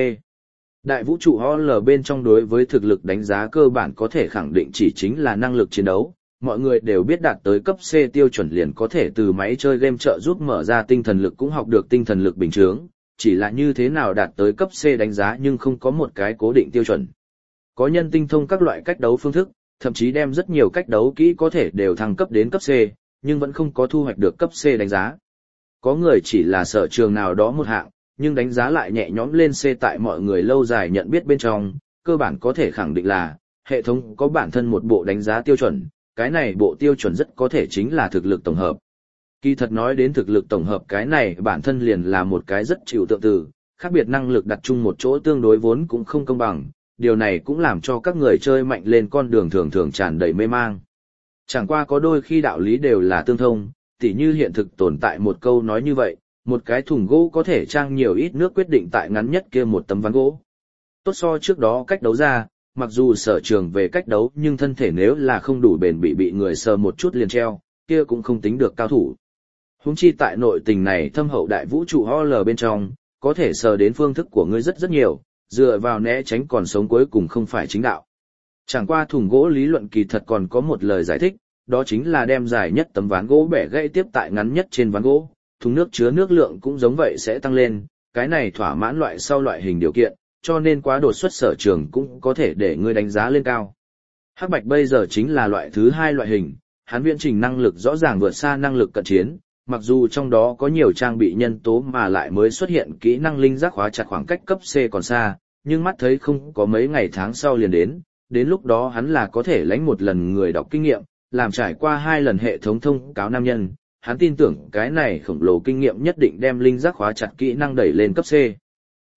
Đại vũ trụ OL bên trong đối với thực lực đánh giá cơ bản có thể khẳng định chỉ chính là năng lực chiến đấu, mọi người đều biết đạt tới cấp C tiêu chuẩn liền có thể từ máy chơi game trợ giúp mở ra tinh thần lực cũng học được tinh thần lực bình thường, chỉ là như thế nào đạt tới cấp C đánh giá nhưng không có một cái cố định tiêu chuẩn. Có nhân tinh thông các loại cách đấu phương thức, thậm chí đem rất nhiều cách đấu kỹ có thể đều thăng cấp đến cấp C, nhưng vẫn không có thu hoạch được cấp C đánh giá. Có người chỉ là sở trường nào đó một hạng, nhưng đánh giá lại nhẹ nhõm lên C tại mọi người lâu dài nhận biết bên trong, cơ bản có thể khẳng định là, hệ thống có bản thân một bộ đánh giá tiêu chuẩn, cái này bộ tiêu chuẩn rất có thể chính là thực lực tổng hợp. Kỳ thật nói đến thực lực tổng hợp cái này bản thân liền là một cái rất chịu tượng từ, khác biệt năng lực đặt chung một chỗ tương đối vốn cũng không công bằng, điều này cũng làm cho các người chơi mạnh lên con đường thường thường tràn đầy mê mang. Chẳng qua có đôi khi đạo lý đều là tương thông, tỉ như hiện thực tồn tại một câu nói như vậy, một cái thùng gỗ có thể trang nhiều ít nước quyết định tại ngắn nhất kia một tấm ván gỗ. Tốt so trước đó cách đấu ra, mặc dù sở trường về cách đấu nhưng thân thể nếu là không đủ bền bị người sờ một chút liền treo, kia cũng không tính được cao thủ. Huống chi tại nội tình này thâm hậu đại vũ trụ OL bên trong, có thể sờ đến phương thức của ngươi rất nhiều, dựa vào né tránh còn sống cuối cùng không phải chính đạo. Chẳng qua thùng gỗ lý luận kỳ thật còn có một lời giải thích, đó chính là đem dài nhất tấm ván gỗ bẻ gãy tiếp tại ngắn nhất trên ván gỗ, thùng nước chứa nước lượng cũng giống vậy sẽ tăng lên, cái này thỏa mãn loại sau loại hình điều kiện, cho nên quá đột xuất sở trường cũng có thể để ngươi đánh giá lên cao. Hắc Bạch bây giờ chính là loại thứ hai loại hình, hắn viễn trình năng lực rõ ràng vượt xa năng lực cận chiến, mặc dù trong đó có nhiều trang bị nhân tố mà lại mới xuất hiện kỹ năng linh giác khóa chặt khoảng cách cấp C còn xa, nhưng mắt thấy không có mấy ngày tháng sau liền đến lúc đó hắn là có thể lãnh một lần người đọc kinh nghiệm, làm trải qua 2 lần hệ thống thông cáo nam nhân, hắn tin tưởng cái này khổng lồ kinh nghiệm nhất định đem linh giác khóa chặt kỹ năng đẩy lên cấp C.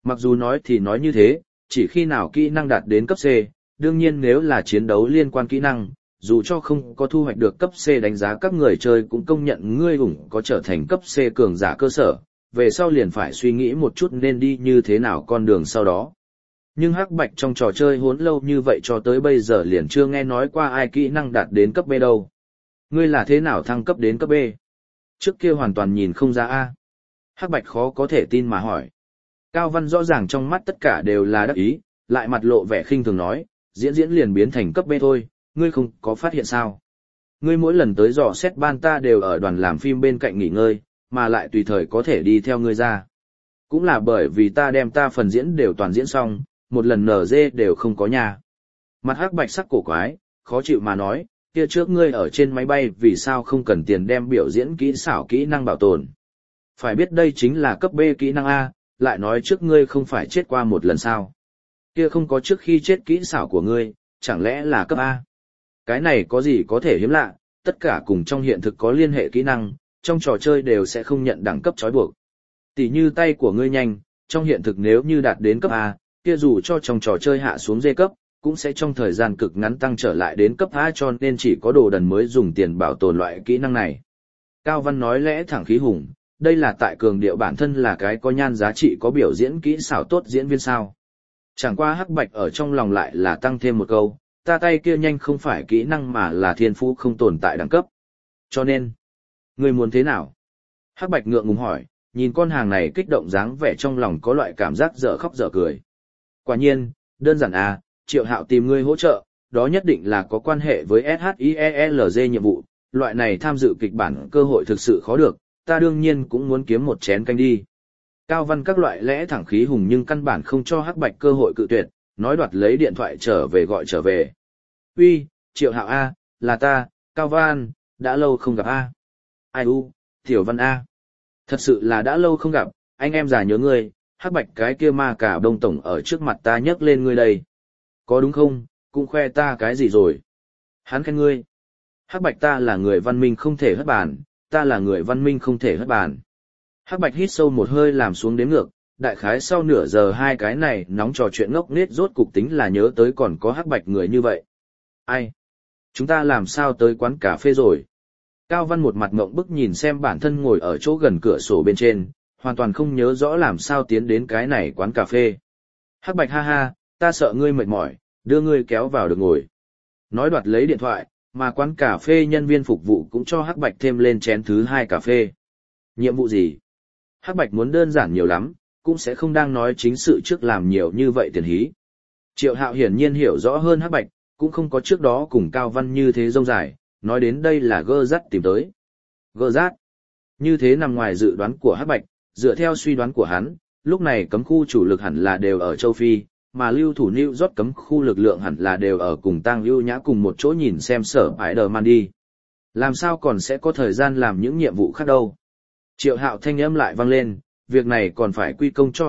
Mặc dù nói thì nói như thế, chỉ khi nào kỹ năng đạt đến cấp C, đương nhiên nếu là chiến đấu liên quan kỹ năng, dù cho không có thu hoạch được cấp C đánh giá các người chơi cũng công nhận ngươi ủng có trở thành cấp C cường giả cơ sở, về sau liền phải suy nghĩ một chút nên đi như thế nào con đường sau đó. Nhưng Hắc Bạch trong trò chơi hốn lâu như vậy cho tới bây giờ liền chưa nghe nói qua ai kỹ năng đạt đến cấp B đâu. Ngươi là thế nào thăng cấp đến cấp B? Trước kia hoàn toàn nhìn không ra A. Hắc Bạch khó có thể tin mà hỏi. Cao Văn rõ ràng trong mắt tất cả đều là đắc ý, lại mặt lộ vẻ khinh thường nói, diễn diễn liền biến thành cấp B thôi, ngươi không có phát hiện sao. Ngươi mỗi lần tới dò xét ban ta đều ở đoàn làm phim bên cạnh nghỉ ngơi, mà lại tùy thời có thể đi theo ngươi ra. Cũng là bởi vì ta đem ta phần diễn đều toàn diễn xong, một lần NG đều không có nhà. Mặt Hắc Bạch sắc cổ quái, khó chịu mà nói, kia trước ngươi ở trên máy bay vì sao không cần tiền đem biểu diễn kỹ xảo kỹ năng bảo tồn. Phải biết đây chính là cấp B kỹ năng A, lại nói trước ngươi không phải chết qua một lần sao. Kia không có trước khi chết kỹ xảo của ngươi, chẳng lẽ là cấp A. Cái này có gì có thể hiếm lạ, tất cả cùng trong hiện thực có liên hệ kỹ năng, trong trò chơi đều sẽ không nhận đẳng cấp trói buộc. Tỷ như tay của ngươi nhanh, trong hiện thực nếu như đạt đến cấp A, kia dù cho trong trò chơi hạ xuống D cấp, cũng sẽ trong thời gian cực ngắn tăng trở lại đến cấp A, cho nên chỉ có đồ đần mới dùng tiền bảo tồn loại kỹ năng này. Cao Văn nói lẽ thẳng khí hùng, đây là tại cường điệu bản thân là cái có nhan giá trị có biểu diễn kỹ xảo tốt diễn viên sao. Chẳng qua Hắc Bạch ở trong lòng lại là tăng thêm một câu, ta tay kia nhanh không phải kỹ năng mà là thiên phú không tồn tại đẳng cấp. Cho nên, ngươi muốn thế nào? Hắc Bạch ngượng ngùng hỏi, nhìn con hàng này kích động dáng vẻ trong lòng có loại cảm giác dở khóc dở cười. Quả nhiên, đơn giản à, Triệu Hạo tìm ngươi hỗ trợ, đó nhất định là có quan hệ với SHIELZ nhiệm vụ, loại này tham dự kịch bản cơ hội thực sự khó được, ta đương nhiên cũng muốn kiếm một chén canh đi. Cao Văn các loại lẽ thẳng khí hùng nhưng căn bản không cho Hắc Bạch cơ hội cự tuyệt, nói đoạt lấy điện thoại trở về gọi trở về. Uy, Triệu Hạo A, là ta, Cao Văn, đã lâu không gặp A. Ai u, Tiểu Văn A. Thật sự là đã lâu không gặp, anh em già nhớ ngươi, Hắc Bạch cái kia ma cả đông tổng ở trước mặt ta nhấc lên ngươi đây. Có đúng không, cũng khoe ta cái gì rồi. Hắn khen ngươi. Hắc Bạch ta là người văn minh không thể hất bàn, ta là người văn minh không thể hất bàn. Hắc Bạch hít sâu một hơi làm xuống đếm ngược, đại khái sau nửa giờ hai cái này nóng trò chuyện ngốc nghếch rốt cục tính là nhớ tới còn có Hắc Bạch người như vậy. Ai? Chúng ta làm sao tới quán cà phê rồi? Cao Văn một mặt ngộng bức nhìn xem bản thân ngồi ở chỗ gần cửa sổ bên trên, hoàn toàn không nhớ rõ làm sao tiến đến cái này quán cà phê. Hắc Bạch ha ha, ta sợ ngươi mệt mỏi, đưa ngươi kéo vào được ngồi. Nói đoạt lấy điện thoại, mà quán cà phê nhân viên phục vụ cũng cho Hắc Bạch thêm lên chén thứ 2 cà phê. Nhiệm vụ gì? Hắc Bạch muốn đơn giản nhiều lắm, cũng sẽ không đang nói chính sự trước làm nhiều như vậy tiền hí. Triệu Hạo hiển nhiên hiểu rõ hơn Hắc Bạch, cũng không có trước đó cùng Cao Văn như thế rông dài, nói đến đây là gơ rắt tìm tới. Gơ rát. Như thế nằm ngoài dự đoán của Hắc Bạch, dựa theo suy đoán của hắn, lúc này cấm khu chủ lực hẳn là đều ở châu Phi, mà lưu thủ New York cấm khu lực lượng hẳn là đều ở cùng Tang Lưu Nhã cùng một chỗ nhìn xem sở Spider-Man đi. Làm sao còn sẽ có thời gian làm những nhiệm vụ khác đâu. Triệu Hạo thanh âm lại vang lên, việc này còn phải quy công cho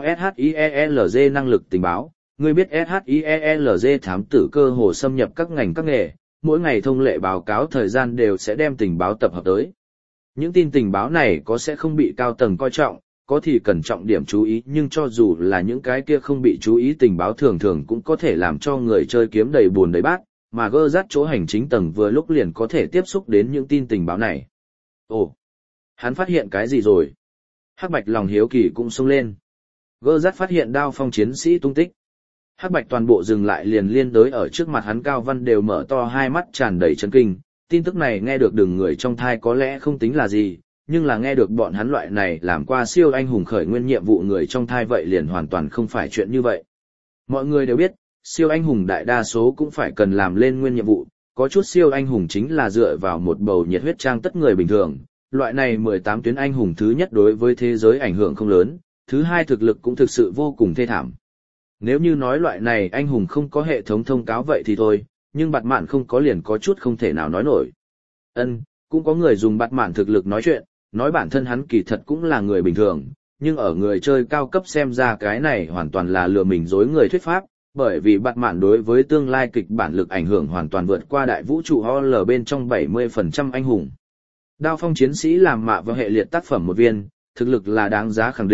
SHIELZ năng lực tình báo. Ngươi biết SHIELZ thám tử cơ hồ xâm nhập các ngành các nghề, mỗi ngày thông lệ báo cáo thời gian đều sẽ đem tình báo tập hợp tới. Những tin tình báo này có sẽ không bị cao tầng coi trọng, có thì cần trọng điểm chú ý, nhưng cho dù là những cái kia không bị chú ý tình báo thường thường cũng có thể làm cho người chơi kiếm đầy buồn đầy bát, mà gơ rát chỗ hành chính tầng vừa lúc liền có thể tiếp xúc đến những tin tình báo này. Ồ, hắn phát hiện cái gì rồi? Hắc Bạch lòng hiếu kỳ cũng xông lên. Gơ rát phát hiện Đao Phong chiến sĩ tung tích. Hắc Bạch toàn bộ dừng lại liền liên đới ở trước mặt hắn. Cao Văn đều mở to hai mắt tràn đầy chấn kinh, tin tức này nghe được đường người trong thai có lẽ không tính là gì, nhưng là nghe được bọn hắn loại này làm qua siêu anh hùng khởi nguyên nhiệm vụ người trong thai vậy liền hoàn toàn không phải chuyện như vậy. Mọi người đều biết, siêu anh hùng đại đa số cũng phải cần làm lên nguyên nhiệm vụ, có chút siêu anh hùng chính là dựa vào một bầu nhiệt huyết trang tất người bình thường, loại này 18 tuyến anh hùng thứ nhất đối với thế giới ảnh hưởng không lớn, thứ hai thực lực cũng thực sự vô cùng thê thảm. Nếu như nói loại này anh hùng không có hệ thống thông cáo vậy thì thôi, nhưng bạt mạn không có liền có chút không thể nào nói nổi. Cũng có người dùng bạt mạn thực lực nói chuyện, nói bản thân hắn kỳ thật cũng là người bình thường, nhưng ở người chơi cao cấp xem ra cái này hoàn toàn là lừa mình dối người thuyết pháp, bởi vì bạt mạn đối với tương lai kịch bản lực ảnh hưởng hoàn toàn vượt qua đại vũ trụ HL bên trong 70% anh hùng. Đao Phong chiến sĩ làm mạ và hệ liệt tác phẩm một viên, thực lực là đáng giá khẳng định,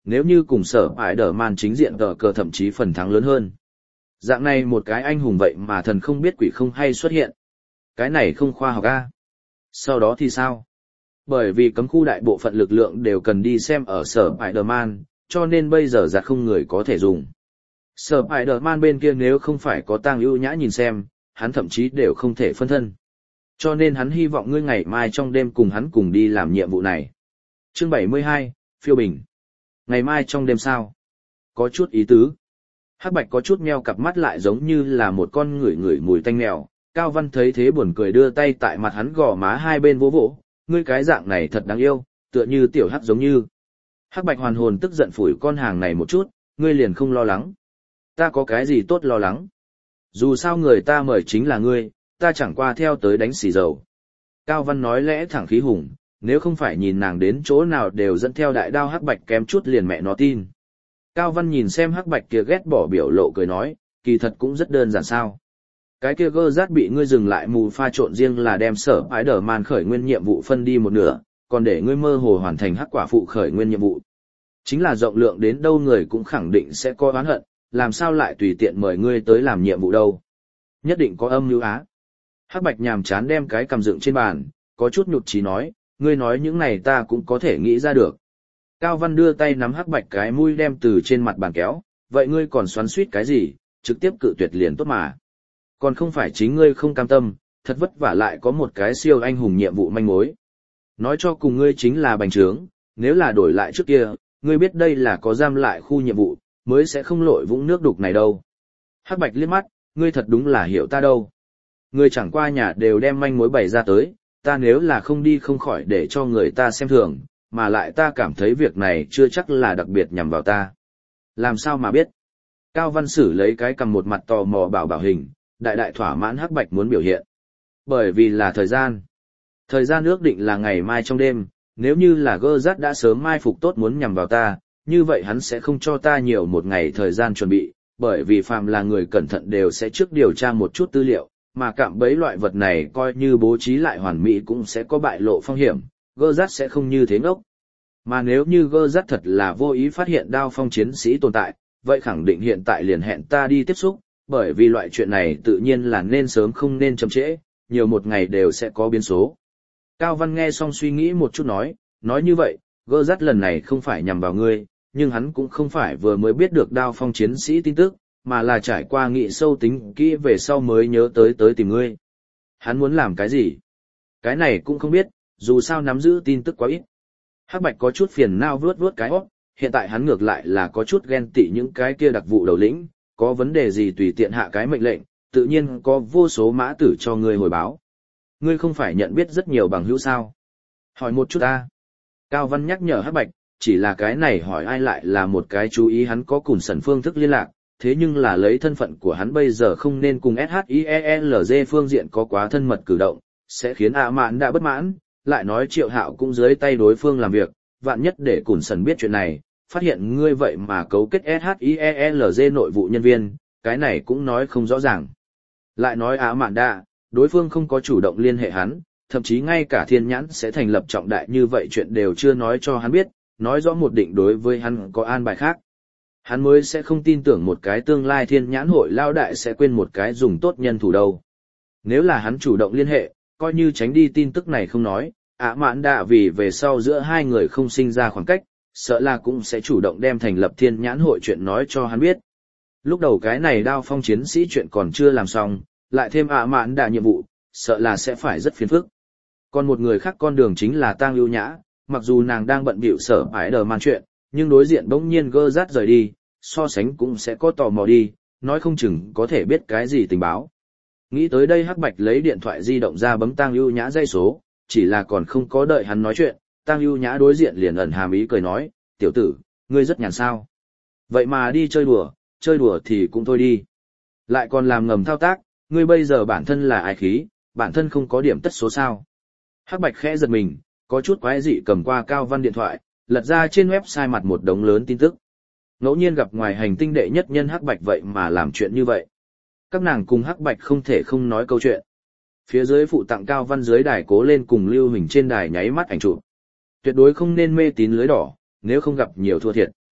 nếu như cùng sở ải đờ man chính diện tờ cờ thậm chí phần thắng lớn hơn. Dạng này một cái anh hùng vậy mà thần không biết quỷ không hay xuất hiện. Cái này không khoa học a. Sau đó thì sao? Bởi vì cấm khu đại bộ phận lực lượng đều cần đi xem ở sở Spider-Man, cho nên bây giờ giặt không người có thể dùng. Sở Spider-Man bên kia nếu không phải có Tang Ưu Nhã nhìn xem, hắn thậm chí đều không thể phân thân. Cho nên hắn hy vọng ngươi ngày mai trong đêm cùng hắn cùng đi làm nhiệm vụ này. Chương 72, Phiêu Bình. Ngày mai trong đêm sao? Có chút ý tứ. Hắc Bạch có chút meo cặp mắt lại giống như là một con ngửi mùi tanh mèo. Cao Văn thấy thế buồn cười đưa tay tại mặt hắn gò má hai bên vỗ vỗ. Ngươi cái dạng này thật đáng yêu, tựa như tiểu Hắc giống như. Hắc Bạch hoàn hồn tức giận phủi con hàng này một chút, ngươi liền không lo lắng. Ta có cái gì tốt lo lắng? Dù sao người ta mời chính là ngươi, ta chẳng qua theo tới đánh xì dầu. Cao Văn nói lẽ thẳng khí hùng, nếu không phải nhìn nàng đến chỗ nào đều dẫn theo đại đao Hắc Bạch kém chút liền mẹ nó tin. Cao Văn nhìn xem Hắc Bạch kia ghét bỏ biểu lộ cười nói, kỳ thật cũng rất đơn giản sao. Cái kia gơ rát bị ngươi dừng lại mù pha trộn riêng là đem sở Spider-Man khởi nguyên nhiệm vụ phân đi một nửa, còn để ngươi mơ hồ hoàn thành Hắc quả phụ khởi nguyên nhiệm vụ. Chính là rộng lượng đến đâu người cũng khẳng định sẽ có oán hận, làm sao lại tùy tiện mời ngươi tới làm nhiệm vụ đâu. Nhất định có âm mưu á. Hắc Bạch nhàm chán đem cái cầm dựng trên bàn, có chút nhụt chí nói, ngươi nói những này ta cũng có thể nghĩ ra được. Cao Văn đưa tay nắm Hắc Bạch cái mũi đem từ trên mặt bàn kéo, vậy ngươi còn xoắn xuýt cái gì, trực tiếp cự tuyệt liền tốt mà. Còn không phải chính ngươi không cam tâm, thật vất vả lại có một cái siêu anh hùng nhiệm vụ manh mối. Nói cho cùng ngươi chính là bành trướng, nếu là đổi lại trước kia, ngươi biết đây là có giam lại khu nhiệm vụ, mới sẽ không lội vũng nước đục này đâu. Hắc Bạch liếc mắt, ngươi thật đúng là hiểu ta đâu. Ngươi chẳng qua nhà đều đem manh mối bày ra tới, ta nếu là không đi không khỏi để cho người ta xem thường, mà lại ta cảm thấy việc này chưa chắc là đặc biệt nhằm vào ta. Làm sao mà biết? Cao Văn Sử lấy cái cầm một mặt tò mò bảo hình, đại thỏa mãn Hắc Bạch muốn biểu hiện. Bởi vì là thời gian. Thời gian ước định là ngày mai trong đêm, nếu như là gơ rát đã sớm mai phục tốt muốn nhằm vào ta, như vậy hắn sẽ không cho ta nhiều một ngày thời gian chuẩn bị, bởi vì phàm là người cẩn thận đều sẽ trước điều tra một chút tư liệu, mà cạm bẫy loại vật này coi như bố trí lại hoàn mỹ cũng sẽ có bại lộ phong hiểm, gơ rát sẽ không như thế ngốc. Mà nếu như gơ rát thật là vô ý phát hiện đao phong chiến sĩ tồn tại, vậy khẳng định hiện tại liền hẹn ta đi tiếp xúc, bởi vì loại chuyện này tự nhiên là nên sớm không nên chậm trễ, nhiều một ngày đều sẽ có biến số. Cao Văn nghe xong suy nghĩ một chút nói như vậy, gơ rát lần này không phải nhằm vào ngươi, nhưng hắn cũng không phải vừa mới biết được đao phong chiến sĩ tin tức, mà là trải qua nghị sâu tính kỹ về sau mới nhớ tới tìm ngươi. Hắn muốn làm cái gì? Cái này cũng không biết, dù sao nắm giữ tin tức quá ít. Hắc Bạch có chút phiền não vuốt cái hót, hiện tại hắn ngược lại là có chút ghen tị những cái kia đặc vụ đầu lĩnh, có vấn đề gì tùy tiện hạ cái mệnh lệnh, tự nhiên có vô số mã tử cho ngươi hồi báo. Ngươi không phải nhận biết rất nhiều bằng hữu sao? Hỏi một chút ta. Cao Văn nhắc nhở Hắc Bạch, chỉ là cái này hỏi ai lại là một cái chú ý hắn có cùng sẩn phương thức liên lạc, thế nhưng là lấy thân phận của hắn bây giờ không nên cùng SHIELZ phương diện có quá thân mật cử động, sẽ khiến ạ mạn đã bất mãn, lại nói Triệu Hạo cũng dưới tay đối phương làm việc, vạn nhất để cùng sẩn biết chuyện này, phát hiện ngươi vậy mà cấu kết SHIELZ nội vụ nhân viên, cái này cũng nói không rõ ràng. Lại nói ạ mạn đã, đối phương không có chủ động liên hệ hắn, thậm chí ngay cả thiên nhãn sẽ thành lập trọng đại như vậy chuyện đều chưa nói cho hắn biết, nói rõ một định đối với hắn có an bài khác. Hắn mới sẽ không tin tưởng một cái tương lai thiên nhãn hội lao đại sẽ quên một cái dùng tốt nhân thủ đâu. Nếu là hắn chủ động liên hệ, coi như tránh đi tin tức này không nói, ạ mạn đã vì về sau giữa hai người không sinh ra khoảng cách, sợ là cũng sẽ chủ động đem thành lập thiên nhãn hội chuyện nói cho hắn biết. Lúc đầu cái này đao phong chiến sĩ chuyện còn chưa làm xong, lại thêm ạ mạn đã nhiệm vụ, sợ là sẽ phải rất phiền phức. Còn một người khác con đường chính là Tang Ưu Nhã, mặc dù nàng đang bận bịu sở ải đờ man chuyện, nhưng đối diện bỗng nhiên gơ rát rời đi, so sánh cũng sẽ có tò mò đi, nói không chừng có thể biết cái gì tình báo. Nghĩ tới đây Hắc Bạch lấy điện thoại di động ra bấm Tang Ưu Nhã dây số, chỉ là còn không có đợi hắn nói chuyện, Tang Ưu Nhã đối diện liền ẩn hàm ý cười nói, tiểu tử, ngươi rất nhàn sao. Vậy mà đi chơi đùa thì cũng thôi đi. Lại còn làm ngầm thao tác, ngươi bây giờ bản thân là ai khí, bản thân không có điểm tất số sao. Hắc Bạch khẽ giật mình, có chút quái dị cầm qua Cao Văn điện thoại, lật ra trên website mặt một đống lớn tin tức. Ngẫu nhiên gặp ngoài hành tinh đệ nhất nhân Hắc Bạch vậy mà làm chuyện như vậy. Các nàng cùng Hắc Bạch không thể không nói câu chuyện. Phía dưới phụ tặng Cao Văn dưới đài cố lên cùng lưu hình trên đài nháy mắt ảnh chụp. Tuyệt đối không nên mê tín lưới đỏ, nếu không gặp nhiều thua thiệt.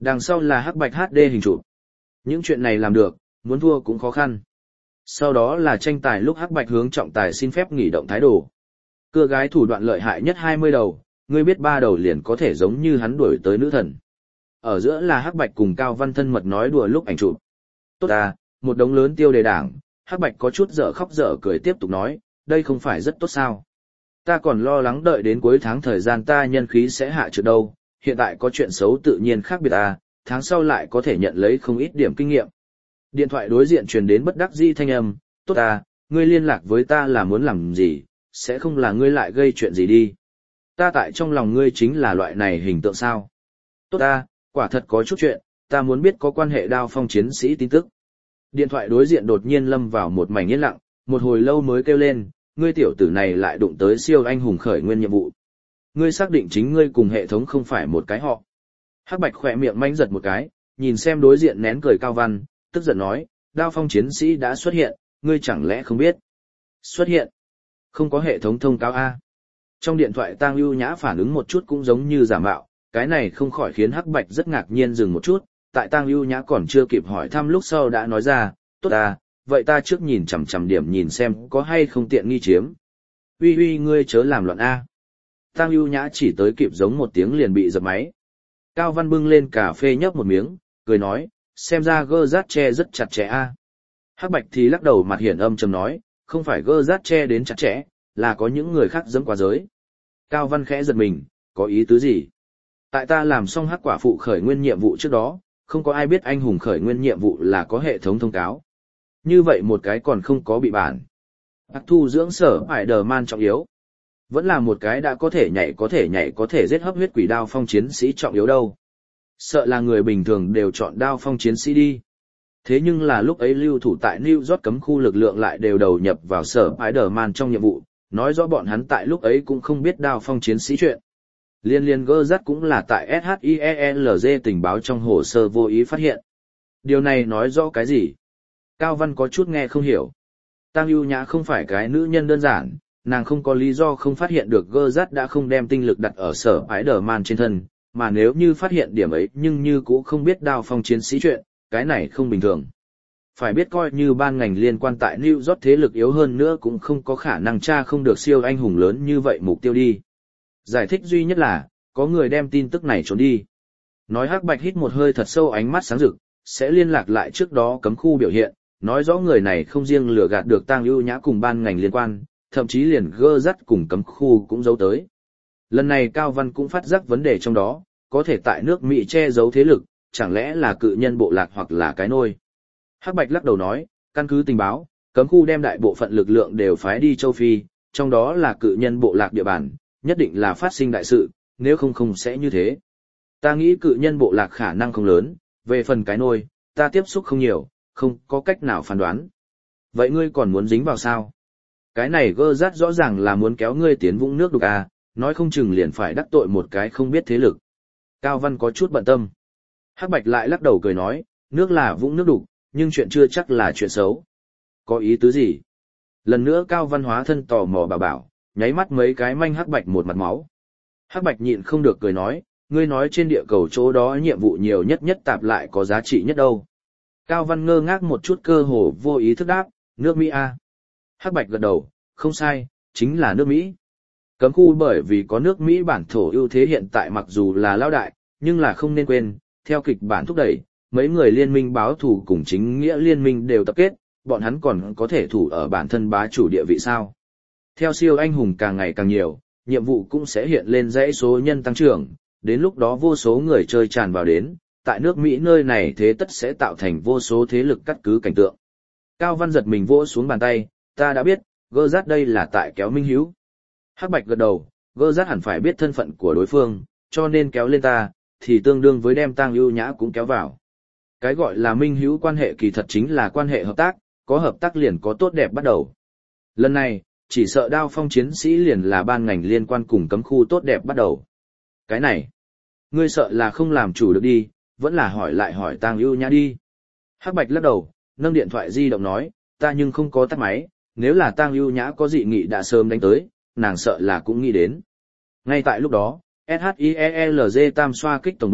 Đằng sau là hắc bạch HD hình chụp. Những chuyện này làm được, muốn thua cũng khó khăn. Sau đó là tranh tài lúc hắc bạch hướng trọng tài xin phép nghỉ động thái độ. Cưa gái thủ đoạn lợi hại nhất 20 đầu, ngươi biết 3 đầu liền có thể giống như hắn đuổi tới nữ thần. Ở giữa là hắc bạch cùng Cao Văn thân mật nói đùa lúc ảnh chụp. Tốt à, một đống lớn tiêu đề đảng, hắc bạch có chút dở khóc dở cười tiếp tục nói, đây không phải rất tốt sao. Ta còn lo lắng đợi đến cuối tháng thời gian ta nhân khí sẽ hạ trượt đâu, hiện tại có chuyện xấu tự nhiên khác biệt à, tháng sau lại có thể nhận lấy không ít điểm kinh nghiệm. Điện thoại đối diện truyền đến bất đắc dĩ thanh âm, tốt à, ngươi liên lạc với ta là muốn làm gì, sẽ không là ngươi lại gây chuyện gì đi. Ta tại trong lòng ngươi chính là loại này hình tượng sao. Tốt à, quả thật có chút chuyện, ta muốn biết có quan hệ Đao Phong chiến sĩ tin tức. Điện thoại đối diện đột nhiên lâm vào một mảnh yên lặng, một hồi lâu mới kêu lên, ngươi tiểu tử này lại đụng tới siêu anh hùng khởi nguyên nhiệm vụ. Ngươi xác định chính ngươi cùng hệ thống không phải một cái họ. Hắc bạch khỏe miệng manh giật một cái, nhìn xem đối diện nén cười Cao Văn, tức giận nói, Đao Phong chiến sĩ đã xuất hiện, ngươi chẳng lẽ không biết. Xuất hiện? Không có hệ thống thông cáo A. Trong điện thoại Tang Ưu Nhã phản ứng một chút cũng giống như giả mạo, cái này không khỏi khiến Hắc bạch rất ngạc nhiên dừng một chút, tại Tang Ưu Nhã còn chưa kịp hỏi thăm lúc sau đã nói ra, tốt à, vậy ta trước nhìn chằm chằm điểm nhìn xem có hay không tiện nghi chiếm. Uy uy ngươi chớ làm loạn A. Tang Ưu Nhã chỉ tới kịp giống một tiếng liền bị dập máy. Cao Văn bưng lên cà phê nhấp một miếng, cười nói, xem ra gơ rát che rất chặt chẽ A. Hắc bạch thì lắc đầu mặt hiển âm trầm nói, không phải gơ rát che đến chặt chẽ, là có những người khác dẫm qua giới. Cao Văn khẽ giật mình, có ý tứ gì? Tại ta làm xong hắc quả phụ khởi nguyên nhiệm vụ trước đó, không có ai biết anh hùng khởi nguyên nhiệm vụ là có hệ thống thông cáo. Như vậy một cái còn không có bị bản. Đặc thu dưỡng sở Spider-Man trọng yếu. Vẫn là một cái đã có thể nhảy giết hấp huyết quỷ Đao Phong chiến sĩ trọng yếu đâu. Sợ là người bình thường đều chọn Đao Phong chiến sĩ đi. Thế nhưng là lúc ấy lưu thủ tại New York cấm khu lực lượng lại đều đầu nhập vào sở Spider-Man trong nhiệm vụ, nói rõ bọn hắn tại lúc ấy cũng không biết Đao Phong chiến sĩ chuyện. Liên gơ rắt cũng là tại SHIELZ tình báo trong hồ sơ vô ý phát hiện. Điều này nói rõ cái gì? Cao Văn có chút nghe không hiểu. Tang Ưu Nhã không phải cái nữ nhân đơn giản, nàng không có lý do không phát hiện được gơ rắt đã không đem tinh lực đặt ở sở Spider-Man trên thân, mà nếu như phát hiện điểm ấy nhưng như cũng không biết Đao Phong chiến sĩ chuyện, cái này không bình thường. Phải biết coi như ban ngành liên quan tại New York thế lực yếu hơn nữa cũng không có khả năng tra không được siêu anh hùng lớn như vậy mục tiêu đi. Giải thích duy nhất là, có người đem tin tức này trốn đi. Nói Hắc bạch hít một hơi thật sâu ánh mắt sáng rực, sẽ liên lạc lại trước đó cấm khu biểu hiện, nói rõ người này không riêng lừa gạt được Tang Ưu Nhã cùng ban ngành liên quan, thậm chí liền gơ dắt cùng cấm khu cũng giấu tới. Lần này Cao Văn cũng phát giác vấn đề trong đó, có thể tại nước Mỹ che giấu thế lực, chẳng lẽ là cự nhân bộ lạc hoặc là cái nôi. Hắc bạch lắc đầu nói, căn cứ tình báo, cấm khu đem đại bộ phận lực lượng đều phái đi châu Phi, trong đó là cự nhân bộ lạc địa bàn, nhất định là phát sinh đại sự, nếu không sẽ như thế. Ta nghĩ cự nhân bộ lạc khả năng không lớn, về phần cái nôi, ta tiếp xúc không nhiều, không có cách nào phán đoán. Vậy ngươi còn muốn dính vào sao? Cái này gơ rát rõ ràng là muốn kéo ngươi tiến vũng nước đục à, nói không chừng liền phải đắc tội một cái không biết thế lực. Cao Văn có chút bận tâm. Hắc bạch lại lắc đầu cười nói, nước là vũng nước đục, nhưng chuyện chưa chắc là chuyện xấu. Có ý tứ gì? Lần nữa Cao Văn hóa thân tò mò bảo, nháy mắt mấy cái manh Hắc bạch một mặt máu. Hắc bạch nhịn không được cười nói, ngươi nói trên địa cầu chỗ đó nhiệm vụ nhiều nhất tạp lại có giá trị nhất đâu. Cao Văn ngơ ngác một chút cơ hồ vô ý thức đáp, nước Mỹ A. Hắc bạch gật đầu, không sai, chính là nước Mỹ. Cấm khu bởi vì có nước Mỹ bản thổ ưu thế hiện tại mặc dù là lao đại, nhưng là không nên quên, theo kịch bản thúc đẩy, mấy người liên minh báo thù cùng chính nghĩa liên minh đều tập kết, bọn hắn còn có thể thủ ở bản thân bá chủ địa vị sao. Theo siêu anh hùng càng ngày càng nhiều, nhiệm vụ cũng sẽ hiện lên dãy số nhân tăng trưởng, đến lúc đó vô số người chơi tràn vào đến, tại nước Mỹ nơi này thế tất sẽ tạo thành vô số thế lực cắt cứ cảnh tượng. Cao Văn giật mình vỗ xuống bàn tay, ta đã biết, gơ rát đây là tại kéo Minh Hiếu. Hắc bạch gật đầu, gơ rát hẳn phải biết thân phận của đối phương, cho nên kéo lên ta, thì tương đương với đem Tang Ưu Nhã cũng kéo vào. Cái gọi là Minh Hiếu quan hệ kỳ thật chính là quan hệ hợp tác, có hợp tác liền có tốt đẹp bắt đầu. Lần này, chỉ sợ Đao Phong chiến sĩ liền là ban ngành liên quan cùng cấm khu tốt đẹp bắt đầu. Cái này, ngươi sợ là không làm chủ được đi, vẫn là hỏi lại hỏi Tang Ưu Nhã đi. Hắc bạch lắc đầu, nâng điện thoại di động nói, ta nhưng không có tắt máy, nếu là Tang Ưu Nhã có dị nghị đã sớm đánh tới, nàng sợ là cũng nghĩ đến. Ngay tại lúc đó, SHIELZ tam xoa kích tổng bộ,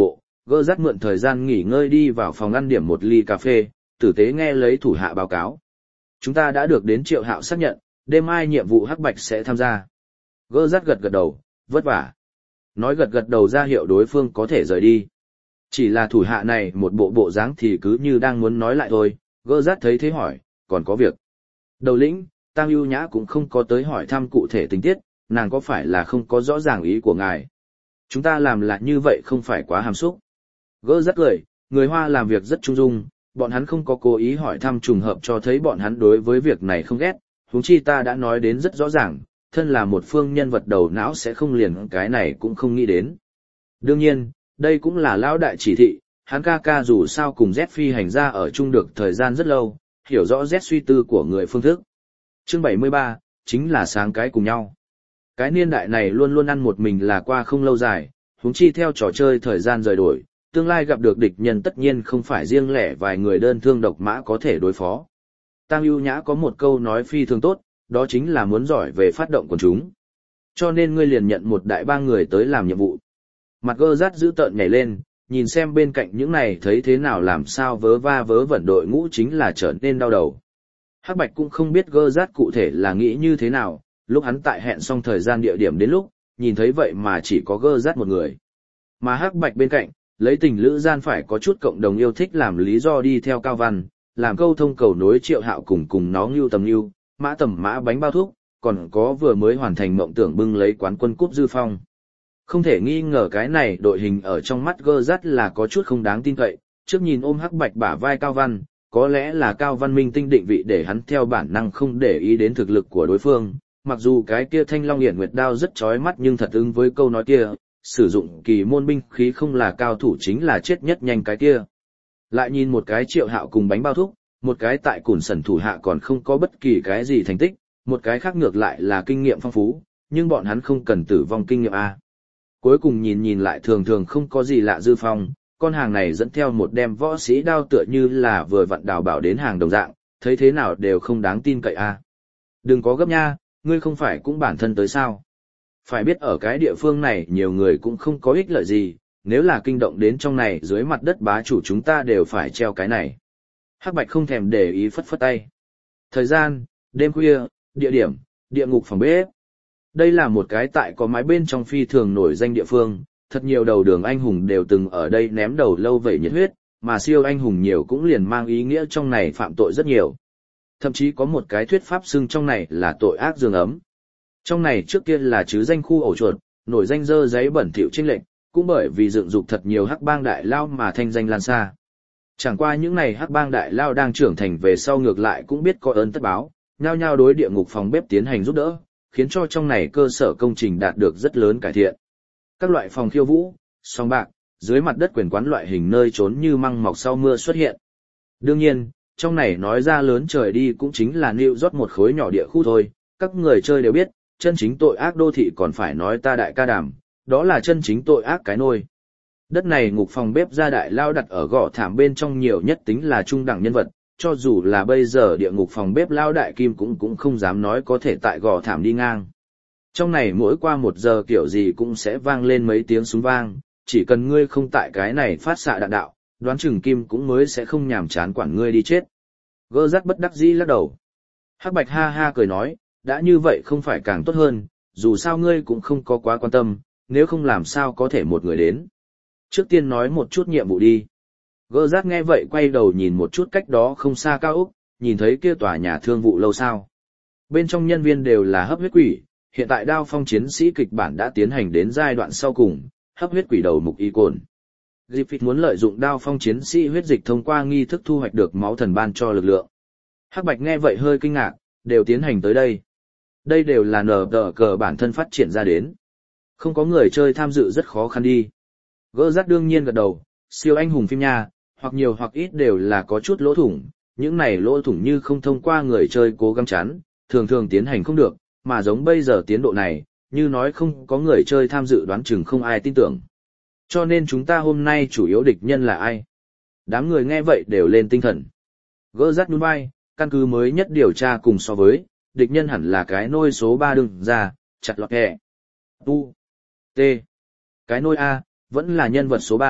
Gơ rắt mượn thời gian nghỉ ngơi đi vào phòng ăn điểm một ly cà phê, tử tế nghe lấy thủ hạ báo cáo. Chúng ta đã được đến Triệu Hạo xác nhận, đêm mai nhiệm vụ Hắc Bạch sẽ tham gia. Gơ rắt gật gật đầu, vất vả. Nói gật gật đầu ra hiệu đối phương có thể rời đi. Chỉ là thủ hạ này một bộ dáng thì cứ như đang muốn nói lại thôi, gơ rát thấy thế hỏi, còn có việc. Đầu lĩnh, Tang Ưu Nhã cũng không có tới hỏi thăm cụ thể tình tiết, nàng có phải là không có rõ ràng ý của ngài. Chúng ta làm là như vậy không phải quá hàm xúc. Gơ rát cười, người Hoa làm việc rất trung dung, bọn hắn không có cố ý hỏi thăm trùng hợp cho thấy bọn hắn đối với việc này không ghét, huống chi ta đã nói đến rất rõ ràng, thân là một phương nhân vật đầu não sẽ không liền cái này cũng không nghĩ đến. Đương nhiên, đây cũng là lão đại chỉ thị, hắn ca ca dù sao cùng Z phi hành ra ở chung được thời gian rất lâu, hiểu rõ Z suy tư của người phương thức. Chương 73, chính là sáng cái cùng nhau. Cái niên đại này luôn luôn ăn một mình là qua không lâu dài, huống chi theo trò chơi thời gian rời đổi, tương lai gặp được địch nhân tất nhiên không phải riêng lẻ vài người đơn thương độc mã có thể đối phó. Tang Ưu Nhã có một câu nói phi thường tốt, đó chính là muốn giỏi về phát động quần chúng. Cho nên ngươi liền nhận một đại ba người tới làm nhiệm vụ. Mặt gơ rát giữ tợn nhảy lên, nhìn xem bên cạnh những này thấy thế nào làm sao vớ va vớ vẩn đội ngũ chính là trở nên đau đầu. Hắc Bạch cũng không biết gơ rát cụ thể là nghĩ như thế nào, lúc hắn tại hẹn xong thời gian địa điểm đến lúc, nhìn thấy vậy mà chỉ có gơ rát một người. Mà Hắc Bạch bên cạnh, lấy tình lữ gian phải có chút cộng đồng yêu thích làm lý do đi theo Cao Văn, làm câu thông cầu nối Triệu Hạo cùng nó Ngưu Tầm Ngưu, Mã Tầm Mã bánh bao thuốc, còn có vừa mới hoàn thành mộng tưởng bưng lấy quán quân cúp Dư Phong. Không thể nghi ngờ cái này đội hình ở trong mắt gơ rắt là có chút không đáng tin cậy, trước nhìn ôm Hắc Bạch bả vai Cao Văn, có lẽ là Cao Văn minh tinh định vị để hắn theo bản năng không để ý đến thực lực của đối phương, mặc dù cái kia Thanh Long Hiển Nguyệt đao rất chói mắt nhưng thật ứng với câu nói kia, sử dụng kỳ môn binh khí không là cao thủ chính là chết nhất nhanh cái kia. Lại nhìn một cái Triệu Hạo cùng bánh bao thuốc, một cái tại Cùn Sẩn thủ hạ còn không có bất kỳ cái gì thành tích, một cái khác ngược lại là kinh nghiệm phong phú, nhưng bọn hắn không cần tử vong kinh nghiệm A. Cuối cùng nhìn lại thường thường không có gì lạ Dư Phong, con hàng này dẫn theo một đem võ sĩ đao tựa như là vừa vặn đào bảo đến hàng đồng dạng, thấy thế nào đều không đáng tin cậy A. Đừng có gấp nha, ngươi không phải cũng bản thân tới sao. Phải biết ở cái địa phương này nhiều người cũng không có ích lợi gì, nếu là kinh động đến trong này dưới mặt đất bá chủ chúng ta đều phải treo cái này. Hắc Bạch không thèm để ý phất phất tay. Thời gian, đêm khuya, địa điểm, địa ngục phòng bếp. Đây là một cái tại có mái bên trong phi thường nổi danh địa phương, thật nhiều đầu đường anh hùng đều từng ở đây ném đầu lâu vậy nhiệt huyết, mà siêu anh hùng nhiều cũng liền mang ý nghĩa trong này phạm tội rất nhiều. Thậm chí có một cái thuyết pháp xưng trong này là tội ác dương ấm. Trong này trước kia là chứ danh khu ổ chuột, nổi danh dơ giấy bẩn thỉu chênh lệch, cũng bởi vì dựng dục thật nhiều hắc bang đại lao mà thanh danh lan xa. Chẳng qua những này hắc bang đại lao đang trưởng thành về sau ngược lại cũng biết có ơn tất báo, nhao nhao đối địa ngục phòng bếp tiến hành giúp đỡ, khiến cho trong này cơ sở công trình đạt được rất lớn cải thiện. Các loại phòng khiêu vũ, sòng bạc, dưới mặt đất quyền quán loại hình nơi trốn như măng mọc sau mưa xuất hiện. Đương nhiên, trong này nói ra lớn trời đi cũng chính là New York một khối nhỏ địa khu thôi, các người chơi đều biết, chân chính tội ác đô thị còn phải nói ta đại ca đàm, đó là chân chính tội ác cái nôi. Đất này ngục phòng bếp gia đại lao đặt ở gò thảm bên trong nhiều nhất tính là trung đẳng nhân vật, cho dù là bây giờ địa ngục phòng bếp lao đại kim cũng không dám nói có thể tại gò thảm đi ngang. Trong này mỗi qua 1 giờ kiểu gì cũng sẽ vang lên mấy tiếng súng vang, chỉ cần ngươi không tại cái này phát xạ đạn đạo, đoán chừng kim cũng mới sẽ không nhàm chán quản ngươi đi chết. Gơ rắc bất đắc dĩ lắc đầu. Hắc Bạch ha ha cười nói, đã như vậy không phải càng tốt hơn, dù sao ngươi cũng không có quá quan tâm, nếu không làm sao có thể một người đến. Trước tiên nói một chút nhiệm vụ đi. Gơ rác nghe vậy quay đầu nhìn một chút cách đó không xa cao ốc, nhìn thấy kia tòa nhà thương vụ lâu sao. Bên trong nhân viên đều là hấp huyết quỷ, hiện tại Đao Phong chiến sĩ kịch bản đã tiến hành đến giai đoạn sau cùng, hấp huyết quỷ đầu mục y cồn. Griffith muốn lợi dụng Đao Phong chiến sĩ huyết dịch thông qua nghi thức thu hoạch được máu thần ban cho lực lượng. Hắc Bạch nghe vậy hơi kinh ngạc, đều tiến hành tới đây. Đây đều là nở tờ cờ bản thân phát triển ra đến. Không có người chơi tham dự rất khó khăn đi. Gơ rác đương nhiên gật đầu, siêu anh hùng phim nha, hoặc nhiều hoặc ít đều là có chút lỗ thủng, những này lỗ thủng như không thông qua người chơi cố gắng chắn, thường thường tiến hành không được, mà giống bây giờ tiến độ này, như nói không có người chơi tham dự đoán chừng không ai tin tưởng. Cho nên chúng ta hôm nay chủ yếu địch nhân là ai? Đám người nghe vậy đều lên tinh thần. Gỡ rắt nhún vai, căn cứ mới nhất điều tra cùng so với, địch nhân hẳn là cái nôi số 3 đừng ra, chặt lọt hẹ. Tu. T. Cái nôi A, vẫn là nhân vật số 3,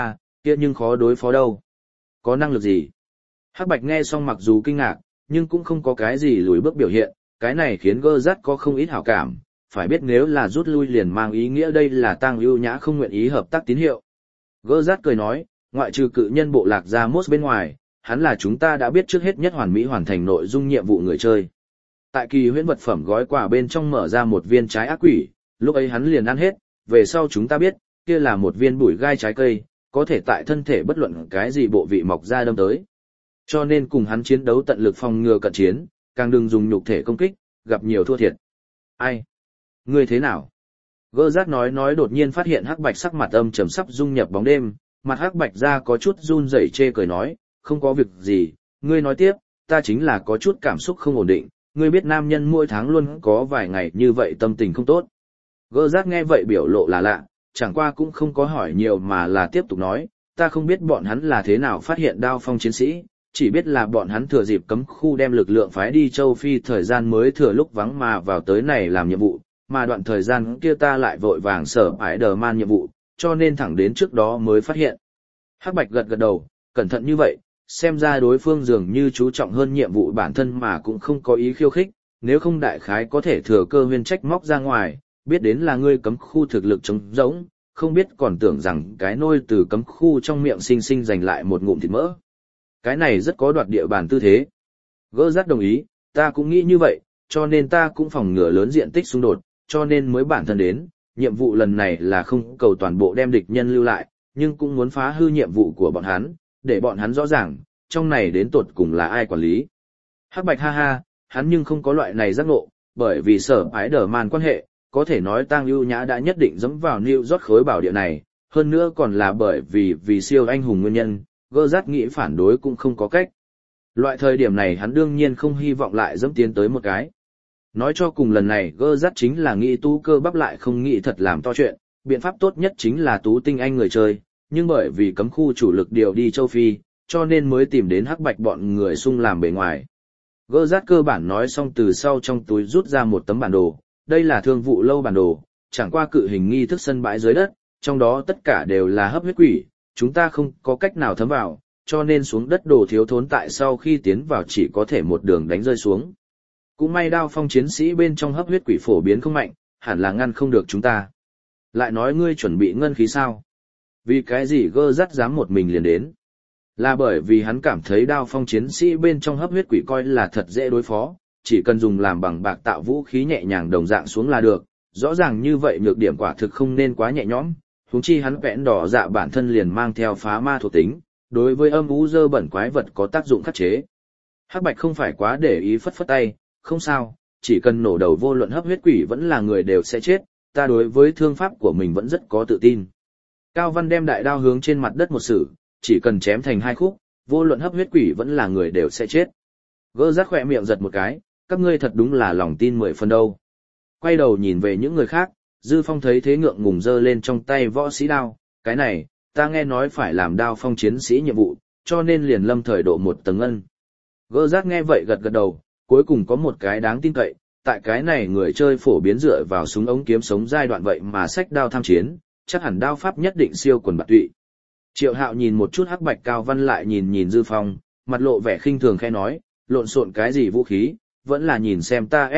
kia nhưng khó đối phó đâu. Có năng lực gì? Hắc Bạch nghe xong mặc dù kinh ngạc, nhưng cũng không có cái gì lùi bước biểu hiện, cái này khiến Gơ Rát có không ít hảo cảm, phải biết nếu là rút lui liền mang ý nghĩa đây là Tang Ưu Nhã không nguyện ý hợp tác tín hiệu. Gơ Rát cười nói, ngoại trừ cự nhân bộ lạc ra Mốt bên ngoài, hắn là chúng ta đã biết trước hết nhất hoàn mỹ hoàn thành nội dung nhiệm vụ người chơi. Tại kỳ huyễn vật phẩm gói quà bên trong mở ra một viên trái ác quỷ, lúc ấy hắn liền ăn hết, về sau chúng ta biết, kia là một viên bụi gai trái cây, có thể tại thân thể bất luận cái gì bộ vị mọc ra đâm tới. Cho nên cùng hắn chiến đấu tận lực phòng ngừa cận chiến, càng đừng dùng nhục thể công kích, gặp nhiều thua thiệt. Ai? Ngươi thế nào? Gơ Rát nói đột nhiên phát hiện Hắc Bạch sắc mặt âm trầm sắp dung nhập bóng đêm, mặt Hắc Bạch ra có chút run rẩy chê cười nói, không có việc gì, ngươi nói tiếp, ta chính là có chút cảm xúc không ổn định, ngươi biết nam nhân mỗi tháng luôn có vài ngày như vậy tâm tình không tốt. Gơ Rát nghe vậy biểu lộ là lạ, chẳng qua cũng không có hỏi nhiều mà là tiếp tục nói, ta không biết bọn hắn là thế nào phát hiện Đao Phong chiến sĩ, chỉ biết là bọn hắn thừa dịp cấm khu đem lực lượng phái đi châu Phi thời gian mới thừa lúc vắng mà vào tới này làm nhiệm vụ, mà đoạn thời gian kia ta lại vội vàng sở ải đờ man nhiệm vụ, cho nên thẳng đến trước đó mới phát hiện. Hắc Bạch gật gật đầu, cẩn thận như vậy, xem ra đối phương dường như chú trọng hơn nhiệm vụ bản thân mà cũng không có ý khiêu khích, nếu không đại khái có thể thừa cơ huyên trách móc ra ngoài, biết đến là ngươi cấm khu thực lực trống rỗng, không biết còn tưởng rằng cái nôi từ cấm khu trong miệng sinh sinh giành lại một ngụm thịt mỡ. Cái này rất có đoạt địa bàn tư thế. Gơ Rát đồng ý, ta cũng nghĩ như vậy, cho nên ta cũng phòng ngừa lớn diện tích xung đột, cho nên mới bản thân đến, nhiệm vụ lần này là không cầu toàn bộ đem địch nhân lưu lại, nhưng cũng muốn phá hư nhiệm vụ của bọn hắn, để bọn hắn rõ ràng, trong này đến tột cùng là ai quản lý. Hắc Bạch ha ha, hắn nhưng không có loại này giác ngộ, bởi vì sở ái đờ man quan hệ, có thể nói Tang Ưu Nhã đã nhất định dẫm vào New York khối bảo địa này, hơn nữa còn là bởi vì siêu anh hùng nguyên nhân, Gơ Rát nghĩ phản đối cũng không có cách. Loại thời điểm này hắn đương nhiên không hy vọng lại dẫm tiến tới một cái. Nói cho cùng lần này Gơ Rát chính là nghĩ tú cơ bắp lại không nghĩ thật làm to chuyện, biện pháp tốt nhất chính là tú tinh anh người chơi, nhưng bởi vì cấm khu chủ lực điều đi châu Phi, cho nên mới tìm đến Hắc Bạch bọn người xung làm bề ngoài. Gơ Rát cơ bản nói xong từ sau trong túi rút ra một tấm bản đồ, đây là thương vụ lâu bản đồ, chẳng qua cự hình nghi thức sân bãi dưới đất, trong đó tất cả đều là hấp huyết quỷ, chúng ta không có cách nào thấm vào, cho nên xuống đất đồ thiếu thốn tại sau khi tiến vào chỉ có thể một đường đánh rơi xuống. Cũng may Đao Phong chiến sĩ bên trong hấp huyết quỷ phổ biến không mạnh, hẳn là ngăn không được chúng ta. Lại nói ngươi chuẩn bị ngân khí sao? Vì cái gì Gơ Rát dám một mình liền đến? Là bởi vì hắn cảm thấy Đao Phong chiến sĩ bên trong hấp huyết quỷ coi là thật dễ đối phó, chỉ cần dùng làm bằng bạc tạo vũ khí nhẹ nhàng đồng dạng xuống là được, rõ ràng như vậy nhược điểm quả thực không nên quá nhẹ nhõm, huống chi hắn vẽn đỏ dạ bản thân liền mang theo phá ma thuộc tính, đối với âm u dơ bẩn quái vật có tác dụng khắc chế. Hắc Bạch không phải quá để ý phất phất tay, không sao, chỉ cần nổ đầu vô luận hấp huyết quỷ vẫn là người đều sẽ chết, ta đối với thương pháp của mình vẫn rất có tự tin. Cao Văn đem đại đao hướng trên mặt đất một sử, chỉ cần chém thành hai khúc, vô luận hấp huyết quỷ vẫn là người đều sẽ chết. Gơ Rát khỏe miệng giật một cái, các ngươi thật đúng là lòng tin 10 phần đâu. Quay đầu nhìn về những người khác, Dư Phong thấy thế ngượng ngùng giơ lên trong tay võ sĩ đao, cái này, ta nghe nói phải làm Đao Phong chiến sĩ nhiệm vụ, cho nên liền lâm thời độ một tầng ân. Gơ Rát nghe vậy gật gật đầu, cuối cùng có một cái đáng tin cậy, tại cái này người chơi phổ biến dựa vào súng ống kiếm sống giai đoạn vậy mà sách đao tham chiến, chắc hẳn đao pháp nhất định siêu quần bạt tụy. Triệu Hạo nhìn một chút Hắc Bạch Cao Văn lại nhìn Dư Phong, mặt lộ vẻ khinh thường khẽ nói, lộn xộn cái gì vũ khí, vẫn là nhìn xem ta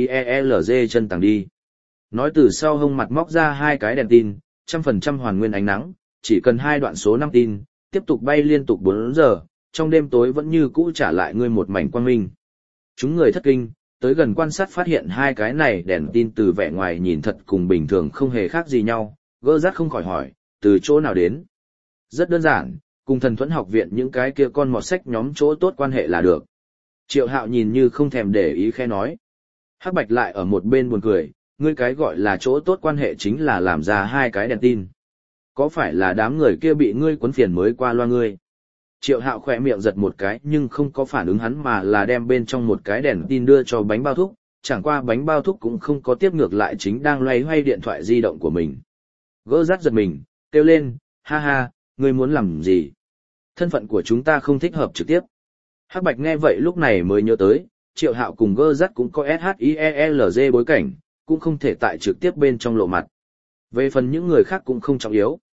SHIELZ chân tàng đi. Nói từ sau hông mặt móc ra hai cái đèn tin, 100% hoàn nguyên ánh nắng, chỉ cần hai đoạn số 5 tin, tiếp tục bay liên tục 4 giờ, trong đêm tối vẫn như cũ trả lại ngươi một mảnh quang minh. Chúng người thất kinh, tới gần quan sát phát hiện hai cái này đèn tin từ vẻ ngoài nhìn thật cùng bình thường không hề khác gì nhau, Gơ Rát không khỏi hỏi, từ chỗ nào đến? Rất đơn giản, cùng Thần Thuẫn học viện những cái kia con mọt sách nhóm chỗ tốt quan hệ là được. Triệu Hạo nhìn như không thèm để ý khẽ nói. Hắc Bạch lại ở một bên buồn cười, ngươi cái gọi là chỗ tốt quan hệ chính là làm ra hai cái đèn tin. Có phải là đám người kia bị ngươi quấn phiền mới qua loa ngươi? Triệu Hạo khỏe miệng giật một cái nhưng không có phản ứng hắn mà là đem bên trong một cái đèn tin đưa cho bánh bao thúc, chẳng qua bánh bao thúc cũng không có tiếp ngược lại chính đang loay hoay điện thoại di động của mình. Gơ Rát giật mình, kêu lên, ha ha, ngươi muốn làm gì? Thân phận của chúng ta không thích hợp trực tiếp. Hắc Bạch nghe vậy lúc này mới nhớ tới, Triệu Hạo cùng Gơ Rát cũng có SHIELZ bối cảnh, cũng không thể tại trực tiếp bên trong lộ mặt. Về phần những người khác cũng không trọng yếu.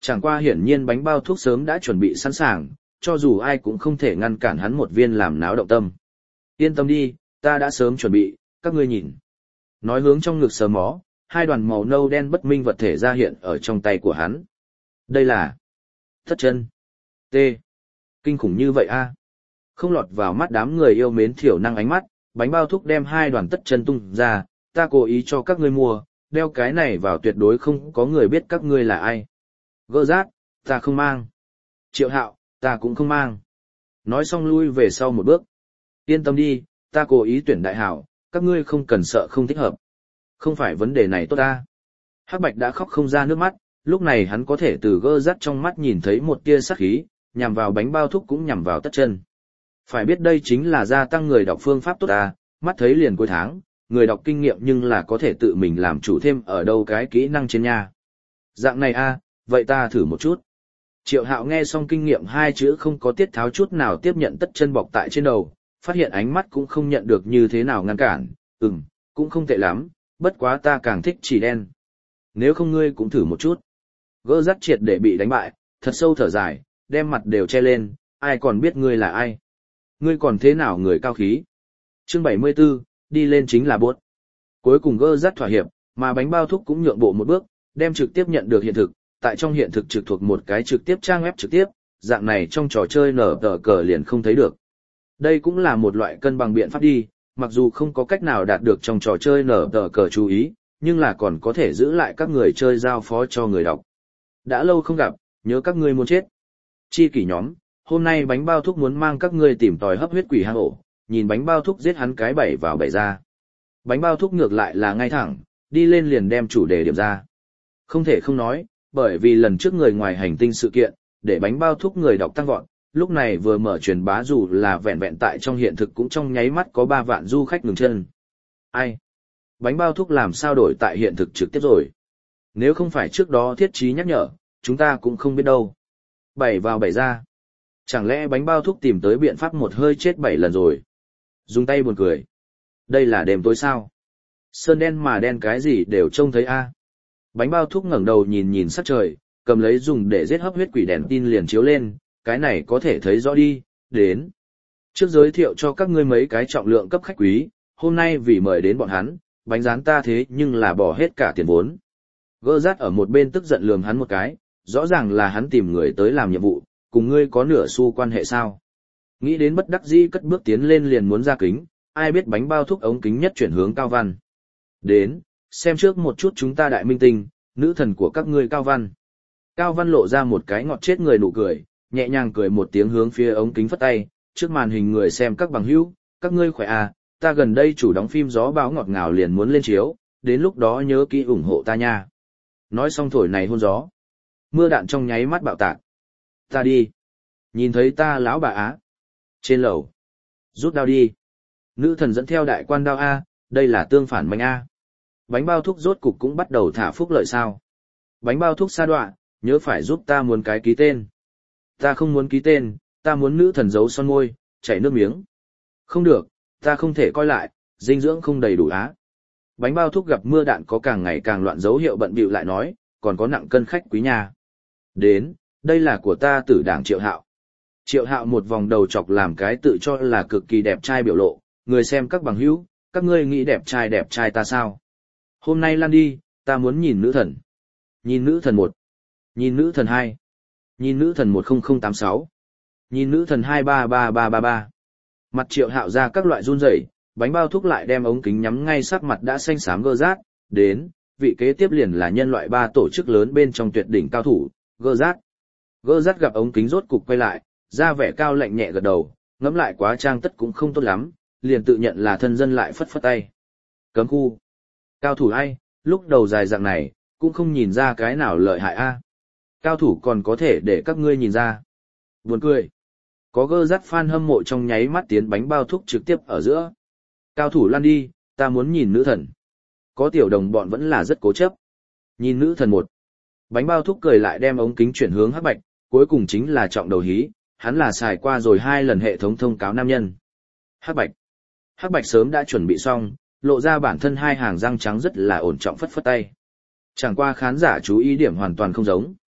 Chẳng qua hiển nhiên bánh bao thuốc sớm đã chuẩn bị sẵn sàng, cho dù ai cũng không thể ngăn cản hắn một viên làm náo động tâm. Yên tâm đi, ta đã sớm chuẩn bị, các ngươi nhìn. Nói hướng trong ngực sờ mó, hai đoàn màu nâu đen bất minh vật thể ra hiện ở trong tay của hắn. Đây là thất chân. T. Kinh khủng như vậy a. Không lọt vào mắt đám người yêu mến thiểu năng ánh mắt, bánh bao thuốc đem hai đoàn tất chân tung ra, ta cố ý cho các ngươi mua, đeo cái này vào tuyệt đối không có người biết các ngươi là ai. Gơ rát, ta không mang. Triệu Hạo, ta cũng không mang. Nói xong lui về sau một bước. Yên tâm đi, ta cố ý tuyển đại hảo, các ngươi không cần sợ không thích hợp. Không phải vấn đề này tốt ta. Hắc Bạch đã khóc không ra nước mắt, lúc này hắn có thể từ gơ rắt trong mắt nhìn thấy một tia sát khí, nhằm vào bánh bao thuốc cũng nhằm vào tất chân. Phải biết đây chính là gia tăng người đọc phương pháp tốt ta, mắt thấy liền cuối tháng, người đọc kinh nghiệm nhưng là có thể tự mình làm chủ thêm ở đâu cái kỹ năng trên nhà. Dạng này a, vậy ta thử một chút. Triệu Hạo nghe xong kinh nghiệm hai chữ không có tiết tháo chút nào tiếp nhận tất chân bọc tại trên đầu, phát hiện ánh mắt cũng không nhận được như thế nào ngăn cản, cũng không tệ lắm, bất quá ta càng thích chỉ đen. Nếu không ngươi cũng thử một chút. Gỡ rắt triệt để bị đánh bại, thật sâu thở dài, đem mặt đều che lên, ai còn biết ngươi là ai. Ngươi còn thế nào người cao khí. Chương 74, đi lên chính là buốt. Cuối cùng gỡ rắt thỏa hiệp, mà bánh bao thuốc cũng nhượng bộ một bước, đem trực tiếp nhận được hiện thực, tại trong hiện thực trực thuộc một cái trực tiếp trang web trực tiếp, dạng này trong trò chơi nở tờ cờ liền không thấy được. Đây cũng là một loại cân bằng biện pháp đi, mặc dù không có cách nào đạt được trong trò chơi nở tờ cờ chú ý, nhưng là còn có thể giữ lại các người chơi giao phó cho người đọc. Đã lâu không gặp, nhớ các ngươi muốn chết. Chi kỷ nhóm, hôm nay bánh bao thuốc muốn mang các ngươi tìm tòi hấp huyết quỷ hang ổ, nhìn bánh bao thuốc giết hắn cái bảy vào bảy ra. Bánh bao thuốc ngược lại là ngay thẳng, đi lên liền đem chủ đề điểm ra. Không thể không nói, bởi vì lần trước người ngoài hành tinh sự kiện, để bánh bao thuốc người đọc tăng vọt, lúc này vừa mở truyền bá dù là vẹn vẹn tại trong hiện thực cũng trong nháy mắt có 3 vạn du khách ngừng chân. Ai? Bánh bao thuốc làm sao đổi tại hiện thực trực tiếp rồi? Nếu không phải trước đó thiết trí nhắc nhở, chúng ta cũng không biết đâu. 7 vào 7 ra. Chẳng lẽ bánh bao thuốc tìm tới biện pháp một hơi chết 7 lần rồi? Dùng tay buồn cười. Đây là đêm tối sao? Sơn đen mà đen cái gì đều trông thấy a. Bánh bao thuốc ngẩng đầu nhìn nhìn sắc trời, cầm lấy dùng để giết hấp huyết quỷ đèn tin liền chiếu lên, cái này có thể thấy rõ đi, đến. Trước giới thiệu cho các ngươi mấy cái trọng lượng cấp khách quý, hôm nay vì mời đến bọn hắn, bánh rán ta thế nhưng là bỏ hết cả tiền vốn. Gơ rát ở một bên tức giận lườm hắn một cái, rõ ràng là hắn tìm người tới làm nhiệm vụ, cùng ngươi có nửa xu quan hệ sao. Nghĩ đến bất đắc dĩ cất bước tiến lên liền muốn ra kính, ai biết bánh bao thuốc ống kính nhất chuyển hướng Cao Văn. Đến, xem trước một chút chúng ta đại minh tinh, nữ thần của các ngươi Cao Văn. Cao Văn lộ ra một cái ngọt chết người nụ cười, nhẹ nhàng cười một tiếng hướng phía ống kính phất tay, trước màn hình người xem các bằng hữu, các ngươi khỏe à, ta gần đây chủ đóng phim gió báo ngọt ngào liền muốn lên chiếu, đến lúc đó nhớ kỹ ủng hộ ta nha. Nói xong thổi này hôn gió. Mưa đạn trong nháy mắt bạo tạc. Ta đi. Nhìn thấy ta lão bà á. Trên lầu. Rút đao đi. Nữ thần dẫn theo đại quan đao A, đây là tương phản bánh A. Bánh bao thuốc rốt cục cũng bắt đầu thả phúc lợi sao. Bánh bao thuốc sa đoạ, nhớ phải giúp ta muốn cái ký tên. Ta không muốn ký tên, ta muốn nữ thần giấu son môi, chảy nước miếng. Không được, ta không thể coi lại, dinh dưỡng không đầy đủ á. Bánh bao thuốc gặp mưa đạn có càng ngày càng loạn dấu hiệu bận bịu lại nói, còn có nặng cân khách quý nhà. Đến, đây là của ta Tử Đảng Triệu Hạo. Triệu Hạo một vòng đầu chọc làm cái tự cho là cực kỳ đẹp trai biểu lộ, người xem các bằng hữu, các ngươi nghĩ đẹp trai ta sao? Hôm nay lan đi, ta muốn nhìn nữ thần. Nhìn nữ thần 1. Nhìn nữ thần 2. Nhìn nữ thần 10086. Nhìn nữ thần 233333. Mặt Triệu Hạo ra các loại run rẩy, bánh bao thuốc lại đem ống kính nhắm ngay sắc mặt đã xanh xám gơ rát, đến, vị kế tiếp liền là nhân loại 3 tổ chức lớn bên trong tuyệt đỉnh cao thủ, gơ rát. Gơ rát gặp ống kính rốt cục quay lại, ra vẻ cao lạnh nhẹ gật đầu, ngẫm lại quá trang tất cũng không tốt lắm, liền tự nhận là thân dân lại phất phất tay. Cấm khu. Cao thủ ai, lúc đầu dài dạng này, cũng không nhìn ra cái nào lợi hại a. Cao thủ còn có thể để các ngươi nhìn ra. Buồn cười. Có gơ rát fan hâm mộ trong nháy mắt tiến bánh bao thuốc trực tiếp ở giữa. Cao thủ lan đi, ta muốn nhìn nữ thần. Có tiểu đồng bọn vẫn là rất cố chấp. Nhìn nữ thần 1. Bánh bao thuốc cười lại đem ống kính chuyển hướng Hắc Bạch, cuối cùng chính là trọng đầu hí, hắn là xài qua rồi 2 lần hệ thống thông cáo nam nhân. Hắc Bạch. Hắc Bạch sớm đã chuẩn bị xong, lộ ra bản thân 2 hàng răng trắng rất là ổn trọng phất phất tay. Chẳng qua khán giả chú ý điểm hoàn toàn không giống.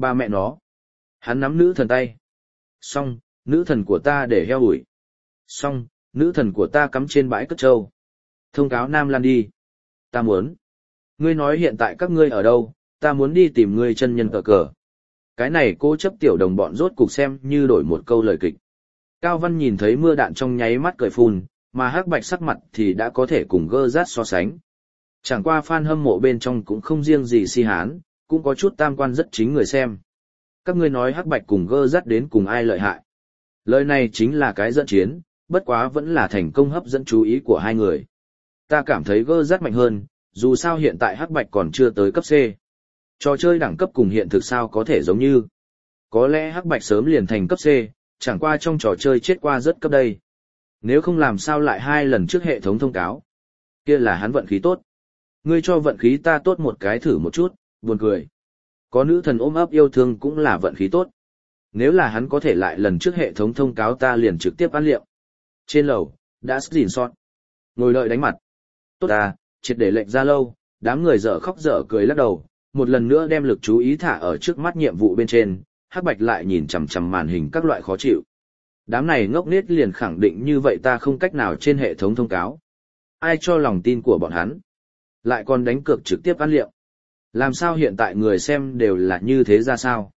Ba mẹ nó. Hắn nắm nữ thần tay. Xong, nữ thần của ta để heo ủi. Xong, nữ thần của ta cắm trên bãi cất trâu. Thông cáo Nam Lan đi. Ta muốn. Ngươi nói hiện tại các ngươi ở đâu, ta muốn đi tìm ngươi chân nhân cờ cờ. Cái này cố chấp tiểu đồng bọn rốt cục xem như đổi một câu lời kịch. Cao Văn nhìn thấy mưa đạn trong nháy mắt cười phun, mà Hắc Bạch sắc mặt thì đã có thể cùng gơ rát so sánh. Chẳng qua fan hâm mộ bên trong cũng không riêng gì si hán, cũng có chút tam quan rất chính người xem. Các ngươi nói Hắc Bạch cùng gơ rát đến cùng ai lợi hại. Lời này chính là cái dẫn chiến, bất quá vẫn là thành công hấp dẫn chú ý của hai người. Ta cảm thấy gơ rát mạnh hơn, dù sao hiện tại Hắc Bạch còn chưa tới cấp C. Trò chơi đẳng cấp cùng hiện thực sao có thể giống như. Có lẽ Hắc Bạch sớm liền thành cấp C, chẳng qua trong trò chơi chết qua rất cấp đây. Nếu không làm sao lại 2 lần trước hệ thống thông cáo. Kia là hắn vận khí tốt. Ngươi cho vận khí ta tốt một cái thử một chút, buồn cười. Có nữ thần ôm ấp yêu thương cũng là vận khí tốt. Nếu là hắn có thể lại lần trước hệ thống thông cáo ta liền trực tiếp ăn liệu. Trên lầu, đã xỉn sót. Ngồi đợi đánh mặt. Tốt ta, triệt để lệnh ra lâu, đám người dở khóc dở cười lắc đầu, một lần nữa đem lực chú ý thả ở trước mắt nhiệm vụ bên trên, Hắc Bạch lại nhìn chằm chằm màn hình các loại khó chịu. Đám này ngốc nết liền khẳng định như vậy ta không cách nào trên hệ thống thông cáo. Ai cho lòng tin của bọn hắn? Lại còn đánh cược trực tiếp ăn liệu. Làm sao hiện tại người xem đều là như thế ra sao?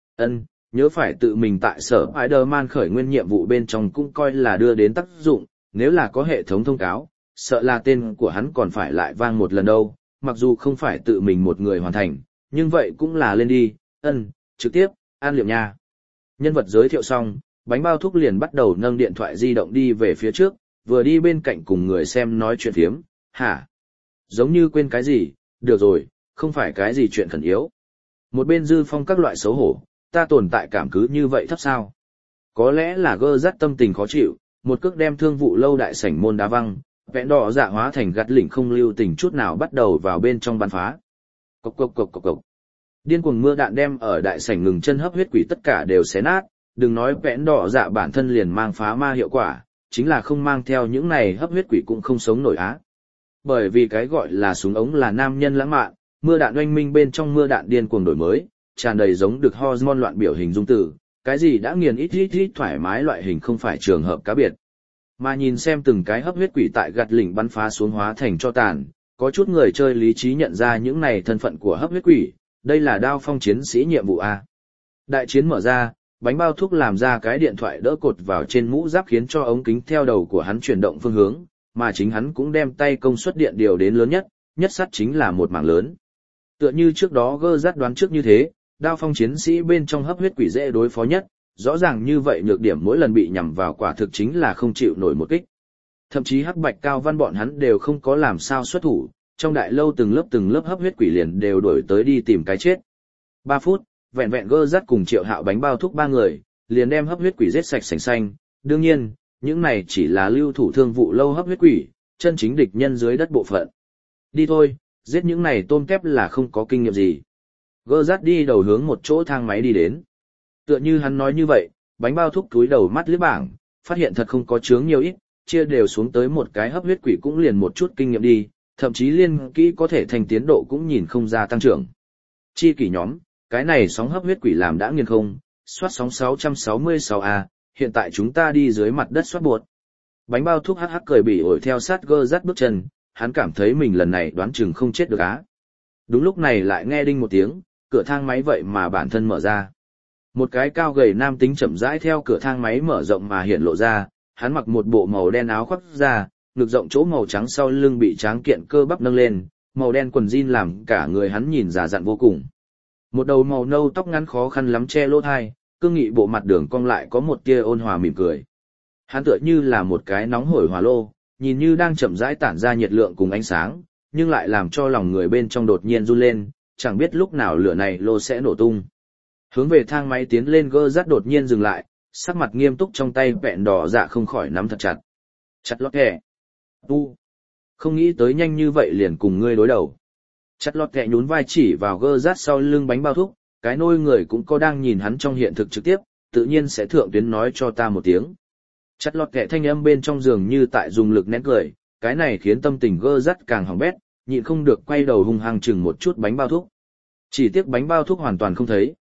Nhớ phải tự mình tại sở Spider-Man khởi nguyên nhiệm vụ bên trong cũng coi là đưa đến tác dụng, nếu là có hệ thống thông cáo, sợ là tên của hắn còn phải lại vang một lần đâu, mặc dù không phải tự mình một người hoàn thành, nhưng vậy cũng là lên đi, trực tiếp, ăn liệu nha. Nhân vật giới thiệu xong, bánh bao thúc liền bắt đầu nâng điện thoại di động đi về phía trước, vừa đi bên cạnh cùng người xem nói chuyện phiếm, hả? Giống như quên cái gì, được rồi, không phải cái gì chuyện khẩn yếu. Một bên Dư Phong các loại xấu hổ, ta tồn tại cảm cứ như vậy thấp sao? Có lẽ là gơ rắt tâm tình khó chịu, một cước đem thương vụ lâu đại sảnh môn đá văng, vẹn đỏ dạ hóa thành gắt lỉnh không lưu tình chút nào bắt đầu vào bên trong bắn phá. Cộc cộc cộc cộc cộc. Điên cuồng mưa đạn đem ở đại sảnh ngừng chân hấp huyết quỷ tất cả đều xé nát, đừng nói vẹn đỏ dạ bản thân liền mang phá ma hiệu quả, chính là không mang theo những này hấp huyết quỷ cũng không sống nổi á. Bởi vì cái gọi là súng ống là nam nhân lãng mạn, mưa đạn oanh minh bên trong mưa đạn điên cuồng đổi mới, tràn đầy giống được hormone loạn biểu hình dung tử, cái gì đã nghiền ít thoải mái loại hình không phải trường hợp cá biệt. Mà nhìn xem từng cái hấp huyết quỷ tại gạt lỉnh bắn phá xuống hóa thành cho tàn, có chút người chơi lý trí nhận ra những này thân phận của hấp huyết quỷ, đây là đao phong chiến sĩ nhiệm vụ A. Đại chiến mở ra, bánh bao thuốc làm ra cái điện thoại đỡ cột vào trên mũ giáp khiến cho ống kính theo đầu của hắn chuyển động phương hướng, mà chính hắn cũng đem tay công suất điện điều đến lớn nhất, nhất sắt chính là một mảng lớn. Tựa như trước đó gơ rát đoán trước như thế, đao phong chiến sĩ bên trong hấp huyết quỷ dễ đối phó nhất, rõ ràng như vậy nhược điểm mỗi lần bị nhằm vào quả thực chính là không chịu nổi một kích. Thậm chí Hắc Bạch Cao Văn bọn hắn đều không có làm sao xuất thủ, trong đại lâu từng lớp hấp huyết quỷ liền đều đổi tới đi tìm cái chết. 3 phút, vẹn vẹn gơ rát cùng Triệu Hạo bánh bao thúc 3 người, liền đem hấp huyết quỷ giết sạch sành xanh. Đương nhiên, những này chỉ là lưu thủ thương vụ lâu hấp huyết quỷ, chân chính địch nhân dưới đất bộ phận. Đi thôi, giết những này tôm tép là không có kinh nghiệm gì. Gơ rát đi đầu hướng một chỗ thang máy đi đến. Tựa như hắn nói như vậy, bánh bao thúc túi đầu mắt liếc bảng, phát hiện thật không có chướng nhiều ít, chia đều xuống tới một cái hấp huyết quỷ cũng liền một chút kinh nghiệm đi, thậm chí liên kỹ có thể thành tiến độ cũng nhìn không ra tăng trưởng. Chi kỷ nhóm, cái này sóng hấp huyết quỷ làm đã nghiền không, soát sóng 666A, hiện tại chúng ta đi dưới mặt đất soát buột. Bánh bao thuốc hắc hắc cười bỉ ổi theo sát gơ rát bước chân, hắn cảm thấy mình lần này đoán chừng không chết được á. Đúng lúc này lại nghe đinh một tiếng, cửa thang máy vậy mà bản thân mở ra. Một cái cao gầy nam tính chậm rãi theo cửa thang máy mở rộng mà hiện lộ ra, hắn mặc một bộ màu đen áo khoác da, ngực rộng chỗ màu trắng sau lưng bị tráng kiện cơ bắp nâng lên, màu đen quần jean làm cả người hắn nhìn già dặn vô cùng. Một đầu màu nâu tóc ngắn khó khăn lắm che lỗ tai, cương nghị bộ mặt đường cong lại có một tia ôn hòa mỉm cười. Hắn tựa như là một cái nóng hổi hỏa lô, nhìn như đang chậm rãi tản ra nhiệt lượng cùng ánh sáng, nhưng lại làm cho lòng người bên trong đột nhiên run lên, chẳng biết lúc nào lửa này lô sẽ nổ tung. Hướng về thang máy tiến lên gơ rát đột nhiên dừng lại, sắc mặt nghiêm túc trong tay vẹn đỏ dạ không khỏi nắm thật chặt. Chặt lót kẻ. Không nghĩ tới nhanh như vậy liền cùng ngươi đối đầu. Chặt lót kẻ nhún vai chỉ vào gơ rát sau lưng bánh bao thúc, cái nôi người cũng có đang nhìn hắn trong hiện thực trực tiếp, tự nhiên sẽ thượng tuyến nói cho ta một tiếng. Chặt lót kẻ thanh âm bên trong giường như tại dùng lực nén cười, cái này khiến tâm tình gơ rát càng hỏng bét, nhịn không được quay đầu hung hăng chừng một chút bánh bao thúc. Chỉ tiếc bánh bao thúc hoàn toàn không thấy.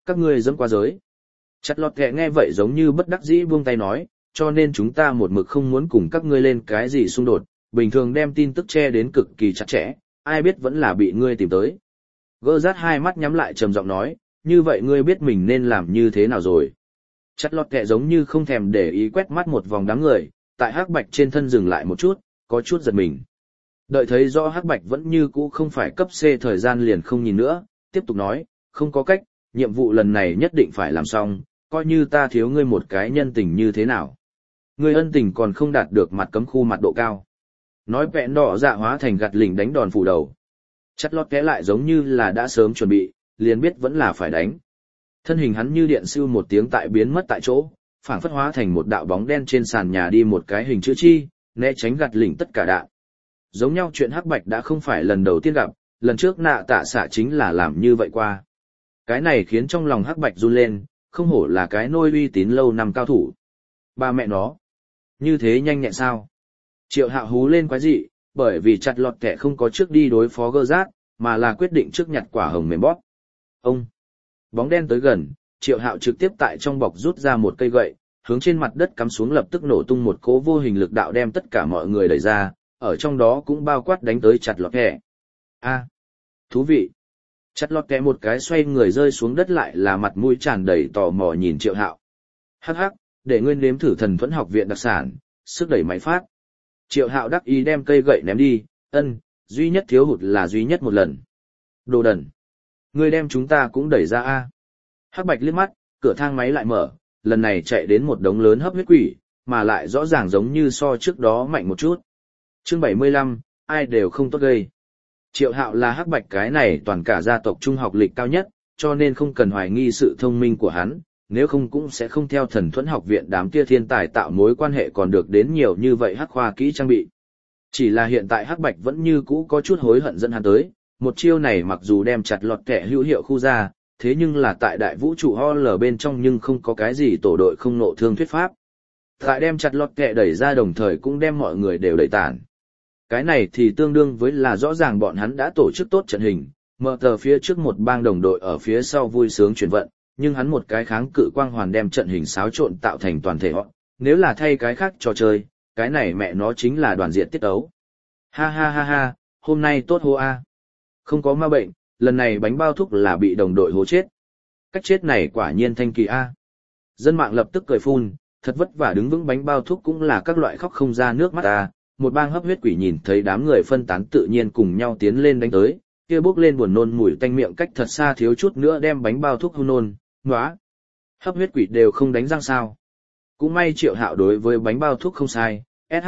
Các ngươi dẫm qua giới. Chặt lọt kẹ nghe vậy giống như bất đắc dĩ buông tay nói, cho nên chúng ta một mực không muốn cùng các ngươi lên cái gì xung đột, bình thường đem tin tức che đến cực kỳ chặt chẽ, ai biết vẫn là bị ngươi tìm tới. Gơ rát hai mắt nhắm lại trầm giọng nói, như vậy ngươi biết mình nên làm như thế nào rồi. Chặt lọt kẹ giống như không thèm để ý quét mắt một vòng đám người, tại hắc bạch trên thân dừng lại một chút, có chút giật mình. Đợi thấy rõ hắc bạch vẫn như cũ không phải cấp C thời gian liền không nhìn nữa, tiếp tục nói, không có cách, nhiệm vụ lần này nhất định phải làm xong, coi như ta thiếu ngươi một cái nhân tình như thế nào. Ngươi ân tình còn không đạt được mặt cấm khu mặt độ cao. Nói vẹn đỏ dạ hóa thành gạt lỉnh đánh đòn phủ đầu. Chặt lót kẽ lại giống như là đã sớm chuẩn bị, liền biết vẫn là phải đánh. Thân hình hắn như điện siêu một tiếng tại biến mất tại chỗ, phảng phất hóa thành một đạo bóng đen trên sàn nhà đi một cái hình chữ chi, né tránh gạt lỉnh tất cả đạn. Giống nhau chuyện hắc bạch đã không phải lần đầu tiên gặp, lần trước nạ tạ xạ chính là làm như vậy qua. Cái này khiến trong lòng hắc bạch run lên, không hổ là cái nôi uy tín lâu năm cao thủ. Ba mẹ nó, như thế nhanh nhẹn sao? Triệu Hạo hú lên quái dị, bởi vì chặt lọt kẻ không có trước đi đối phó gơ rát, mà là quyết định trước nhặt quả hồng mềm bóp. Ông, bóng đen tới gần, Triệu Hạo trực tiếp tại trong bọc rút ra một cây gậy, hướng trên mặt đất cắm xuống lập tức nổ tung một cỗ vô hình lực đạo đem tất cả mọi người đẩy ra, ở trong đó cũng bao quát đánh tới chặt lọt kẻ. A, thú vị. Chặt lọt kẻ một cái xoay người rơi xuống đất lại là mặt mũi tràn đầy tò mò nhìn Triệu Hạo. Hắc hắc, để ngươi nếm thử thần thuẫn học viện đặc sản, sức đẩy máy phát. Triệu Hạo đắc ý đem cây gậy ném đi, duy nhất thiếu hụt là duy nhất một lần. Đồ đần. Ngươi đem chúng ta cũng đẩy ra a. Hắc bạch liếc mắt, cửa thang máy lại mở, lần này chạy đến một đống lớn hấp huyết quỷ, mà lại rõ ràng giống như so trước đó mạnh một chút. Chương 75, ai đều không tốt gây. Triệu Hạo là hắc bạch cái này toàn cả gia tộc trung học lịch cao nhất, cho nên không cần hoài nghi sự thông minh của hắn, nếu không cũng sẽ không theo thần thuẫn học viện đám kia thiên tài tạo mối quan hệ còn được đến nhiều như vậy hắc khoa kỹ trang bị. Chỉ là hiện tại hắc bạch vẫn như cũ có chút hối hận dẫn hắn tới, một chiêu này mặc dù đem chặt lọt kẻ hữu hiệu khu ra, thế nhưng là tại đại vũ trụ HL bên trong nhưng không có cái gì tổ đội không nộ thương thuyết pháp. Tại đem chặt lọt kẻ đẩy ra đồng thời cũng đem mọi người đều đẩy tản. Cái này thì tương đương với là rõ ràng bọn hắn đã tổ chức tốt trận hình, mở tờ phía trước một bang đồng đội ở phía sau vui sướng chuyển vận, nhưng hắn một cái kháng cự quang hoàn đem trận hình xáo trộn tạo thành toàn thể họ. Nếu là thay cái khác trò chơi, cái này mẹ nó chính là đoàn diện tiết ấu. Ha ha ha ha, hôm nay tốt hô a. Không có ma bệnh, lần này bánh bao thúc là bị đồng đội hố chết. Cách chết này quả nhiên thanh kỳ a. Dân mạng lập tức cười phun, thật vất vả đứng vững bánh bao thúc cũng là các loại khóc không ra nước mắt a. Một bang hấp huyết quỷ nhìn thấy đám người phân tán tự nhiên cùng nhau tiến lên đánh tới, kia bốc lên buồn nôn mùi tanh miệng cách thật xa thiếu chút nữa đem bánh bao thuốc hôn nôn, nóa. Hấp huyết quỷ đều không đánh răng sao. Cũng may Triệu Hạo đối với bánh bao thuốc không sai,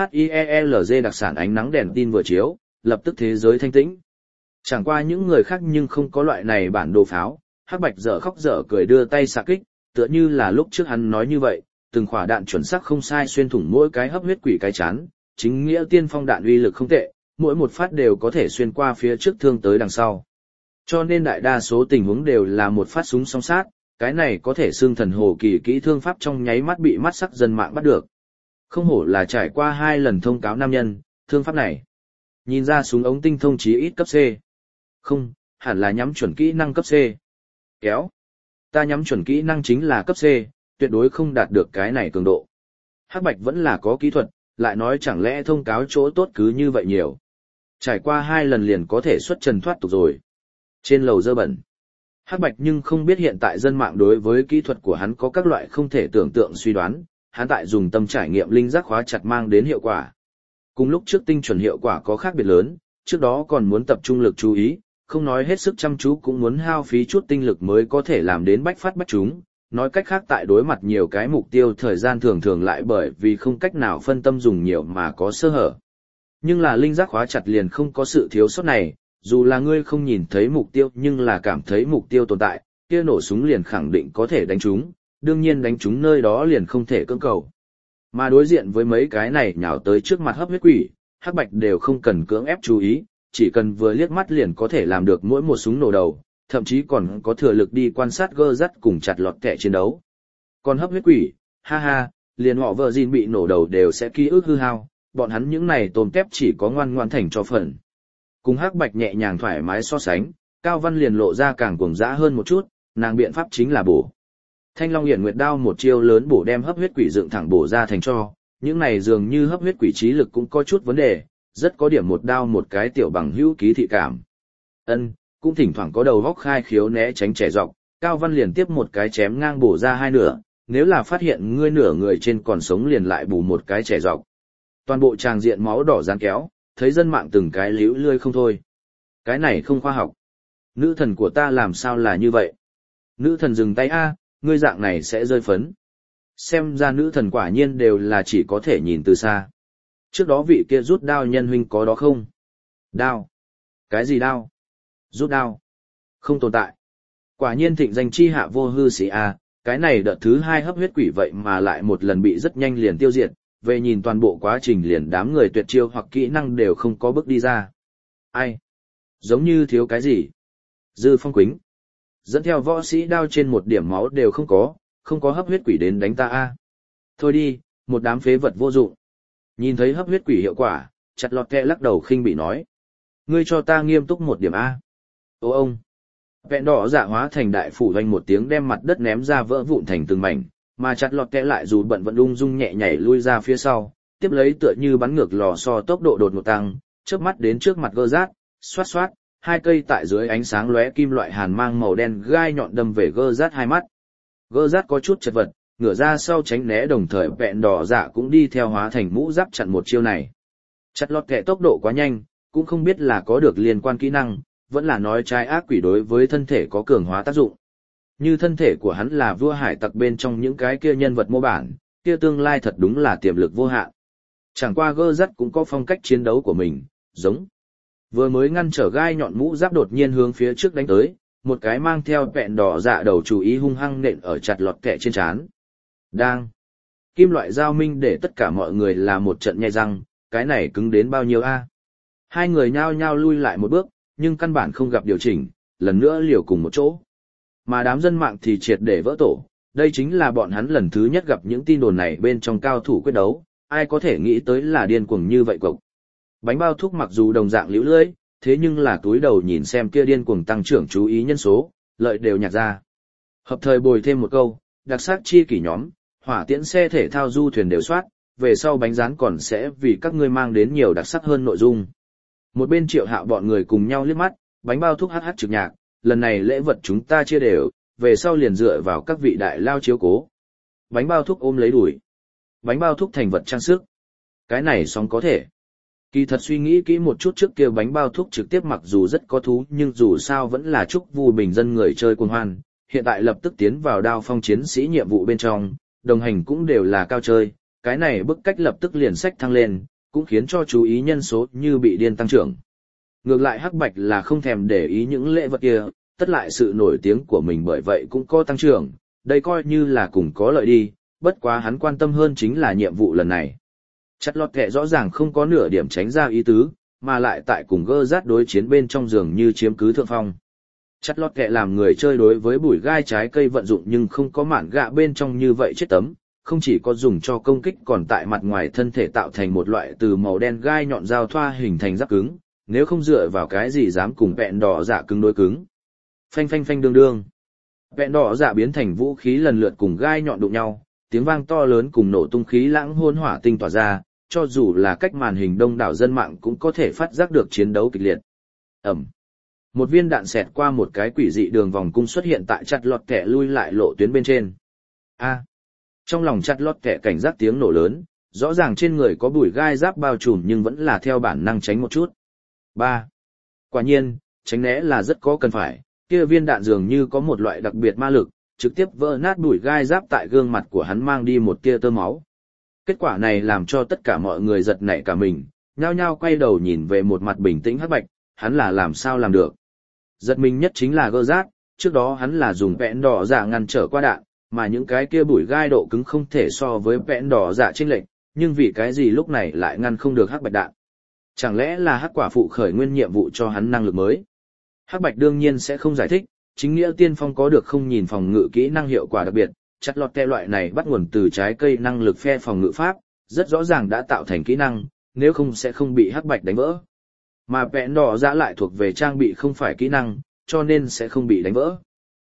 SHIELZ đặc sản ánh nắng đèn tin vừa chiếu, lập tức thế giới thanh tĩnh. Chẳng qua những người khác nhưng không có loại này bản đồ pháo, hắc bạch dở khóc dở cười đưa tay xạ kích, tựa như là lúc trước hắn nói như vậy, từng quả đạn chuẩn xác không sai xuyên thủng mỗi cái hấp huyết quỷ cái chán, chính nghĩa tiên phong đạn uy lực không tệ, mỗi một phát đều có thể xuyên qua phía trước thương tới đằng sau. Cho nên đại đa số tình huống đều là một phát súng song sát, cái này có thể xương thần hồ kỳ kỹ thương pháp trong nháy mắt bị mắt sắc dân mạng bắt được. Không hổ là trải qua 2 lần thông cáo nam nhân, thương pháp này. Nhìn ra súng ống tinh thông chí ít cấp C. Không, hẳn là nhắm chuẩn kỹ năng cấp C. Kéo. Ta nhắm chuẩn kỹ năng chính là cấp C, tuyệt đối không đạt được cái này cường độ. Hắc bạch vẫn là có kỹ thuật, lại nói chẳng lẽ thông cáo chỗ tốt cứ như vậy nhiều. Trải qua 2 lần liền có thể xuất trần thoát tục rồi. Trên lầu dơ bẩn. Hắc bạch nhưng không biết hiện tại dân mạng đối với kỹ thuật của hắn có các loại không thể tưởng tượng suy đoán, hắn tại dùng tâm trải nghiệm linh giác khóa chặt mang đến hiệu quả. Cùng lúc trước tinh chuẩn hiệu quả có khác biệt lớn, trước đó còn muốn tập trung lực chú ý, không nói hết sức chăm chú cũng muốn hao phí chút tinh lực mới có thể làm đến bách phát bách trúng. Nói cách khác tại đối mặt nhiều cái mục tiêu thời gian thường thường lại bởi vì không cách nào phân tâm dùng nhiều mà có sơ hở. Nhưng là linh giác khóa chặt liền không có sự thiếu sót này, dù là ngươi không nhìn thấy mục tiêu nhưng là cảm thấy mục tiêu tồn tại, kia nổ súng liền khẳng định có thể đánh trúng, đương nhiên đánh trúng nơi đó liền không thể cưỡng cầu. Mà đối diện với mấy cái này nhào tới trước mặt hấp huyết quỷ, hắc bạch đều không cần cưỡng ép chú ý, chỉ cần vừa liếc mắt liền có thể làm được mỗi một súng nổ đầu, thậm chí còn có thừa lực đi quan sát gơ dắt cùng chặt lọt kẻ chiến đấu. Còn hấp huyết quỷ, ha ha, liền họ vợ gìn bị nổ đầu đều sẽ ký ức hư hao, bọn hắn những này tôm tép chỉ có ngoan ngoan thành cho phần. Cùng hắc bạch nhẹ nhàng thoải mái so sánh, Cao Văn liền lộ ra càng cuồng dã hơn một chút, nàng biện pháp chính là bổ. Thanh Long Hiển Nguyệt đao một chiêu lớn bổ đem hấp huyết quỷ dựng thẳng bổ ra thành cho, những này dường như hấp huyết quỷ trí lực cũng có chút vấn đề, rất có điểm một đao một cái tiểu bằng hữu ký thị cảm. Cũng thỉnh thoảng có đầu góc khai khiếu né tránh trẻ dọc, Cao Văn liền tiếp một cái chém ngang bổ ra hai nửa, nếu là phát hiện ngươi nửa người trên còn sống liền lại bù một cái trẻ dọc. Toàn bộ tràng diện máu đỏ gián kéo, thấy dân mạng từng cái líu lươi không thôi. Cái này không khoa học. Nữ thần của ta làm sao là như vậy? Nữ thần dừng tay a, ngươi dạng này sẽ rơi phấn. Xem ra nữ thần quả nhiên đều là chỉ có thể nhìn từ xa. Trước đó vị kia rút đao nhân huynh có đó không? Đao? Cái gì đao? Rút đao? Không tồn tại. Quả nhiên thịnh danh chi hạ vô hư sĩ a, cái này đợt thứ hai hấp huyết quỷ vậy mà lại một lần bị rất nhanh liền tiêu diệt, về nhìn toàn bộ quá trình liền đám người tuyệt chiêu hoặc kỹ năng đều không có bước đi ra. Ai? Giống như thiếu cái gì? Dư Phong Quýnh. Dẫn theo võ sĩ đao trên một điểm máu đều không có hấp huyết quỷ đến đánh ta a. Thôi đi, một đám phế vật vô dụng. Nhìn thấy hấp huyết quỷ hiệu quả, chặt lọt kẹ lắc đầu khinh bị nói. Ngươi cho ta nghiêm túc một điểm a. Ô ông. Vẹn đỏ dạ hóa thành đại phủ doanh một tiếng đem mặt đất ném ra vỡ vụn thành từng mảnh, mà chặt lọt kẹ lại dù bận vẫn ung dung nhẹ nhảy lui ra phía sau, tiếp lấy tựa như bắn ngược lò xo tốc độ đột ngột tăng, chớp mắt đến trước mặt gơ rát, xoát xoát, hai cây tại dưới ánh sáng lóe kim loại hàn mang màu đen gai nhọn đâm về gơ rát hai mắt. Gơ rát có chút chật vật, ngửa ra sau tránh né đồng thời vẹn đỏ dạ cũng đi theo hóa thành mũ giáp chặn một chiêu này. Chặt lọt kẹ tốc độ quá nhanh, cũng không biết là có được liên quan kỹ năng, vẫn là nói trái ác quỷ đối với thân thể có cường hóa tác dụng. Như thân thể của hắn là vua hải tặc bên trong những cái kia nhân vật mô bản, kia tương lai thật đúng là tiềm lực vô hạn. Chẳng qua gơ rắt cũng có phong cách chiến đấu của mình, giống. Vừa mới ngăn trở gai nhọn mũ giáp đột nhiên hướng phía trước đánh tới, một cái mang theo vẹn đỏ dạ đầu chú ý hung hăng nện ở chặt lọt kẹ trên trán. Đang. Kim loại giao minh để tất cả mọi người là một trận nhai răng, cái này cứng đến bao nhiêu a? Hai người nhao nhao lui lại một bước, nhưng căn bản không gặp điều chỉnh, lần nữa liều cùng một chỗ. Mà đám dân mạng thì triệt để vỡ tổ, đây chính là bọn hắn lần thứ nhất gặp những tin đồn này bên trong cao thủ quyết đấu, ai có thể nghĩ tới là điên cuồng như vậy cộc. Bánh bao thuốc mặc dù đồng dạng liễu lưỡi, thế nhưng là túi đầu nhìn xem kia điên cuồng tăng trưởng chú ý nhân số, lợi đều nhặt ra. Hợp thời bồi thêm một câu, đặc sắc chi kỷ nhóm, hỏa tiễn xe thể thao du thuyền đều soát, về sau bánh rán còn sẽ vì các ngươi mang đến nhiều đặc sắc hơn nội dung. Một bên Triệu Hạo bọn người cùng nhau liếc mắt, bánh bao thuốc hát trực nhạc, lần này lễ vật chúng ta chia đều, về sau liền dựa vào các vị đại lao chiếu cố. Bánh bao thuốc ôm lấy đuổi. Bánh bao thuốc thành vật trang sức. Cái này xong có thể. Kỳ thật suy nghĩ kỹ một chút trước kia bánh bao thuốc trực tiếp mặc dù rất có thú nhưng dù sao vẫn là chúc vui bình dân người chơi cuồng hoan, hiện tại lập tức tiến vào đao phong chiến sĩ nhiệm vụ bên trong, đồng hành cũng đều là cao chơi, cái này bức cách lập tức liền sách thăng lên, cũng khiến cho chú ý nhân số như bị điên tăng trưởng. Ngược lại Hắc Bạch là không thèm để ý những lễ vật kia, tất lại sự nổi tiếng của mình bởi vậy cũng có tăng trưởng, đây coi như là cùng có lợi đi, bất quá hắn quan tâm hơn chính là nhiệm vụ lần này. Chặt lọt kẹ rõ ràng không có nửa điểm tránh ra ý tứ, mà lại tại cùng gơ rát đối chiến bên trong giường như chiếm cứ thượng phong. Chặt lọt kẹ làm người chơi đối với bụi gai trái cây vận dụng nhưng không có mảng gạ bên trong như vậy chết tấm, không chỉ có dùng cho công kích còn tại mặt ngoài thân thể tạo thành một loại từ màu đen gai nhọn dao thoa hình thành giáp cứng, nếu không dựa vào cái gì dám cùng vẹn đỏ dạ cứng đối cứng. Phanh phanh phanh đương đương. Vẹn đỏ dạ biến thành vũ khí lần lượt cùng gai nhọn đụng nhau, tiếng vang to lớn cùng nổ tung khí lãng hôn hỏa tinh tỏa ra, cho dù là cách màn hình đông đảo dân mạng cũng có thể phát giác được chiến đấu kịch liệt. Ẩm. Một viên đạn xẹt qua một cái quỷ dị đường vòng cung xuất hiện tại chặt lọt kẻ lui lại lộ tuyến bên trên. A. Trong lòng chặt lọt kẻ cảnh giác tiếng nổ lớn, rõ ràng trên người có bụi gai giáp bao trùm nhưng vẫn là theo bản năng tránh một chút. 3. Quả nhiên, tránh né là rất có cần phải, kia viên đạn dường như có một loại đặc biệt ma lực, trực tiếp vỡ nát bụi gai giáp tại gương mặt của hắn mang đi một tia tơ máu. Kết quả này làm cho tất cả mọi người giật nảy cả mình, nhao nhao quay đầu nhìn về một mặt bình tĩnh Hắc Bạch, hắn là làm sao làm được. Giật mình nhất chính là gơ rát, trước đó hắn là dùng vẹn đỏ dạ ngăn trở qua đạn, mà những cái kia bụi gai độ cứng không thể so với vẹn đỏ dạ chênh lệch, nhưng vì cái gì lúc này lại ngăn không được Hắc Bạch đạn. Chẳng lẽ là Hắc quả phụ khởi nguyên nhiệm vụ cho hắn năng lực mới? Hắc Bạch đương nhiên sẽ không giải thích, chính nghĩa tiên phong có được không nhìn phòng ngự kỹ năng hiệu quả đặc biệt, chặt lọt kẹ loại này bắt nguồn từ trái cây năng lực phe phòng ngự pháp, rất rõ ràng đã tạo thành kỹ năng, nếu không sẽ không bị Hắc Bạch đánh vỡ. Mà vẹn đỏ dạ lại thuộc về trang bị không phải kỹ năng, cho nên sẽ không bị đánh vỡ.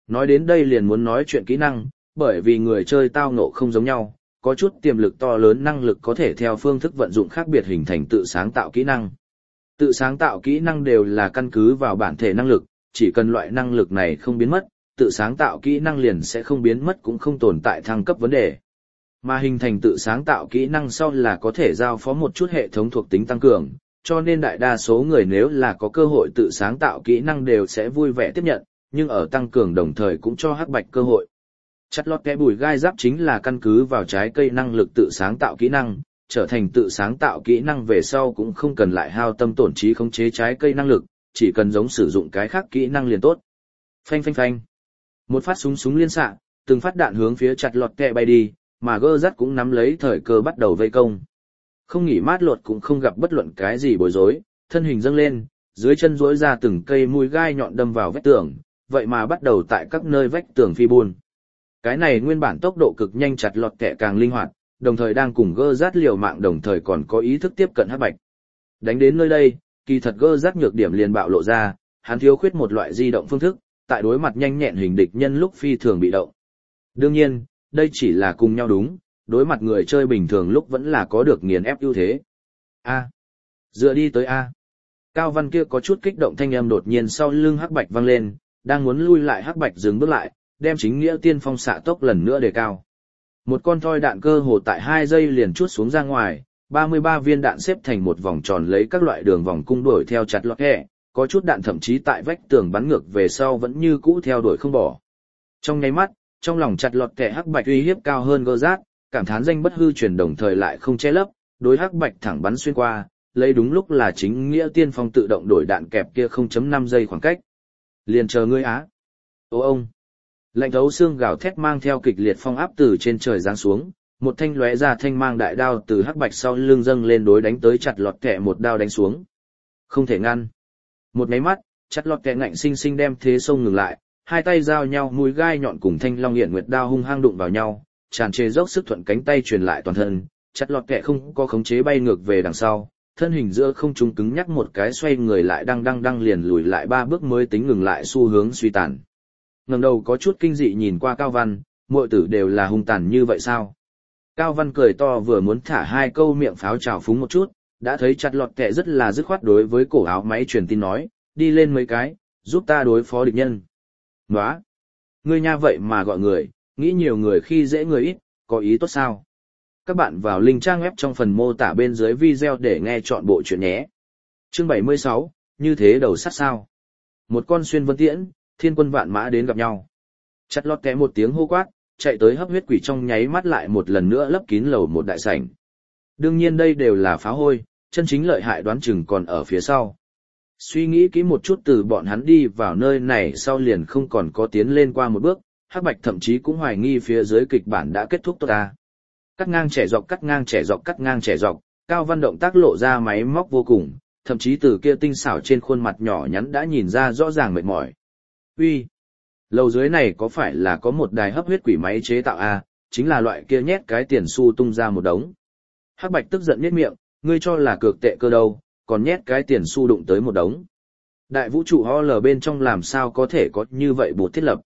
Nói đến đây liền muốn nói chuyện kỹ năng, bởi vì người chơi tao ngộ không giống nhau, có chút tiềm lực to lớn năng lực có thể theo phương thức vận dụng khác biệt hình thành tự sáng tạo kỹ năng. Tự sáng tạo kỹ năng đều là căn cứ vào bản thể năng lực, chỉ cần loại năng lực này không biến mất, tự sáng tạo kỹ năng liền sẽ không biến mất cũng không tồn tại thăng cấp vấn đề. Mà hình thành tự sáng tạo kỹ năng sau là có thể giao phó một chút hệ thống thuộc tính tăng cường, cho nên đại đa số người nếu là có cơ hội tự sáng tạo kỹ năng đều sẽ vui vẻ tiếp nhận, nhưng ở tăng cường đồng thời cũng cho hắc bạch cơ hội. Chặt lọt kẽ bùi gai giáp chính là căn cứ vào trái cây năng lực tự sáng tạo kỹ năng, trở thành tự sáng tạo kỹ năng về sau cũng không cần lại hao tâm tổn trí khống chế trái cây năng lực, chỉ cần giống sử dụng cái khác kỹ năng liền tốt. Phanh phanh phanh. Một phát súng liên xạ, từng phát đạn hướng phía chặt lọt kẽ bay đi, mà gơ rắt cũng nắm lấy thời cơ bắt đầu vây công. Không nghỉ mát lột cũng không gặp bất luận cái gì bối rối, thân hình dâng lên, dưới chân duỗi ra từng cây mũi gai nhọn đâm vào vách tường, vậy mà bắt đầu tại các nơi vách tường phi buôn. Cái này nguyên bản tốc độ cực nhanh chặt lọt kẻ càng linh hoạt, đồng thời đang cùng gơ rát liều mạng đồng thời còn có ý thức tiếp cận hắc bạch. Đánh đến nơi đây, kỳ thật gơ rát nhược điểm liền bạo lộ ra, hắn thiếu khuyết một loại di động phương thức, tại đối mặt nhanh nhẹn hình địch nhân lúc phi thường bị động. Đương nhiên, đây chỉ là cùng nhau đúng, đối mặt người chơi bình thường lúc vẫn là có được nghiền ép ưu thế. A. Dựa đi tới A. Cao Văn kia có chút kích động thanh âm đột nhiên sau lưng hắc bạch vang lên, đang muốn lui lại hắc bạch dừng bước lại, đem chính nghĩa tiên phong xạ tốc lần nữa đề cao. Một con thoi đạn cơ hồ tại 2 giây liền chuốt xuống ra ngoài, 33 viên đạn xếp thành một vòng tròn lấy các loại đường vòng cung đuổi theo chặt lọt kẻ, có chút đạn thậm chí tại vách tường bắn ngược về sau vẫn như cũ theo đuổi không bỏ. Trong nháy mắt, trong lòng chặt lọt kẻ hắc bạch uy hiếp cao hơn gơ rát, cảm thán danh bất hư truyền đồng thời lại không che lấp, đối hắc bạch thẳng bắn xuyên qua, lấy đúng lúc là chính nghĩa tiên phong tự động đổi đạn kẹp kia 0.5 giây khoảng cách. Liền chờ ngươi á. Ô ông. Lạnh thấu xương gào thét mang theo kịch liệt phong áp từ trên trời giáng xuống, một thanh lóe ra thanh mang đại đao từ hắc bạch sau lưng dâng lên đối đánh tới chặt lọt kẻ một đao đánh xuống. Không thể ngăn. Một máy mắt, chặt lọt kẻ ngạnh sinh sinh đem thế sông ngừng lại, hai tay giao nhau mũi gai nhọn cùng thanh long hiển nguyệt đao hung hăng đụng vào nhau, tràn trề dốc sức thuận cánh tay truyền lại toàn thân, chặt lọt kẻ không có khống chế bay ngược về đằng sau, thân hình giữa không trung cứng nhắc một cái xoay người lại đang liền lùi lại 3 bước mới tính ngừng lại xu hướng suy tàn. Ngẩng đầu có chút kinh dị nhìn qua Cao Văn, muội tử đều là hung tàn như vậy sao? Cao Văn cười to vừa muốn thả 2 câu miệng pháo trào phúng một chút, đã thấy chặt lọt kẻ rất là dứt khoát đối với cổ áo máy truyền tin nói, đi lên mấy cái, giúp ta đối phó địch nhân. Nóa! Ngươi nha vậy mà gọi người, nghĩ nhiều người khi dễ người ít, có ý tốt sao? Các bạn vào link trang web trong phần mô tả bên dưới video để nghe chọn bộ chuyện nhé. Chương 76, như thế đầu sắt sao? Một con xuyên vân tiễn, thiên quân vạn mã đến gặp nhau. Chặt lọt kẻ một tiếng hô quát, chạy tới hấp huyết quỷ trong nháy mắt lại một lần nữa lấp kín lầu một đại sảnh. Đương nhiên đây đều là phá hôi, chân chính lợi hại đoán chừng còn ở phía sau. Suy nghĩ kỹ một chút từ bọn hắn đi vào nơi này sau liền không còn có tiến lên qua một bước, hắc bạch thậm chí cũng hoài nghi phía dưới kịch bản đã kết thúc tốt ta. Cắt ngang trẻ dọc cắt ngang trẻ dọc cắt ngang trẻ dọc, Cao Văn động tác lộ ra máy móc vô cùng, thậm chí từ kia tinh xảo trên khuôn mặt nhỏ nhắn đã nhìn ra rõ ràng mệt mỏi. Uy, lầu dưới này có phải là có một đài hấp huyết quỷ máy chế tạo a, chính là loại kia nhét cái tiền xu tung ra một đống. Hắc Bạch tức giận nhếch miệng, ngươi cho là cược tệ cơ đâu, còn nhét cái tiền xu đụng tới một đống. Đại vũ trụ HL bên trong làm sao có thể có như vậy bột thiết lập.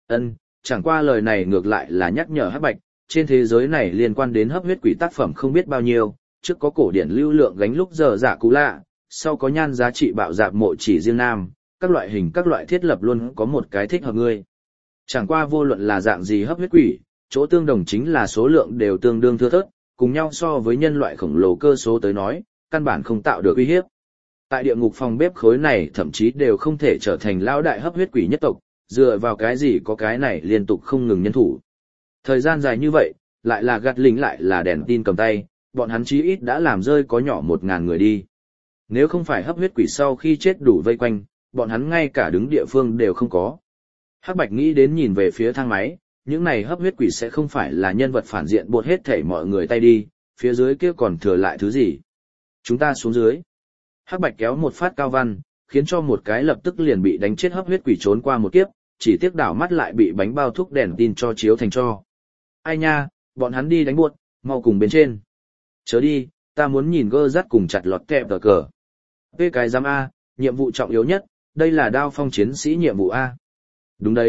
Chẳng qua lời này ngược lại là nhắc nhở Hắc Bạch, trên thế giới này liên quan đến hấp huyết quỷ tác phẩm không biết bao nhiêu, trước có cổ điển lưu lượng gánh lúc giờ giả cú lạ, sau có nhan giá trị bạo dạp mộ chỉ riêng nam, các loại hình các loại thiết lập luôn có một cái thích hợp ngươi. Chẳng qua vô luận là dạng gì hấp huyết quỷ, chỗ tương đồng chính là số lượng đều tương đương thưa thớt, cùng nhau so với nhân loại khổng lồ cơ số tới nói, căn bản không tạo được uy hiếp. Tại địa ngục phòng bếp khối này thậm chí đều không thể trở thành lão đại hấp huyết quỷ nhất tộc, dựa vào cái gì có cái này liên tục không ngừng nhân thủ. Thời gian dài như vậy, lại là gạt lính lại là đèn tin cầm tay, bọn hắn chí ít đã làm rơi có nhỏ 1.000 người đi. Nếu không phải hấp huyết quỷ sau khi chết đủ vây quanh, bọn hắn ngay cả đứng địa phương đều không có. Hắc Bạch nghĩ đến nhìn về phía thang máy, những này hấp huyết quỷ sẽ không phải là nhân vật phản diện buộc hết thảy mọi người tay đi, phía dưới kia còn thừa lại thứ gì. Chúng ta xuống dưới. Hắc Bạch kéo một phát Cao Văn, khiến cho một cái lập tức liền bị đánh chết hấp huyết quỷ trốn qua một kiếp, chỉ tiếc đảo mắt lại bị bánh bao thuốc đèn tin cho chiếu thành cho. Ai nha, bọn hắn đi đánh buột, mau cùng bên trên. Chớ đi, ta muốn nhìn gơ dắt cùng chặt lọt kẹp tờ cờ. Về cái giám A, nhiệm vụ trọng yếu nhất, đây là đao phong chiến sĩ nhiệm vụ A. Đúng đấy,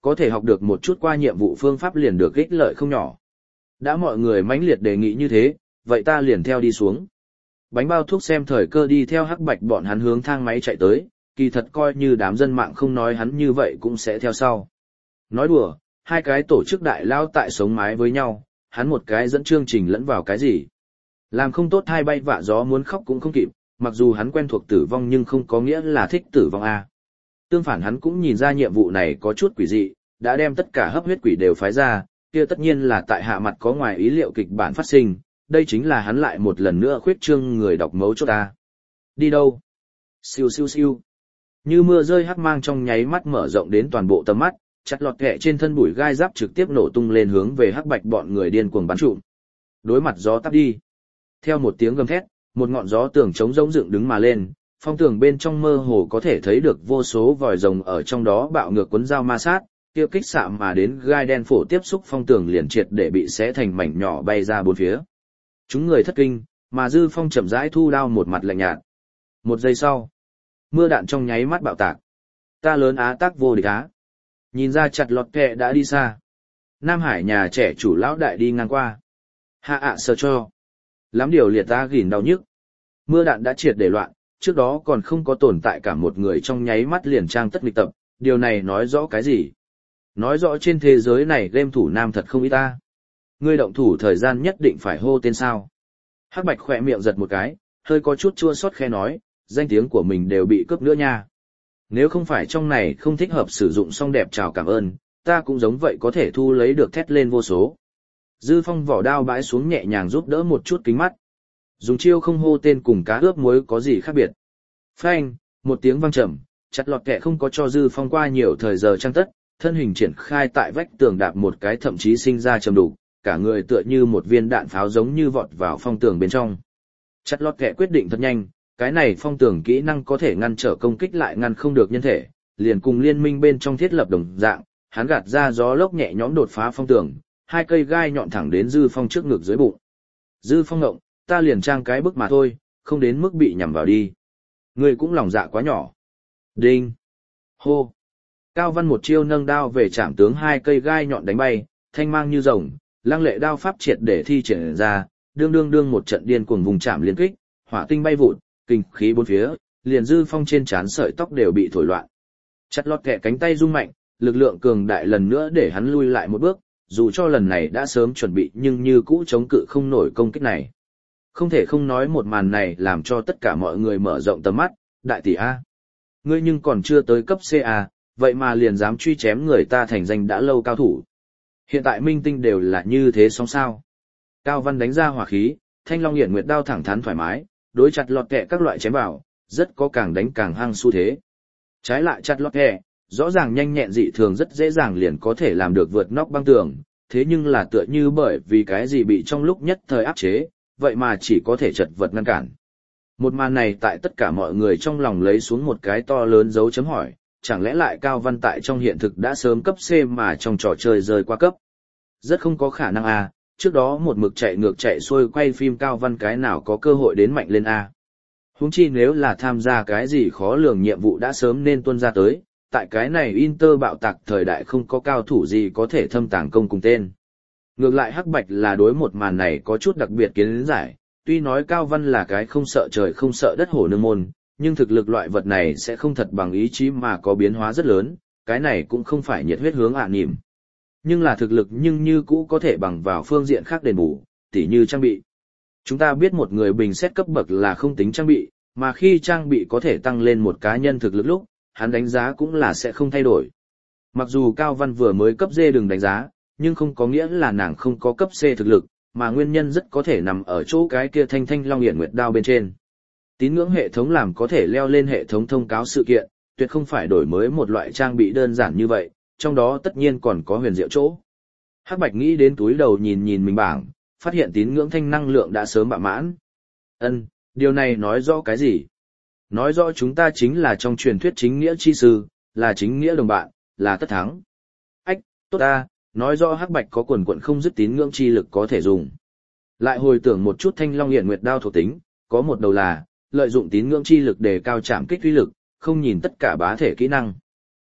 có thể học được một chút qua nhiệm vụ phương pháp liền được ích lợi không nhỏ. Đã mọi người mãnh liệt đề nghị như thế, vậy ta liền theo đi xuống. Bánh bao thuốc xem thời cơ đi theo Hắc Bạch bọn hắn hướng thang máy chạy tới, kỳ thật coi như đám dân mạng không nói hắn như vậy cũng sẽ theo sau. Nói đùa, hai cái tổ chức đại lao tại sống mái với nhau, hắn một cái dẫn chương trình lẫn vào cái gì. Làm không tốt hai bay vạ gió muốn khóc cũng không kịp, mặc dù hắn quen thuộc tử vong nhưng không có nghĩa là thích tử vong a. Tương phản hắn cũng nhìn ra nhiệm vụ này có chút quỷ dị, đã đem tất cả hấp huyết quỷ đều phái ra, kia tất nhiên là tại hạ mặt có ngoài ý liệu kịch bản phát sinh, đây chính là hắn lại một lần nữa khuyết trương người đọc mấu chốt ta. Đi đâu? Siêu siêu siêu. Như mưa rơi hắc mang trong nháy mắt mở rộng đến toàn bộ tầm mắt, chặt lọt kẹ trên thân bụi gai giáp trực tiếp nổ tung lên hướng về Hắc Bạch bọn người điên cuồng bắn trụm. Đối mặt gió tắt đi. Theo một tiếng gầm thét, một ngọn gió tường trống rỗng dựng đứng mà lên, phong tường bên trong mơ hồ có thể thấy được vô số vòi rồng ở trong đó bạo ngược cuốn dao ma sát, kia kích xạ mà đến gai đen phổ tiếp xúc phong tường liền triệt để bị xé thành mảnh nhỏ bay ra bốn phía. Chúng người thất kinh, mà Dư Phong chậm rãi thu đao một mặt lạnh nhạt. Một giây sau, mưa đạn trong nháy mắt bạo tạc. Ta lớn á tác vô địch á. Nhìn ra chặt lọt kẹ đã đi xa. Nam Hải nhà trẻ chủ lão đại đi ngang qua. Hạ ạ sơ cho. Lắm điều liệt ta gỉn đau nhức. Mưa đạn đã triệt để loạn, trước đó còn không có tồn tại cả một người trong nháy mắt liền trang tất nghịch tập. Điều này nói rõ cái gì? Nói rõ trên thế giới này game thủ nam thật không ít ta. Ngươi động thủ thời gian nhất định phải hô tên sao. Hắc Bạch khỏe miệng giật một cái, hơi có chút chua xót khe nói, danh tiếng của mình đều bị cướp nữa nha. Nếu không phải trong này không thích hợp sử dụng song đẹp chào cảm ơn, ta cũng giống vậy có thể thu lấy được thét lên vô số. Dư Phong vỏ đao bãi xuống nhẹ nhàng giúp đỡ một chút kính mắt. Dùng chiêu không hô tên cùng cá ướp muối có gì khác biệt. Phanh, một tiếng vang trầm, chặt lọt kẹ không có cho Dư Phong qua nhiều thời giờ trang tất, thân hình triển khai tại vách tường đạp một cái thậm chí sinh ra trầm đủ, cả người tựa như một viên đạn pháo giống như vọt vào phong tường bên trong. Chặt lọt kẹ quyết định thật nhanh, cái này phong tường kỹ năng có thể ngăn trở công kích lại ngăn không được nhân thể, liền cùng liên minh bên trong thiết lập đồng dạng, hắn gạt ra gió lốc nhẹ nhõm đột phá phong tường, hai cây gai nhọn thẳng đến Dư Phong trước ngực dưới bụng. Dư Phong ngộng, ta liền trang cái bức mà thôi, không đến mức bị nhằm vào đi. Ngươi cũng lòng dạ quá nhỏ. Đinh. Hô. Cao Văn một chiêu nâng đao về chạm tướng hai cây gai nhọn đánh bay, thanh mang như rồng, lăng lệ đao pháp triệt để thi triển ra, đương một trận điên cuồng vùng chạm liên kích, hỏa tinh bay vụt, kinh khí bốn phía, liền Dư Phong trên trán sợi tóc đều bị thổi loạn. Chặt lọt kẹ cánh tay rung mạnh, lực lượng cường đại lần nữa để hắn lui lại một bước, dù cho lần này đã sớm chuẩn bị nhưng như cũ chống cự không nổi công kích này. Không thể không nói một màn này làm cho tất cả mọi người mở rộng tầm mắt, đại tỷ A. Ngươi nhưng còn chưa tới cấp CA, vậy mà liền dám truy chém người ta thành danh đã lâu cao thủ. Hiện tại minh tinh đều là như thế xong sao. Cao Văn đánh ra hỏa khí, thanh long hiển nguyệt đao thẳng thắn thoải mái, đối chặt lọt kẹ các loại chém vào, rất có càng đánh càng hăng xu thế. Trái lại chặt lọt kẹ, rõ ràng nhanh nhẹn dị thường rất dễ dàng liền có thể làm được vượt nóc băng tường, thế nhưng là tựa như bởi vì cái gì bị trong lúc nhất thời áp chế, vậy mà chỉ có thể chật vật ngăn cản. Một màn này tại tất cả mọi người trong lòng lấy xuống một cái to lớn dấu chấm hỏi, chẳng lẽ lại Cao Văn tại trong hiện thực đã sớm cấp C mà trong trò chơi rơi qua cấp. Rất không có khả năng A, trước đó một mực chạy ngược chạy xuôi quay phim Cao Văn cái nào có cơ hội đến mạnh lên A. Huống chi nếu là tham gia cái gì khó lường nhiệm vụ đã sớm nên tuân ra tới, tại cái này Inter bạo tạc thời đại không có cao thủ gì có thể thâm tàng công cùng tên. Ngược lại Hắc Bạch là đối một màn này có chút đặc biệt kiến giải, tuy nói Cao Văn là cái không sợ trời không sợ đất hổ nương môn, nhưng thực lực loại vật này sẽ không thật bằng ý chí mà có biến hóa rất lớn, cái này cũng không phải nhiệt huyết hướng nỉm. Nhưng là thực lực nhưng như cũ có thể bằng vào phương diện khác đền bù, tỉ như trang bị. Chúng ta biết một người bình xét cấp bậc là không tính trang bị, mà khi trang bị có thể tăng lên một cá nhân thực lực lúc, hắn đánh giá cũng là sẽ không thay đổi. Mặc dù Cao Văn vừa mới cấp D đừng đánh giá, nhưng không có nghĩa là nàng không có cấp C thực lực, mà nguyên nhân rất có thể nằm ở chỗ cái kia thanh long hiển nguyệt đao bên trên. Tín ngưỡng hệ thống làm có thể leo lên hệ thống thông cáo sự kiện, tuyệt không phải đổi mới một loại trang bị đơn giản như vậy, trong đó tất nhiên còn có huyền diệu chỗ. Hắc Bạch nghĩ đến túi đầu nhìn mình bảng, phát hiện tín ngưỡng thanh năng lượng đã sớm bạ mãn. Điều này nói rõ cái gì? Nói rõ chúng ta chính là trong truyền thuyết chính nghĩa chi sư, là chính nghĩa đồng bạn, là tất thắng. Tốt ta, nói rõ Hắc Bạch có quần quận không dứt tín ngưỡng chi lực có thể dùng. Lại hồi tưởng một chút thanh long hiển nguyệt đao thuộc tính, có một đầu là lợi dụng tín ngưỡng chi lực để cao chạm kích uy lực, không nhìn tất cả bá thể kỹ năng.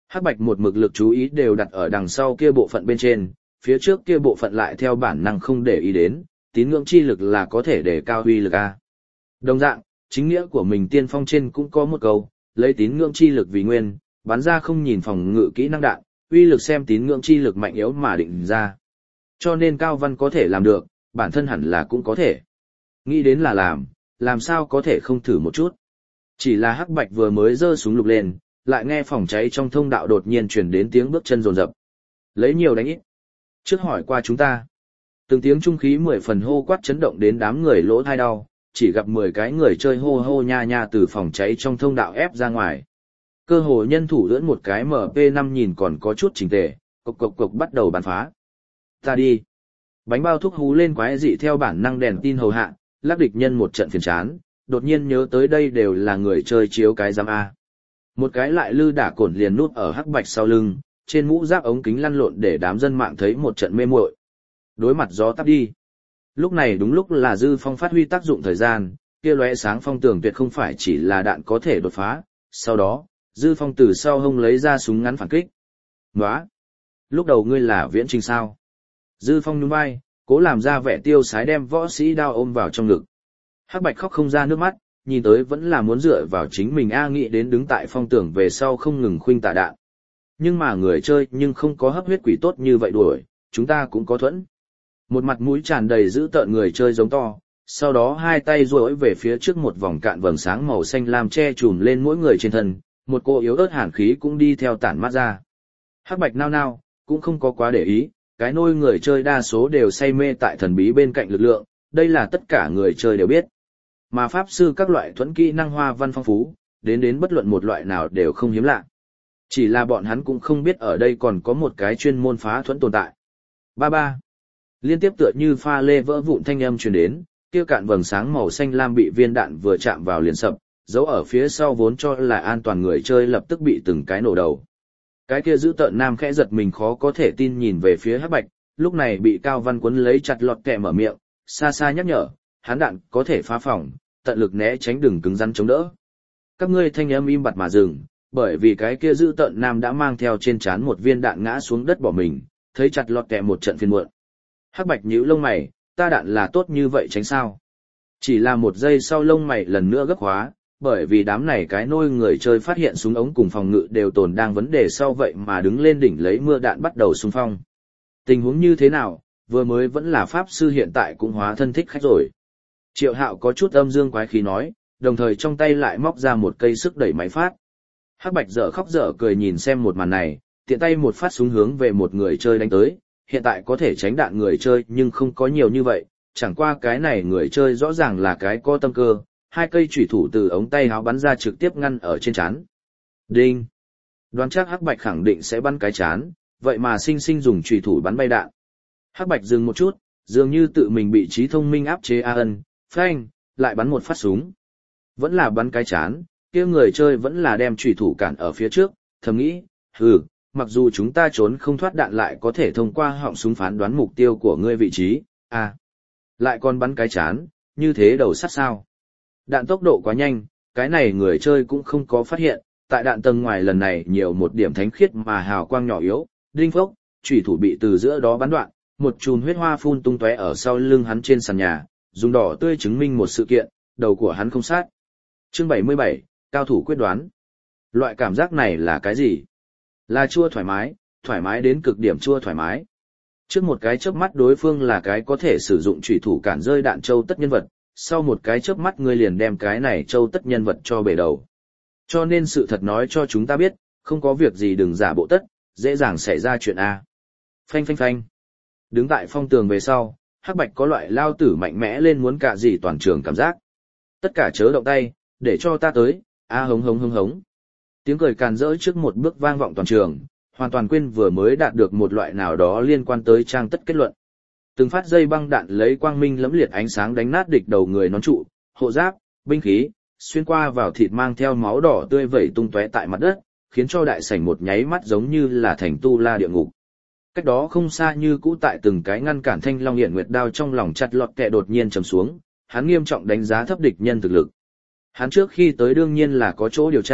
Hắc Bạch một mực lực chú ý đều đặt ở đằng sau kia bộ phận bên trên, phía trước kia bộ phận lại theo bản năng không để ý đến, tín ngưỡng chi lực là có thể để cao uy lực a. Đồng dạng, chính nghĩa của mình tiên phong trên cũng có một câu, lấy tín ngưỡng chi lực vì nguyên, bắn ra không nhìn phòng ngự kỹ năng đạn, uy lực xem tín ngưỡng chi lực mạnh yếu mà định ra. Cho nên Cao Văn có thể làm được, bản thân hẳn là cũng có thể. Nghĩ đến là làm sao có thể không thử một chút. Chỉ là Hắc Bạch vừa mới giơ súng lục lên, lại nghe phòng cháy trong thông đạo đột nhiên truyền đến tiếng bước chân rồn rập. Lấy nhiều đánh ít. Trước hỏi qua chúng ta. Từng tiếng trung khí 10 phần hô quát chấn động đến đám người lỗ thai đau, chỉ gặp 10 cái người chơi hô hô nha nha từ phòng cháy trong thông đạo ép ra ngoài. Cơ hồ nhân thủ lưỡn một cái MP5 nhìn còn có chút chỉnh tề, cộc cộc cộc bắt đầu bắn phá. Ta đi. Bánh bao thuốc hú lên quái dị theo bản năng đèn tin hầu hạ, lắc địch nhân một trận phiền chán, đột nhiên nhớ tới đây đều là người chơi chiếu cái giám A. Một cái lại lư đả cổn liền nút ở Hắc Bạch sau lưng, trên mũ giáp ống kính lăn lộn để đám dân mạng thấy một trận mê muội. Đối mặt gió tắt đi. Lúc này đúng lúc là Dư Phong phát huy tác dụng thời gian, kia lóe sáng phong tường tuyệt không phải chỉ là đạn có thể đột phá, sau đó, Dư Phong từ sau hông lấy ra súng ngắn phản kích. Nóa! Lúc đầu ngươi là viễn trình sao? Dư Phong nhún vai, cố làm ra vẻ tiêu sái đem võ sĩ đao ôm vào trong ngực. Hắc Bạch khóc không ra nước mắt, nhìn tới vẫn là muốn dựa vào chính mình nghĩ đến đứng tại phong tường về sau không ngừng khuynh tạ đạn. Nhưng mà người chơi nhưng không có hấp huyết quỷ tốt như vậy đuổi, chúng ta cũng có thuẫn. Một mặt mũi tràn đầy dữ tợn người chơi giống to, sau đó hai tay duỗi về phía trước một vòng cạn vầng sáng màu xanh lam che trùm lên mỗi người trên thân, một cô yếu ớt hàn khí cũng đi theo tản mát ra. Hắc Bạch nao nao, cũng không có quá để ý, cái nôi người chơi đa số đều say mê tại thần bí bên cạnh lực lượng, đây là tất cả người chơi đều biết. Mà pháp sư các loại thuẫn kỹ năng hoa văn phong phú, đến bất luận một loại nào đều không hiếm lạ. Chỉ là bọn hắn cũng không biết ở đây còn có một cái chuyên môn phá thuẫn tồn tại. Ba ba. Liên tiếp tựa như pha lê vỡ vụn thanh âm truyền đến, kia cạn vầng sáng màu xanh lam bị viên đạn vừa chạm vào liền sập, dấu ở phía sau vốn cho là an toàn người chơi lập tức bị từng cái nổ đầu. Cái kia giữ tợn nam khẽ giật mình khó có thể tin nhìn về phía Hắc Bạch, lúc này bị Cao Văn quấn lấy chặt lọt kẹ mở miệng, xa xa nhắc nhở, hắn đạn có thể phá phòng, tận lực né tránh đừng cứng rắn chống đỡ. Các ngươi thanh âm im bặt mà dừng, bởi vì cái kia giữ tợn nam đã mang theo trên trán một viên đạn ngã xuống đất bỏ mình, thấy chặt lọt kẹ một trận phiền muộn. Hắc Bạch nhíu lông mày, ta đạn là tốt như vậy tránh sao? Chỉ là một giây sau lông mày lần nữa gấp khóa, bởi vì đám này cái nôi người chơi phát hiện súng ống cùng phòng ngự đều tồn đang vấn đề sau vậy mà đứng lên đỉnh lấy mưa đạn bắt đầu xung phong. Tình huống như thế nào, vừa mới vẫn là pháp sư hiện tại cũng hóa thân thích khách rồi. Triệu Hạo có chút âm dương quái khí nói, đồng thời trong tay lại móc ra một cây sức đẩy máy phát. Hắc Bạch dở khóc dở cười nhìn xem một màn này, tiện tay một phát súng hướng về một người chơi đánh tới, hiện tại có thể tránh đạn người chơi nhưng không có nhiều như vậy, chẳng qua cái này người chơi rõ ràng là cái có tâm cơ, hai cây chủy thủ từ ống tay áo bắn ra trực tiếp ngăn ở trên trán. Đinh! Đoán chắc Hắc Bạch khẳng định sẽ bắn cái trán, vậy mà sinh sinh dùng chủy thủ bắn bay đạn. Hắc Bạch dừng một chút, dường như tự mình bị trí thông minh áp chế phanh, lại bắn một phát súng. Vẫn là bắn cái chán, kia người chơi vẫn là đem chủy thủ cản ở phía trước, thầm nghĩ, mặc dù chúng ta trốn không thoát đạn lại có thể thông qua họng súng phán đoán mục tiêu của ngươi vị trí, lại còn bắn cái chán, như thế đầu sắt sao. Đạn tốc độ quá nhanh, cái này người chơi cũng không có phát hiện, tại đạn tầng ngoài lần này nhiều một điểm thánh khiết mà hào quang nhỏ yếu, đinh phốc, chủy thủ bị từ giữa đó bắn đoạn, một chùm huyết hoa phun tung tóe ở sau lưng hắn trên sàn nhà, dùng đỏ tươi chứng minh một sự kiện, đầu của hắn không sát. Chương 77, cao thủ quyết đoán. Loại cảm giác này là cái gì? Là chua thoải mái đến cực điểm chua thoải mái. Trước một cái chớp mắt đối phương là cái có thể sử dụng chủy thủ cản rơi đạn châu tất nhân vật, sau một cái chớp mắt ngươi liền đem cái này châu tất nhân vật cho bể đầu. Cho nên sự thật nói cho chúng ta biết, không có việc gì đừng giả bộ tất, dễ dàng xảy ra chuyện A. Phanh phanh phanh. Đứng tại phong tường về sau, Hắc Bạch có loại lao tử mạnh mẽ lên muốn cả gì toàn trường cảm giác. Tất cả chớ động tay, để cho ta tới, hống hống hống hống. Tiếng cười càn rỡ trước một bước vang vọng toàn trường, hoàn toàn quên vừa mới đạt được một loại nào đó liên quan tới trang tất kết luận. Từng phát dây băng đạn lấy quang minh lẫm liệt ánh sáng đánh nát địch đầu người nón trụ, hộ giáp, binh khí, xuyên qua vào thịt mang theo máu đỏ tươi vẩy tung tóe tại mặt đất, khiến cho đại sảnh một nháy mắt giống như là thành tu la địa ngục. Cách đó không xa như cũ tại từng cái ngăn cản Thanh Long Hiển Nguyệt đao trong lòng chặt lọt kẹ đột nhiên trầm xuống, hắn nghiêm trọng đánh giá thấp địch nhân thực lực. Hắn trước khi tới đương nhiên là có chỗ điều tra,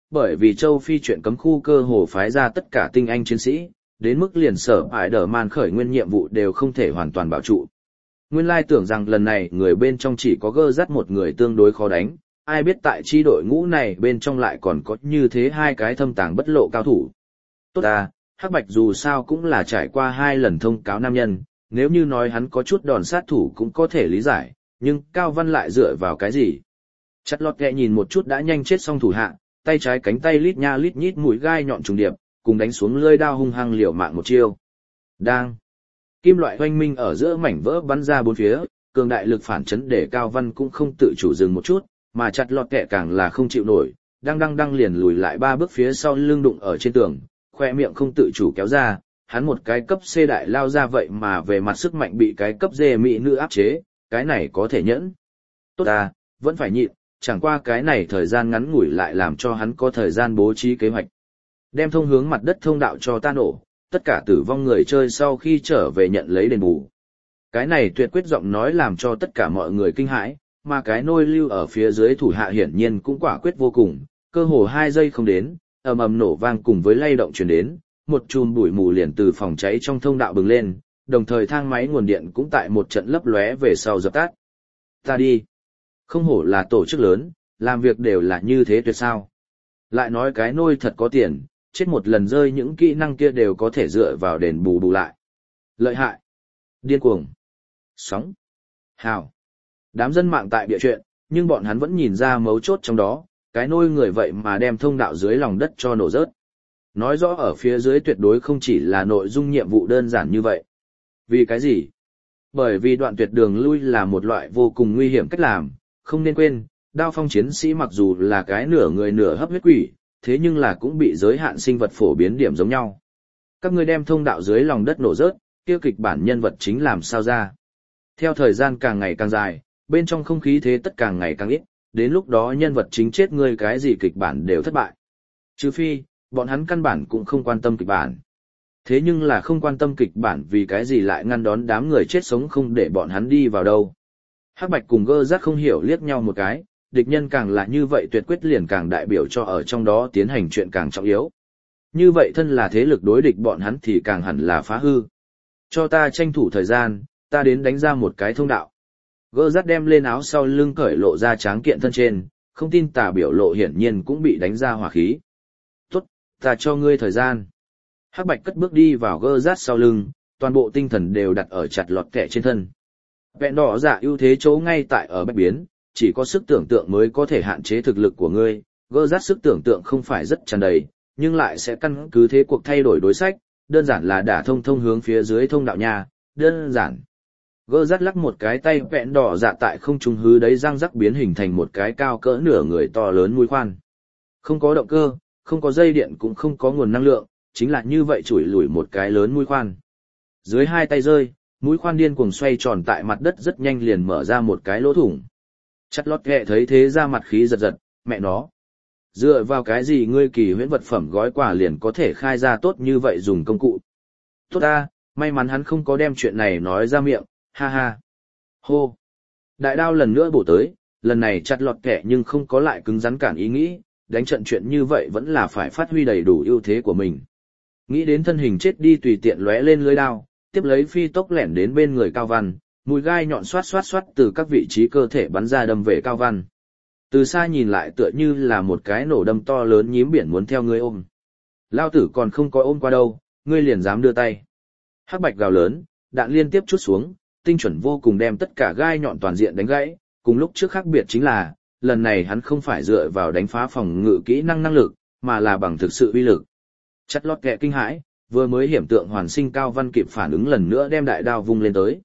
bởi vì châu Phi chuyện cấm khu cơ hồ phái ra tất cả tinh anh chiến sĩ, đến mức liền sở ải đờ man khởi nguyên nhiệm vụ đều không thể hoàn toàn bảo trụ. Nguyên lai tưởng rằng lần này người bên trong chỉ có gơ dắt một người tương đối khó đánh, ai biết tại chi đội ngũ này bên trong lại còn có như thế hai cái thâm tàng bất lộ cao thủ. Tốt à, Hắc Bạch dù sao cũng là trải qua 2 lần thông cáo nam nhân, nếu như nói hắn có chút đòn sát thủ cũng có thể lý giải, nhưng Cao Văn lại dựa vào cái gì? Chặt lọt kẹ nhìn một chút đã nhanh chết xong thủ hạ, tay trái cánh tay lít nha lít nhít mũi gai nhọn trùng điệp, cùng đánh xuống lưỡi đao hung hăng liều mạng một chiêu. Đang. Kim loại hoanh minh ở giữa mảnh vỡ bắn ra bốn phía, cường đại lực phản chấn để Cao Văn cũng không tự chủ dừng một chút, mà chặt lọt kẹ càng là không chịu nổi, đang liền lùi lại 3 bước phía sau lưng đụng ở trên tường, khoe miệng không tự chủ kéo ra, hắn một cái cấp C đại lao ra vậy mà về mặt sức mạnh bị cái cấp D mỹ nữ áp chế, cái này có thể nhẫn. Tốt à, vẫn phải nhịn, chẳng qua cái này thời gian ngắn ngủi lại làm cho hắn có thời gian bố trí kế hoạch. Đem thông hướng mặt đất thông đạo cho ta nổ, tất cả tử vong người chơi sau khi trở về nhận lấy đền bù. Cái này tuyệt quyết giọng nói làm cho tất cả mọi người kinh hãi, mà cái nôi lưu ở phía dưới thủ hạ hiển nhiên cũng quả quyết vô cùng, cơ hồ 2 giây không đến, ầm ầm nổ vang cùng với lay động truyền đến, một chùm bụi mù liền từ phòng cháy trong thông đạo bừng lên, đồng thời thang máy nguồn điện cũng tại một trận lấp lóe về sau dập tắt. Ta đi. Không hổ là tổ chức lớn, làm việc đều là như thế tuyệt sao. Lại nói cái nôi thật có tiền, chết một lần rơi những kỹ năng kia đều có thể dựa vào đền bù lại. Lợi hại. Điên cuồng. Sóng. Hào. Đám dân mạng tại bịa chuyện, nhưng bọn hắn vẫn nhìn ra mấu chốt trong đó, cái nôi người vậy mà đem thông đạo dưới lòng đất cho nổ rớt. Nói rõ ở phía dưới tuyệt đối không chỉ là nội dung nhiệm vụ đơn giản như vậy. Vì cái gì? Bởi vì đoạn tuyệt đường lui là một loại vô cùng nguy hiểm cách làm, không nên quên, đao phong chiến sĩ mặc dù là cái nửa người nửa hấp huyết quỷ, thế nhưng là cũng bị giới hạn sinh vật phổ biến điểm giống nhau. Các ngươi đem thông đạo dưới lòng đất nổ rớt, kia kịch bản nhân vật chính làm sao ra? Theo thời gian càng ngày càng dài, bên trong không khí thế tất càng ngày càng ít, đến lúc đó nhân vật chính chết ngươi cái gì kịch bản đều thất bại. Trừ phi, bọn hắn căn bản cũng không quan tâm kịch bản. Thế nhưng là không quan tâm kịch bản vì cái gì lại ngăn đón đám người chết sống không để bọn hắn đi vào đâu. Hắc Bạch cùng Gơ Rác không hiểu liếc nhau một cái, địch nhân càng là như vậy tuyệt quyết liền càng đại biểu cho ở trong đó tiến hành chuyện càng trọng yếu. Như vậy thân là thế lực đối địch bọn hắn thì càng hẳn là phá hư. Cho ta tranh thủ thời gian, ta đến đánh ra một cái thông đạo. Gơ Rác đem lên áo sau lưng cởi lộ ra tráng kiện thân trên, không tin tà biểu lộ hiển nhiên cũng bị đánh ra hỏa khí. Tốt, ta cho ngươi thời gian. Hắc Bạch cất bước đi vào Gơ Rác sau lưng, toàn bộ tinh thần đều đặt ở chặt lọt kẻ trên thân. Vẹn đỏ dạ ưu thế chỗ ngay tại ở bách biến, chỉ có sức tưởng tượng mới có thể hạn chế thực lực của ngươi. Gơ Rác sức tưởng tượng không phải rất tràn đầy, nhưng lại sẽ căn cứ thế cuộc thay đổi đối sách, đơn giản là đả thông hướng phía dưới thông đạo nhà, đơn giản. Gơ Rác lắc một cái tay vẹn đỏ dạ tại không trung hứ đấy răng rắc biến hình thành một cái cao cỡ nửa người to lớn mũi khoan. Không có động cơ, không có dây điện cũng không có nguồn năng lượng, chính là như vậy chủi lủi một cái lớn mũi khoan. Dưới 2 tay rơi, mũi khoan điên cuồng xoay tròn tại mặt đất rất nhanh liền mở ra một cái lỗ thủng. Chặt lót ghẹ thấy thế ra mặt khí giật giật, mẹ nó. Dựa vào cái gì ngươi kỳ huyễn vật phẩm gói quà liền có thể khai ra tốt như vậy dùng công cụ. Tốt ta, may mắn hắn không có đem chuyện này nói ra miệng, ha ha. Hô. Đại đao lần nữa bổ tới, lần này chặt lọt kẻ nhưng không có lại cứng rắn cản ý nghĩ, đánh trận chuyện như vậy vẫn là phải phát huy đầy đủ ưu thế của mình. Nghĩ đến thân hình chết đi tùy tiện lóe lên lưỡi đao, tiếp lấy phi tốc lẻn đến bên người Cao Văn, mũi gai nhọn xoát từ các vị trí cơ thể bắn ra đâm về Cao Văn. Từ xa nhìn lại tựa như là một cái nổ đâm to lớn nhím biển muốn theo ngươi ôm. Lao tử còn không có ôm qua đâu, ngươi liền dám đưa tay. Hắc Bạch gào lớn, đạn liên tiếp trút xuống, tinh chuẩn vô cùng đem tất cả gai nhọn toàn diện đánh gãy, cùng lúc trước khác biệt chính là, lần này hắn không phải dựa vào đánh phá phòng ngự kỹ năng lực, mà là bằng thực sự uy lực. Chặt lót kẹ kinh hãi, vừa mới hiểm tượng hoàn sinh Cao Văn kịp phản ứng lần nữa đem đại đao vung lên tới.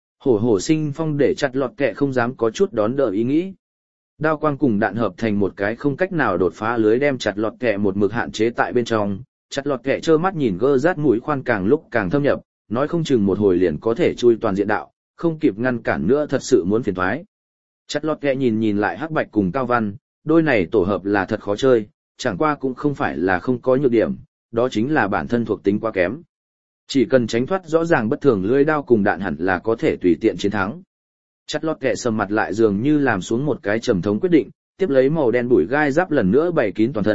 Hổ sinh phong để chặt lọt kẹ không dám có chút đón đỡ ý nghĩ. Đao quang cùng đạn hợp thành một cái không cách nào đột phá lưới đem chặt lọt kẹ một mực hạn chế tại bên trong. Chặt lọt kẹ trơ mắt nhìn Gơ Rác mũi khoan càng lúc càng thâm nhập, nói không chừng một hồi liền có thể chui toàn diện đạo, không kịp ngăn cản nữa thật sự muốn phiền toái. Chặt lọt kẹ nhìn lại Hắc Bạch cùng Cao Văn, đôi này tổ hợp là thật khó chơi, chẳng qua cũng không phải là không có nhược điểm, đó chính là bản thân thuộc tính quá kém. Chỉ cần tránh thoát rõ ràng bất thường lưỡi đao cùng đạn hẳn là có thể tùy tiện chiến thắng. Chặt lọt kẹ sầm mặt lại dường như làm xuống một cái trầm thống quyết định, tiếp lấy màu đen bụi gai giáp lần nữa bày kín toàn thân,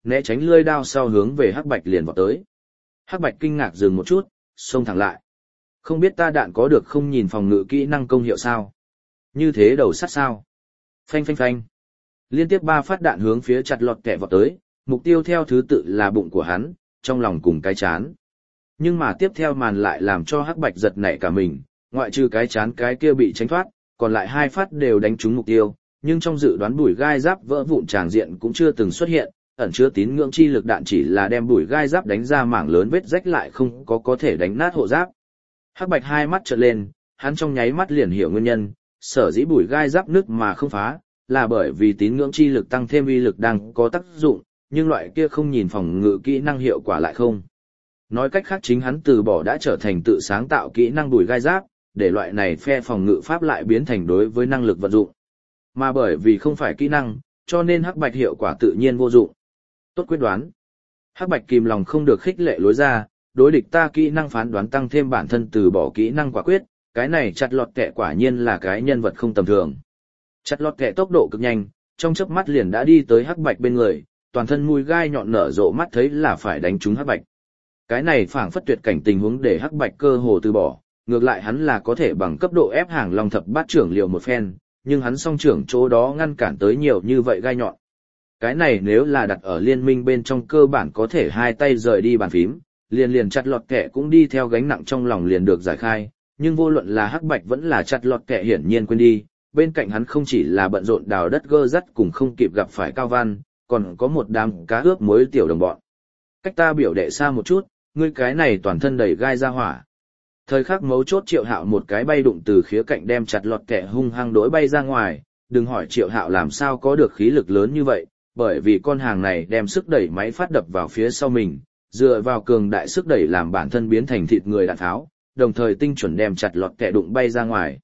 né tránh lưỡi đao sau hướng về Hắc Bạch liền vọt tới. Hắc Bạch kinh ngạc dừng một chút, xông thẳng lại. Không biết ta đạn có được không nhìn phòng ngự kỹ năng công hiệu sao? Như thế đầu sắt sao? Phanh phanh phanh. Liên tiếp 3 phát đạn hướng phía chặt lọt kẹ vọt tới, mục tiêu theo thứ tự là bụng của hắn, trong lòng cùng cái chán. Nhưng mà tiếp theo màn lại làm cho Hắc Bạch giật nảy cả mình, ngoại trừ cái chán cái kia bị tránh thoát, còn lại 2 phát đều đánh trúng mục tiêu, nhưng trong dự đoán bùi gai giáp vỡ vụn tràng diện cũng chưa từng xuất hiện, ẩn chứa tín ngưỡng chi lực đạn chỉ là đem bùi gai giáp đánh ra mảng lớn vết rách lại không có thể đánh nát hộ giáp. Hắc Bạch 2 mắt trợn lên, hắn trong nháy mắt liền hiểu nguyên nhân, sở dĩ bùi gai giáp nứt mà không phá, là bởi vì tín ngưỡng chi lực tăng thêm uy lực đang có tác dụng, nhưng loại kia không nhìn phòng ngự kỹ năng hiệu quả lại không. Nói cách khác chính hắn từ bỏ đã trở thành tự sáng tạo kỹ năng bùi gai giáp, để loại này phe phòng ngự pháp lại biến thành đối với năng lực vận dụng. Mà bởi vì không phải kỹ năng, cho nên Hắc Bạch hiệu quả tự nhiên vô dụng. Tốt quyết đoán. Hắc Bạch kìm lòng không được khích lệ lối ra, đối địch ta kỹ năng phán đoán tăng thêm bản thân từ bỏ kỹ năng quả quyết, cái này chặt lọt kẹ quả nhiên là cái nhân vật không tầm thường. Chặt lọt kẹ tốc độ cực nhanh, trong chớp mắt liền đã đi tới Hắc Bạch bên người, toàn thân mùi gai nhọn nở rộ mắt thấy là phải đánh trúng Hắc Bạch. Cái này phảng phất tuyệt cảnh tình huống để Hắc Bạch cơ hồ từ bỏ, ngược lại hắn là có thể bằng cấp độ ép hàng long thập bát trưởng liều một phen, nhưng hắn song trưởng chỗ đó ngăn cản tới nhiều như vậy gai nhọn. Cái này nếu là đặt ở liên minh bên trong cơ bản có thể hai tay rời đi bàn phím, liền chặt lọt kẹ cũng đi theo gánh nặng trong lòng liền được giải khai, nhưng vô luận là Hắc Bạch vẫn là chặt lọt kẹ hiển nhiên quên đi, bên cạnh hắn không chỉ là bận rộn đào đất gơ dắt cùng không kịp gặp phải Cao Văn, còn có một đám cá ướp muối tiểu đồng bọn. Cách ta biểu đệ xa một chút, ngươi cái này toàn thân đầy gai ra hỏa. Thời khắc mấu chốt Triệu Hạo một cái bay đụng từ khía cạnh đem chặt lọt kẹ hung hăng đối bay ra ngoài, đừng hỏi Triệu Hạo làm sao có được khí lực lớn như vậy, bởi vì con hàng này đem sức đẩy máy phát đập vào phía sau mình, dựa vào cường đại sức đẩy làm bản thân biến thành thịt người đạn tháo, đồng thời tinh chuẩn đem chặt lọt kẹ đụng bay ra ngoài.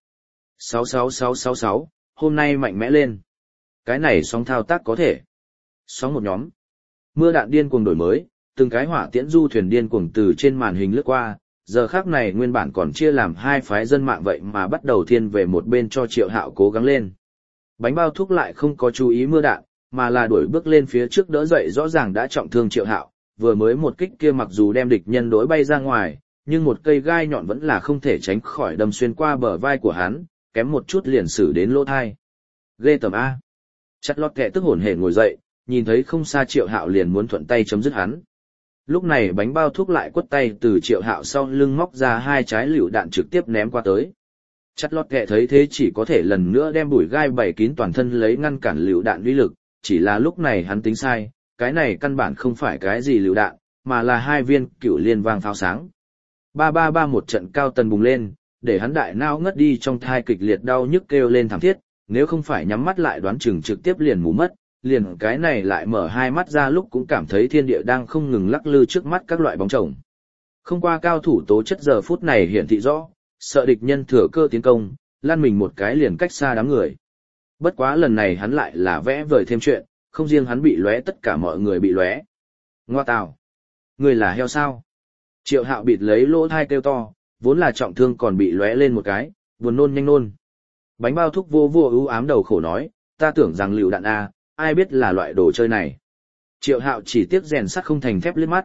66666, hôm nay mạnh mẽ lên. Cái này sóng thao tác có thể. Sóng một nhóm. Mưa đạn điên cuồng đổi mới, từng cái hỏa tiễn du thuyền điên cuồng từ trên màn hình lướt qua, giờ khác này nguyên bản còn chia làm 2 phái dân mạng vậy mà bắt đầu thiên về một bên cho Triệu Hạo cố gắng lên. Bánh bao thuốc lại không có chú ý mưa đạn, mà là đuổi bước lên phía trước đỡ dậy rõ ràng đã trọng thương Triệu Hạo, vừa mới một kích kia mặc dù đem địch nhân đối bay ra ngoài, nhưng một cây gai nhọn vẫn là không thể tránh khỏi đâm xuyên qua bờ vai của hắn, kém một chút liền xử đến lỗ thai. Ghê tầm A. Chặt lọt kẹ tức hổn hển ngồi dậy, nhìn thấy không xa Triệu Hạo liền muốn thuận tay chấm dứt hắn. Lúc này bánh bao thuốc lại quất tay từ Triệu Hạo sau lưng móc ra 2 trái lựu đạn trực tiếp ném qua tới. Chặt lọt kẹ thấy thế chỉ có thể lần nữa đem bụi gai bày kín toàn thân lấy ngăn cản lựu đạn uy lực, chỉ là lúc này hắn tính sai, cái này căn bản không phải cái gì lựu đạn, mà là 2 viên cựu liên vang pháo sáng. 333 một trận cao tần bùng lên, để hắn đại não ngất đi trong thai kịch liệt đau nhức kêu lên thảm thiết, nếu không phải nhắm mắt lại đoán chừng trực tiếp liền mù mất, liền cái này lại mở 2 mắt ra lúc cũng cảm thấy thiên địa đang không ngừng lắc lư trước mắt các loại bóng chồng. Không qua cao thủ tố chất giờ phút này hiển thị rõ, sợ địch nhân thừa cơ tiến công, lăn mình một cái liền cách xa đám người. Bất quá lần này hắn lại là vẽ vời thêm chuyện, không riêng hắn bị lóe tất cả mọi người bị lóe. Ngoa tào! Người là heo sao? Triệu Hạo bịt lấy lỗ thai kêu to, vốn là trọng thương còn bị lóe lên một cái, buồn nôn nhanh nôn. Bánh bao thuốc vô vô ưu ám đầu khổ nói, ta tưởng rằng lựu đạn A, ai biết là loại đồ chơi này. Triệu Hạo chỉ tiếc rèn sắt không thành thép liếc mắt,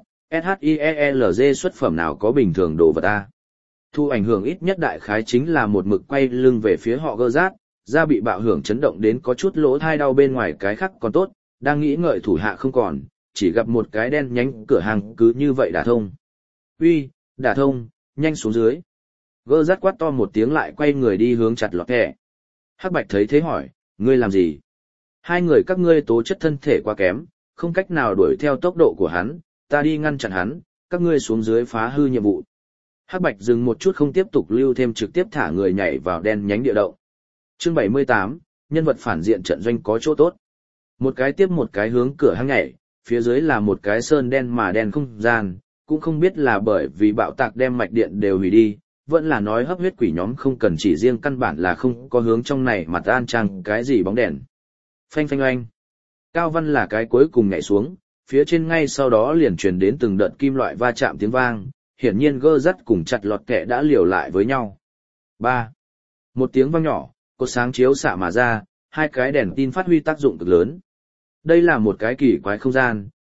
SHIELZ xuất phẩm nào có bình thường đồ vật A. Thu ảnh hưởng ít nhất đại khái chính là một mực quay lưng về phía họ gơ rát, da bị bạo hưởng chấn động đến có chút lỗ thai đau bên ngoài cái khác còn tốt, đang nghĩ ngợi thủ hạ không còn, chỉ gặp một cái đen nhánh cửa hàng cứ như vậy đả thông. Uy, đả thông, nhanh xuống dưới. Gơ rát quát to một tiếng lại quay người đi hướng chặt lọt kẹ. Hắc Bạch thấy thế hỏi, ngươi làm gì? 2 người các ngươi tố chất thân thể quá kém, không cách nào đuổi theo tốc độ của hắn, ta đi ngăn chặn hắn, các ngươi xuống dưới phá hư nhiệm vụ. Hắc Bạch dừng một chút không tiếp tục lưu thêm trực tiếp thả người nhảy vào đen nhánh địa động. Chương 78, nhân vật phản diện trận doanh có chỗ tốt. Một cái tiếp một cái hướng cửa hang nhảy, phía dưới là một cái sơn đen mà đen không gian, cũng không biết là bởi vì bạo tạc đem mạch điện đều hủy đi, vẫn là nói hấp huyết quỷ nhóm không cần chỉ riêng căn bản là không có hướng trong này mặt an trang cái gì bóng đèn. Phanh phanh oanh. Cao Văn là cái cuối cùng nhảy xuống, phía trên ngay sau đó liền truyền đến từng đợt kim loại va chạm tiếng vang, hiển nhiên gơ dắt cùng chặt lọt kẹ đã liều lại với nhau. 3. Một tiếng vang nhỏ, cột sáng chiếu xạ mà ra, 2 cái đèn tin phát huy tác dụng cực lớn. Đây là một cái kỳ quái không gian,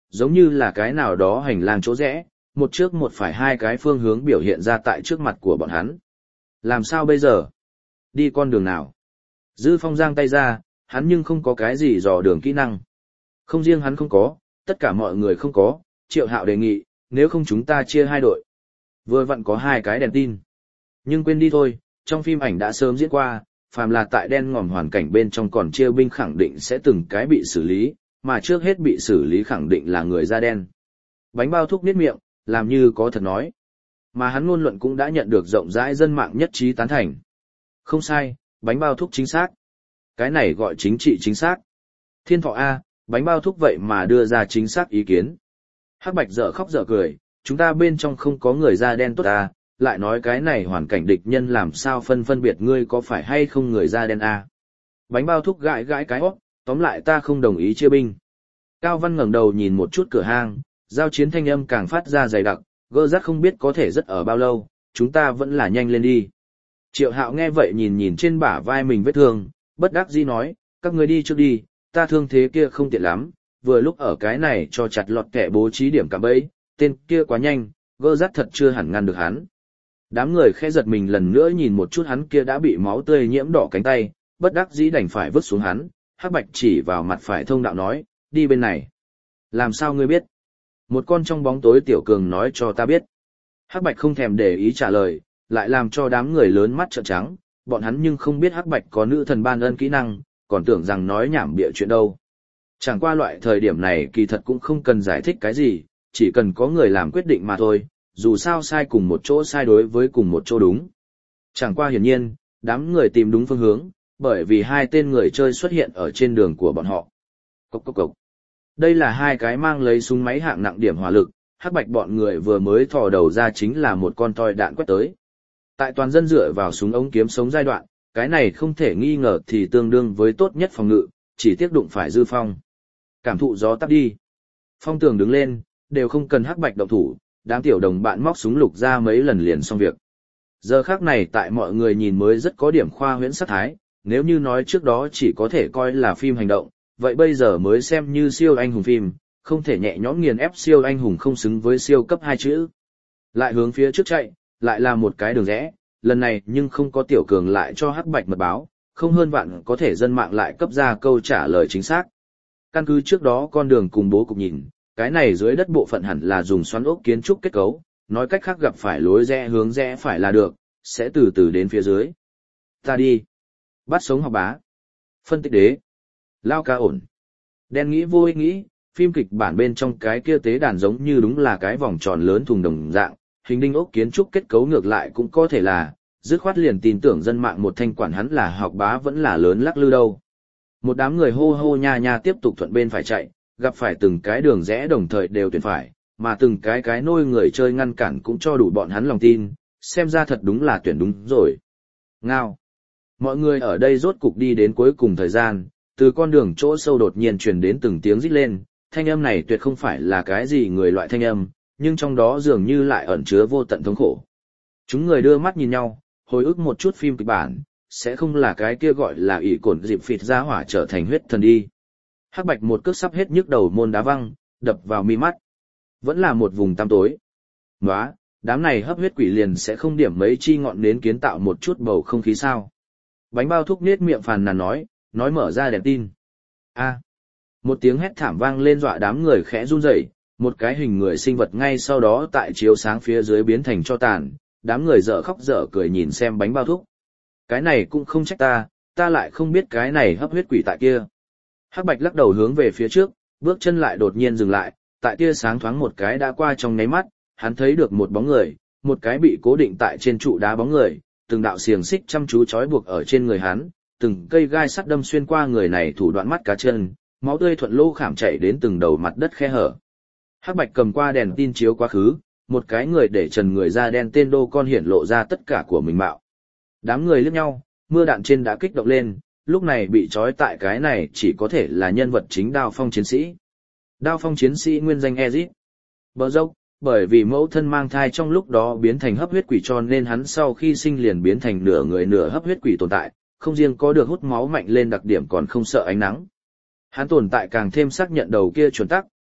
giống như là cái nào đó hành lang chỗ rẽ, một trước một phải hai cái phương hướng biểu hiện ra tại trước mặt của bọn hắn. Làm sao bây giờ? Đi con đường nào? Dư Phong giang tay ra, hắn nhưng không có cái gì dò đường kỹ năng. Không riêng hắn không có, tất cả mọi người không có, Triệu Hạo đề nghị, nếu không chúng ta chia hai đội. Vừa vặn có hai cái đèn tin. Nhưng quên đi thôi, trong phim ảnh đã sớm diễn qua, phàm là tại đen ngòm hoàn cảnh bên trong còn chia binh khẳng định sẽ từng cái bị xử lý, mà trước hết bị xử lý khẳng định là người da đen. Bánh bao thúc niết miệng, làm như có thật nói. Mà hắn ngôn luận cũng đã nhận được rộng rãi dân mạng nhất trí tán thành. Không sai, bánh bao thúc chính xác. Cái này gọi chính trị chính xác. Thiên Thọ A, bánh bao thúc vậy mà đưa ra chính xác ý kiến. Hắc Bạch dở khóc dở cười, chúng ta bên trong không có người da đen tốt A, lại nói cái này hoàn cảnh địch nhân làm sao phân biệt ngươi có phải hay không người da đen A. Bánh bao thúc gãi gãi cái hót, tóm lại ta không đồng ý chia binh. Cao Văn ngẩng đầu nhìn một chút cửa hang, giao chiến thanh âm càng phát ra dày đặc, gơ rắt không biết có thể rất ở bao lâu, chúng ta vẫn là nhanh lên đi. Triệu Hạo nghe vậy nhìn trên bả vai mình vết thương, bất đắc dĩ nói, các người đi trước đi, ta thương thế kia không tiện lắm, vừa lúc ở cái này cho chặt lọt kẻ bố trí điểm cạm bẫy, tên kia quá nhanh, gơ rắt thật chưa hẳn ngăn được hắn. Đám người khẽ giật mình lần nữa nhìn một chút hắn kia đã bị máu tươi nhiễm đỏ cánh tay, bất đắc dĩ đành phải vứt xuống hắn, Hắc Bạch chỉ vào mặt phải thông đạo nói, đi bên này. Làm sao ngươi biết? Một con trong bóng tối tiểu cường nói cho ta biết. Hắc Bạch không thèm để ý trả lời, lại làm cho đám người lớn mắt trợn trắng, bọn hắn nhưng không biết Hắc Bạch có nữ thần ban ân kỹ năng, còn tưởng rằng nói nhảm bịa chuyện đâu. Chẳng qua loại thời điểm này kỳ thật cũng không cần giải thích cái gì, chỉ cần có người làm quyết định mà thôi, dù sao sai cùng một chỗ sai đối với cùng một chỗ đúng. Chẳng qua hiển nhiên, đám người tìm đúng phương hướng, bởi vì hai tên người chơi xuất hiện ở trên đường của bọn họ. Cốc cốc cốc. Đây là hai cái mang lấy súng máy hạng nặng điểm hỏa lực, Hắc Bạch bọn người vừa mới thò đầu ra chính là một con toi đạn quét tới. Tại toàn dân dựa vào súng ống kiếm sống giai đoạn, cái này không thể nghi ngờ thì tương đương với tốt nhất phòng ngự, chỉ tiếc đụng phải Dư Phong. Cảm thụ gió tắt đi. Phong tường đứng lên, đều không cần Hắc Bạch động thủ, đám tiểu đồng bạn móc súng lục ra mấy lần liền xong việc. Giờ khác này tại mọi người nhìn mới rất có điểm khoa huyễn sắc thái, nếu như nói trước đó chỉ có thể coi là phim hành động, vậy bây giờ mới xem như siêu anh hùng phim, không thể nhẹ nhõm nghiền ép siêu anh hùng không xứng với siêu cấp hai chữ. Lại hướng phía trước chạy, lại là một cái đường rẽ, lần này nhưng không có tiểu cường lại cho Hắc Bạch mật báo, không hơn vạn có thể dân mạng lại cấp ra câu trả lời chính xác. Căn cứ trước đó con đường cùng bố cục nhìn, cái này dưới đất bộ phận hẳn là dùng xoắn ốc kiến trúc kết cấu, nói cách khác gặp phải lối rẽ hướng rẽ phải là được, sẽ từ từ đến phía dưới. Ta đi. Bắt sống học bá. Phân tích đế. Lao ca ổn. Đen nghĩ vô ích nghĩ, phim kịch bản bên trong cái kia tế đàn giống như đúng là cái vòng tròn lớn thùng đồng dạng, hình đinh ốc kiến trúc kết cấu ngược lại cũng có thể là, dứt khoát liền tin tưởng dân mạng một thanh quản hắn là học bá vẫn là lớn lắc lư đâu. Một đám người hô hô nha nha tiếp tục thuận bên phải chạy, gặp phải từng cái đường rẽ đồng thời đều tuyển phải, mà từng cái nôi người chơi ngăn cản cũng cho đủ bọn hắn lòng tin, xem ra thật đúng là tuyển đúng rồi. Ngao. Mọi người ở đây rốt cục đi đến cuối cùng thời gian, từ con đường chỗ sâu đột nhiên truyền đến từng tiếng rít lên, thanh âm này tuyệt không phải là cái gì người loại thanh âm, nhưng trong đó dường như lại ẩn chứa vô tận thống khổ. Chúng người đưa mắt nhìn nhau, hồi ức một chút phim kịch bản, sẽ không là cái kia gọi là ỷ cổn dịp phịt ra hỏa trở thành huyết thần đi. Hắc Bạch một cước sắp hết nhức đầu môn đá văng, đập vào mi mắt. Vẫn là một vùng tăm tối. Nóa, đám này hấp huyết quỷ liền sẽ không điểm mấy chi ngọn nến kiến tạo một chút bầu không khí sao. Bánh bao thúc nết miệng phàn nàn nói mở ra đèn tin. A. Một tiếng hét thảm vang lên dọa đám người khẽ run rẩy, một cái hình người sinh vật ngay sau đó tại chiếu sáng phía dưới biến thành tro tàn, đám người dở khóc dở cười nhìn xem bánh bao thúc. Cái này cũng không trách ta lại không biết cái này hấp huyết quỷ tại kia. Hắc Bạch lắc đầu hướng về phía trước, bước chân lại đột nhiên dừng lại, tại tia sáng thoáng một cái đã qua trong nháy mắt, hắn thấy được một bóng người, một cái bị cố định tại trên trụ đá bóng người, từng đạo xiềng xích chăm chú trói buộc ở trên người hắn, từng cây gai sắt đâm xuyên qua người này thủ đoạn mắt cá chân, máu tươi thuận lô khảm chảy đến từng đầu mặt đất khe hở. Hắc Bạch cầm qua đèn tin chiếu quá khứ, một cái người để trần người da đen tên đô con hiển lộ ra tất cả của mình mạo. Đám người liếc nhau, mưa đạn trên đã kích động lên, lúc này bị trói tại cái này chỉ có thể là nhân vật chính Đao Phong chiến sĩ. Đao Phong chiến sĩ nguyên danh Ezit. Bờ dốc, bởi vì mẫu thân mang thai trong lúc đó biến thành hấp huyết quỷ cho nên hắn sau khi sinh liền biến thành nửa người nửa hấp huyết quỷ tồn tại, không riêng có được hút máu mạnh lên đặc điểm còn không sợ ánh nắng. Hắn tồn tại càng thêm xác nhận đầu kia chuẩn tắc,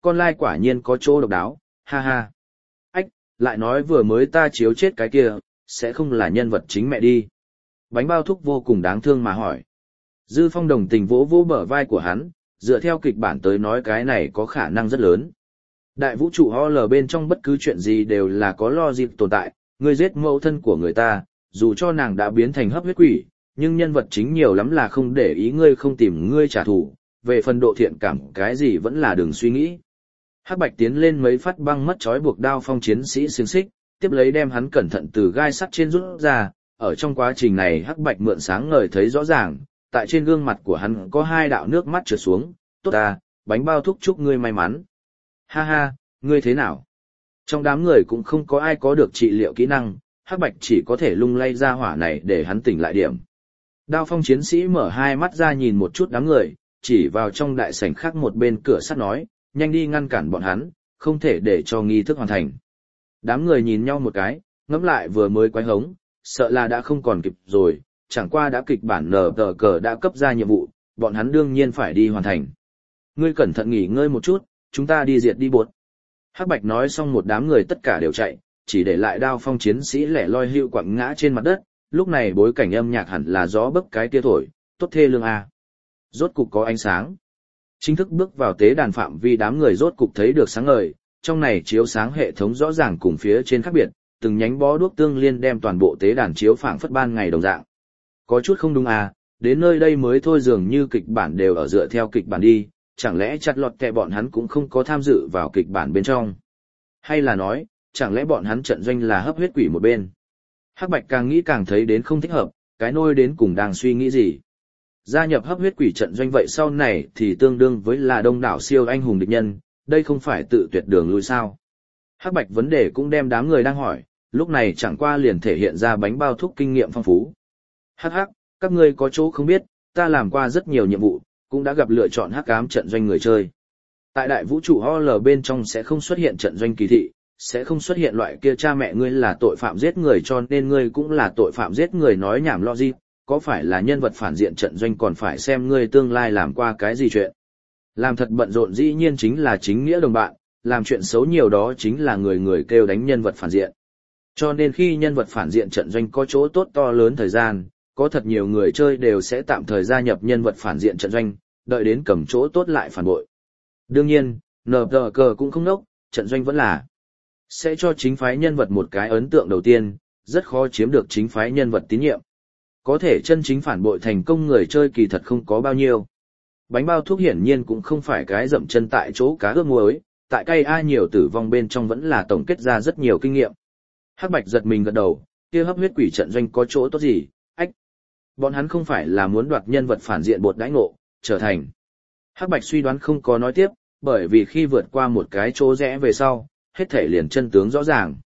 con lai quả nhiên có chỗ độc đáo, ha ha. Ách, lại nói vừa mới ta chiếu chết cái kia, sẽ không là nhân vật chính mẹ đi. Bánh bao thúc vô cùng đáng thương mà hỏi. Dư Phong đồng tình vỗ vỗ bờ vai của hắn, dựa theo kịch bản tới nói cái này có khả năng rất lớn. Đại vũ trụ HL bên trong bất cứ chuyện gì đều là có logic tồn tại, ngươi giết mẫu thân của người ta, dù cho nàng đã biến thành hấp huyết quỷ, nhưng nhân vật chính nhiều lắm là không để ý ngươi không tìm ngươi trả thù, về phần độ thiện cảm cái gì vẫn là đừng suy nghĩ. Hắc Bạch tiến lên mấy phát băng mất trói buộc Đao Phong chiến sĩ xiềng xích, tiếp lấy đem hắn cẩn thận từ gai sắt trên rút ra, ở trong quá trình này Hắc Bạch mượn sáng ngời thấy rõ ràng, tại trên gương mặt của hắn có hai đạo nước mắt trượt xuống, tốt ta, bánh bao thúc chúc ngươi may mắn. Ha ha, ngươi thế nào? Trong đám người cũng không có ai có được trị liệu kỹ năng, Hắc Bạch chỉ có thể lung lay ra hỏa này để hắn tỉnh lại điểm. Đao Phong chiến sĩ mở hai mắt ra nhìn một chút đám người, chỉ vào trong đại sảnh khác một bên cửa sắt nói, nhanh đi ngăn cản bọn hắn, không thể để cho nghi thức hoàn thành. Đám người nhìn nhau một cái, ngẫm lại vừa mới quái hống, sợ là đã không còn kịp rồi, chẳng qua đã kịch bản nở tờ cờ đã cấp ra nhiệm vụ, bọn hắn đương nhiên phải đi hoàn thành. Ngươi cẩn thận nghỉ ngơi một chút, chúng ta đi diệt đi bột. Hắc Bạch nói xong một đám người tất cả đều chạy, chỉ để lại Đao Phong chiến sĩ lẻ loi hữu quặng ngã trên mặt đất, lúc này bối cảnh âm nhạc hẳn là gió bấc cái tia thổi, tốt thê lương a. Rốt cục có ánh sáng. Chính thức bước vào tế đàn phạm vi đám người rốt cục thấy được sáng ngời, trong này chiếu sáng hệ thống rõ ràng cùng phía trên khác biệt, từng nhánh bó đuốc tương liên đem toàn bộ tế đàn chiếu phảng phất ban ngày đồng dạng. Có chút không đúng à, đến nơi đây mới thôi dường như kịch bản đều ở dựa theo kịch bản đi, chẳng lẽ chặt lọt kẹ bọn hắn cũng không có tham dự vào kịch bản bên trong. Hay là nói, chẳng lẽ bọn hắn trận doanh là hấp huyết quỷ một bên. Hắc Bạch càng nghĩ càng thấy đến không thích hợp, cái nôi đến cùng đang suy nghĩ gì. Gia nhập hấp huyết quỷ trận doanh vậy sau này thì tương đương với là đông đảo siêu anh hùng địch nhân, đây không phải tự tuyệt đường lui sao. Hắc Bạch vấn đề cũng đem đám người đang hỏi, lúc này chẳng qua liền thể hiện ra bánh bao thúc kinh nghiệm phong phú. Hắc hắc, các ngươi có chỗ không biết, ta làm qua rất nhiều nhiệm vụ, cũng đã gặp lựa chọn hắc ám trận doanh người chơi. Tại đại vũ trụ HL bên trong sẽ không xuất hiện trận doanh kỳ thị, sẽ không xuất hiện loại kia cha mẹ ngươi là tội phạm giết người cho nên ngươi cũng là tội phạm giết người nói nhảm logic, có phải là nhân vật phản diện trận doanh còn phải xem ngươi tương lai làm qua cái gì chuyện. Làm thật bận rộn dĩ nhiên chính là chính nghĩa đồng bạn, làm chuyện xấu nhiều đó chính là người người kêu đánh nhân vật phản diện. Cho nên khi nhân vật phản diện trận doanh có chỗ tốt to lớn thời gian, có thật nhiều người chơi đều sẽ tạm thời gia nhập nhân vật phản diện trận doanh, đợi đến cầm chỗ tốt lại phản bội. Đương nhiên, nờ cờ cũng không nốc, trận doanh vẫn là sẽ cho chính phái nhân vật một cái ấn tượng đầu tiên, rất khó chiếm được chính phái nhân vật tín nhiệm. Có thể chân chính phản bội thành công người chơi kỳ thật không có bao nhiêu. Bánh bao thuốc hiển nhiên cũng không phải cái dậm chân tại chỗ cá ướp muối, tại cây A nhiều tử vong bên trong vẫn là tổng kết ra rất nhiều kinh nghiệm. Hắc Bạch giật mình gật đầu, kia hấp huyết quỷ trận doanh có chỗ tốt gì, ách. Bọn hắn không phải là muốn đoạt nhân vật phản diện bột đãi ngộ, trở thành. Hắc Bạch suy đoán không có nói tiếp, bởi vì khi vượt qua một cái chỗ rẽ về sau, hết thể liền chân tướng rõ ràng.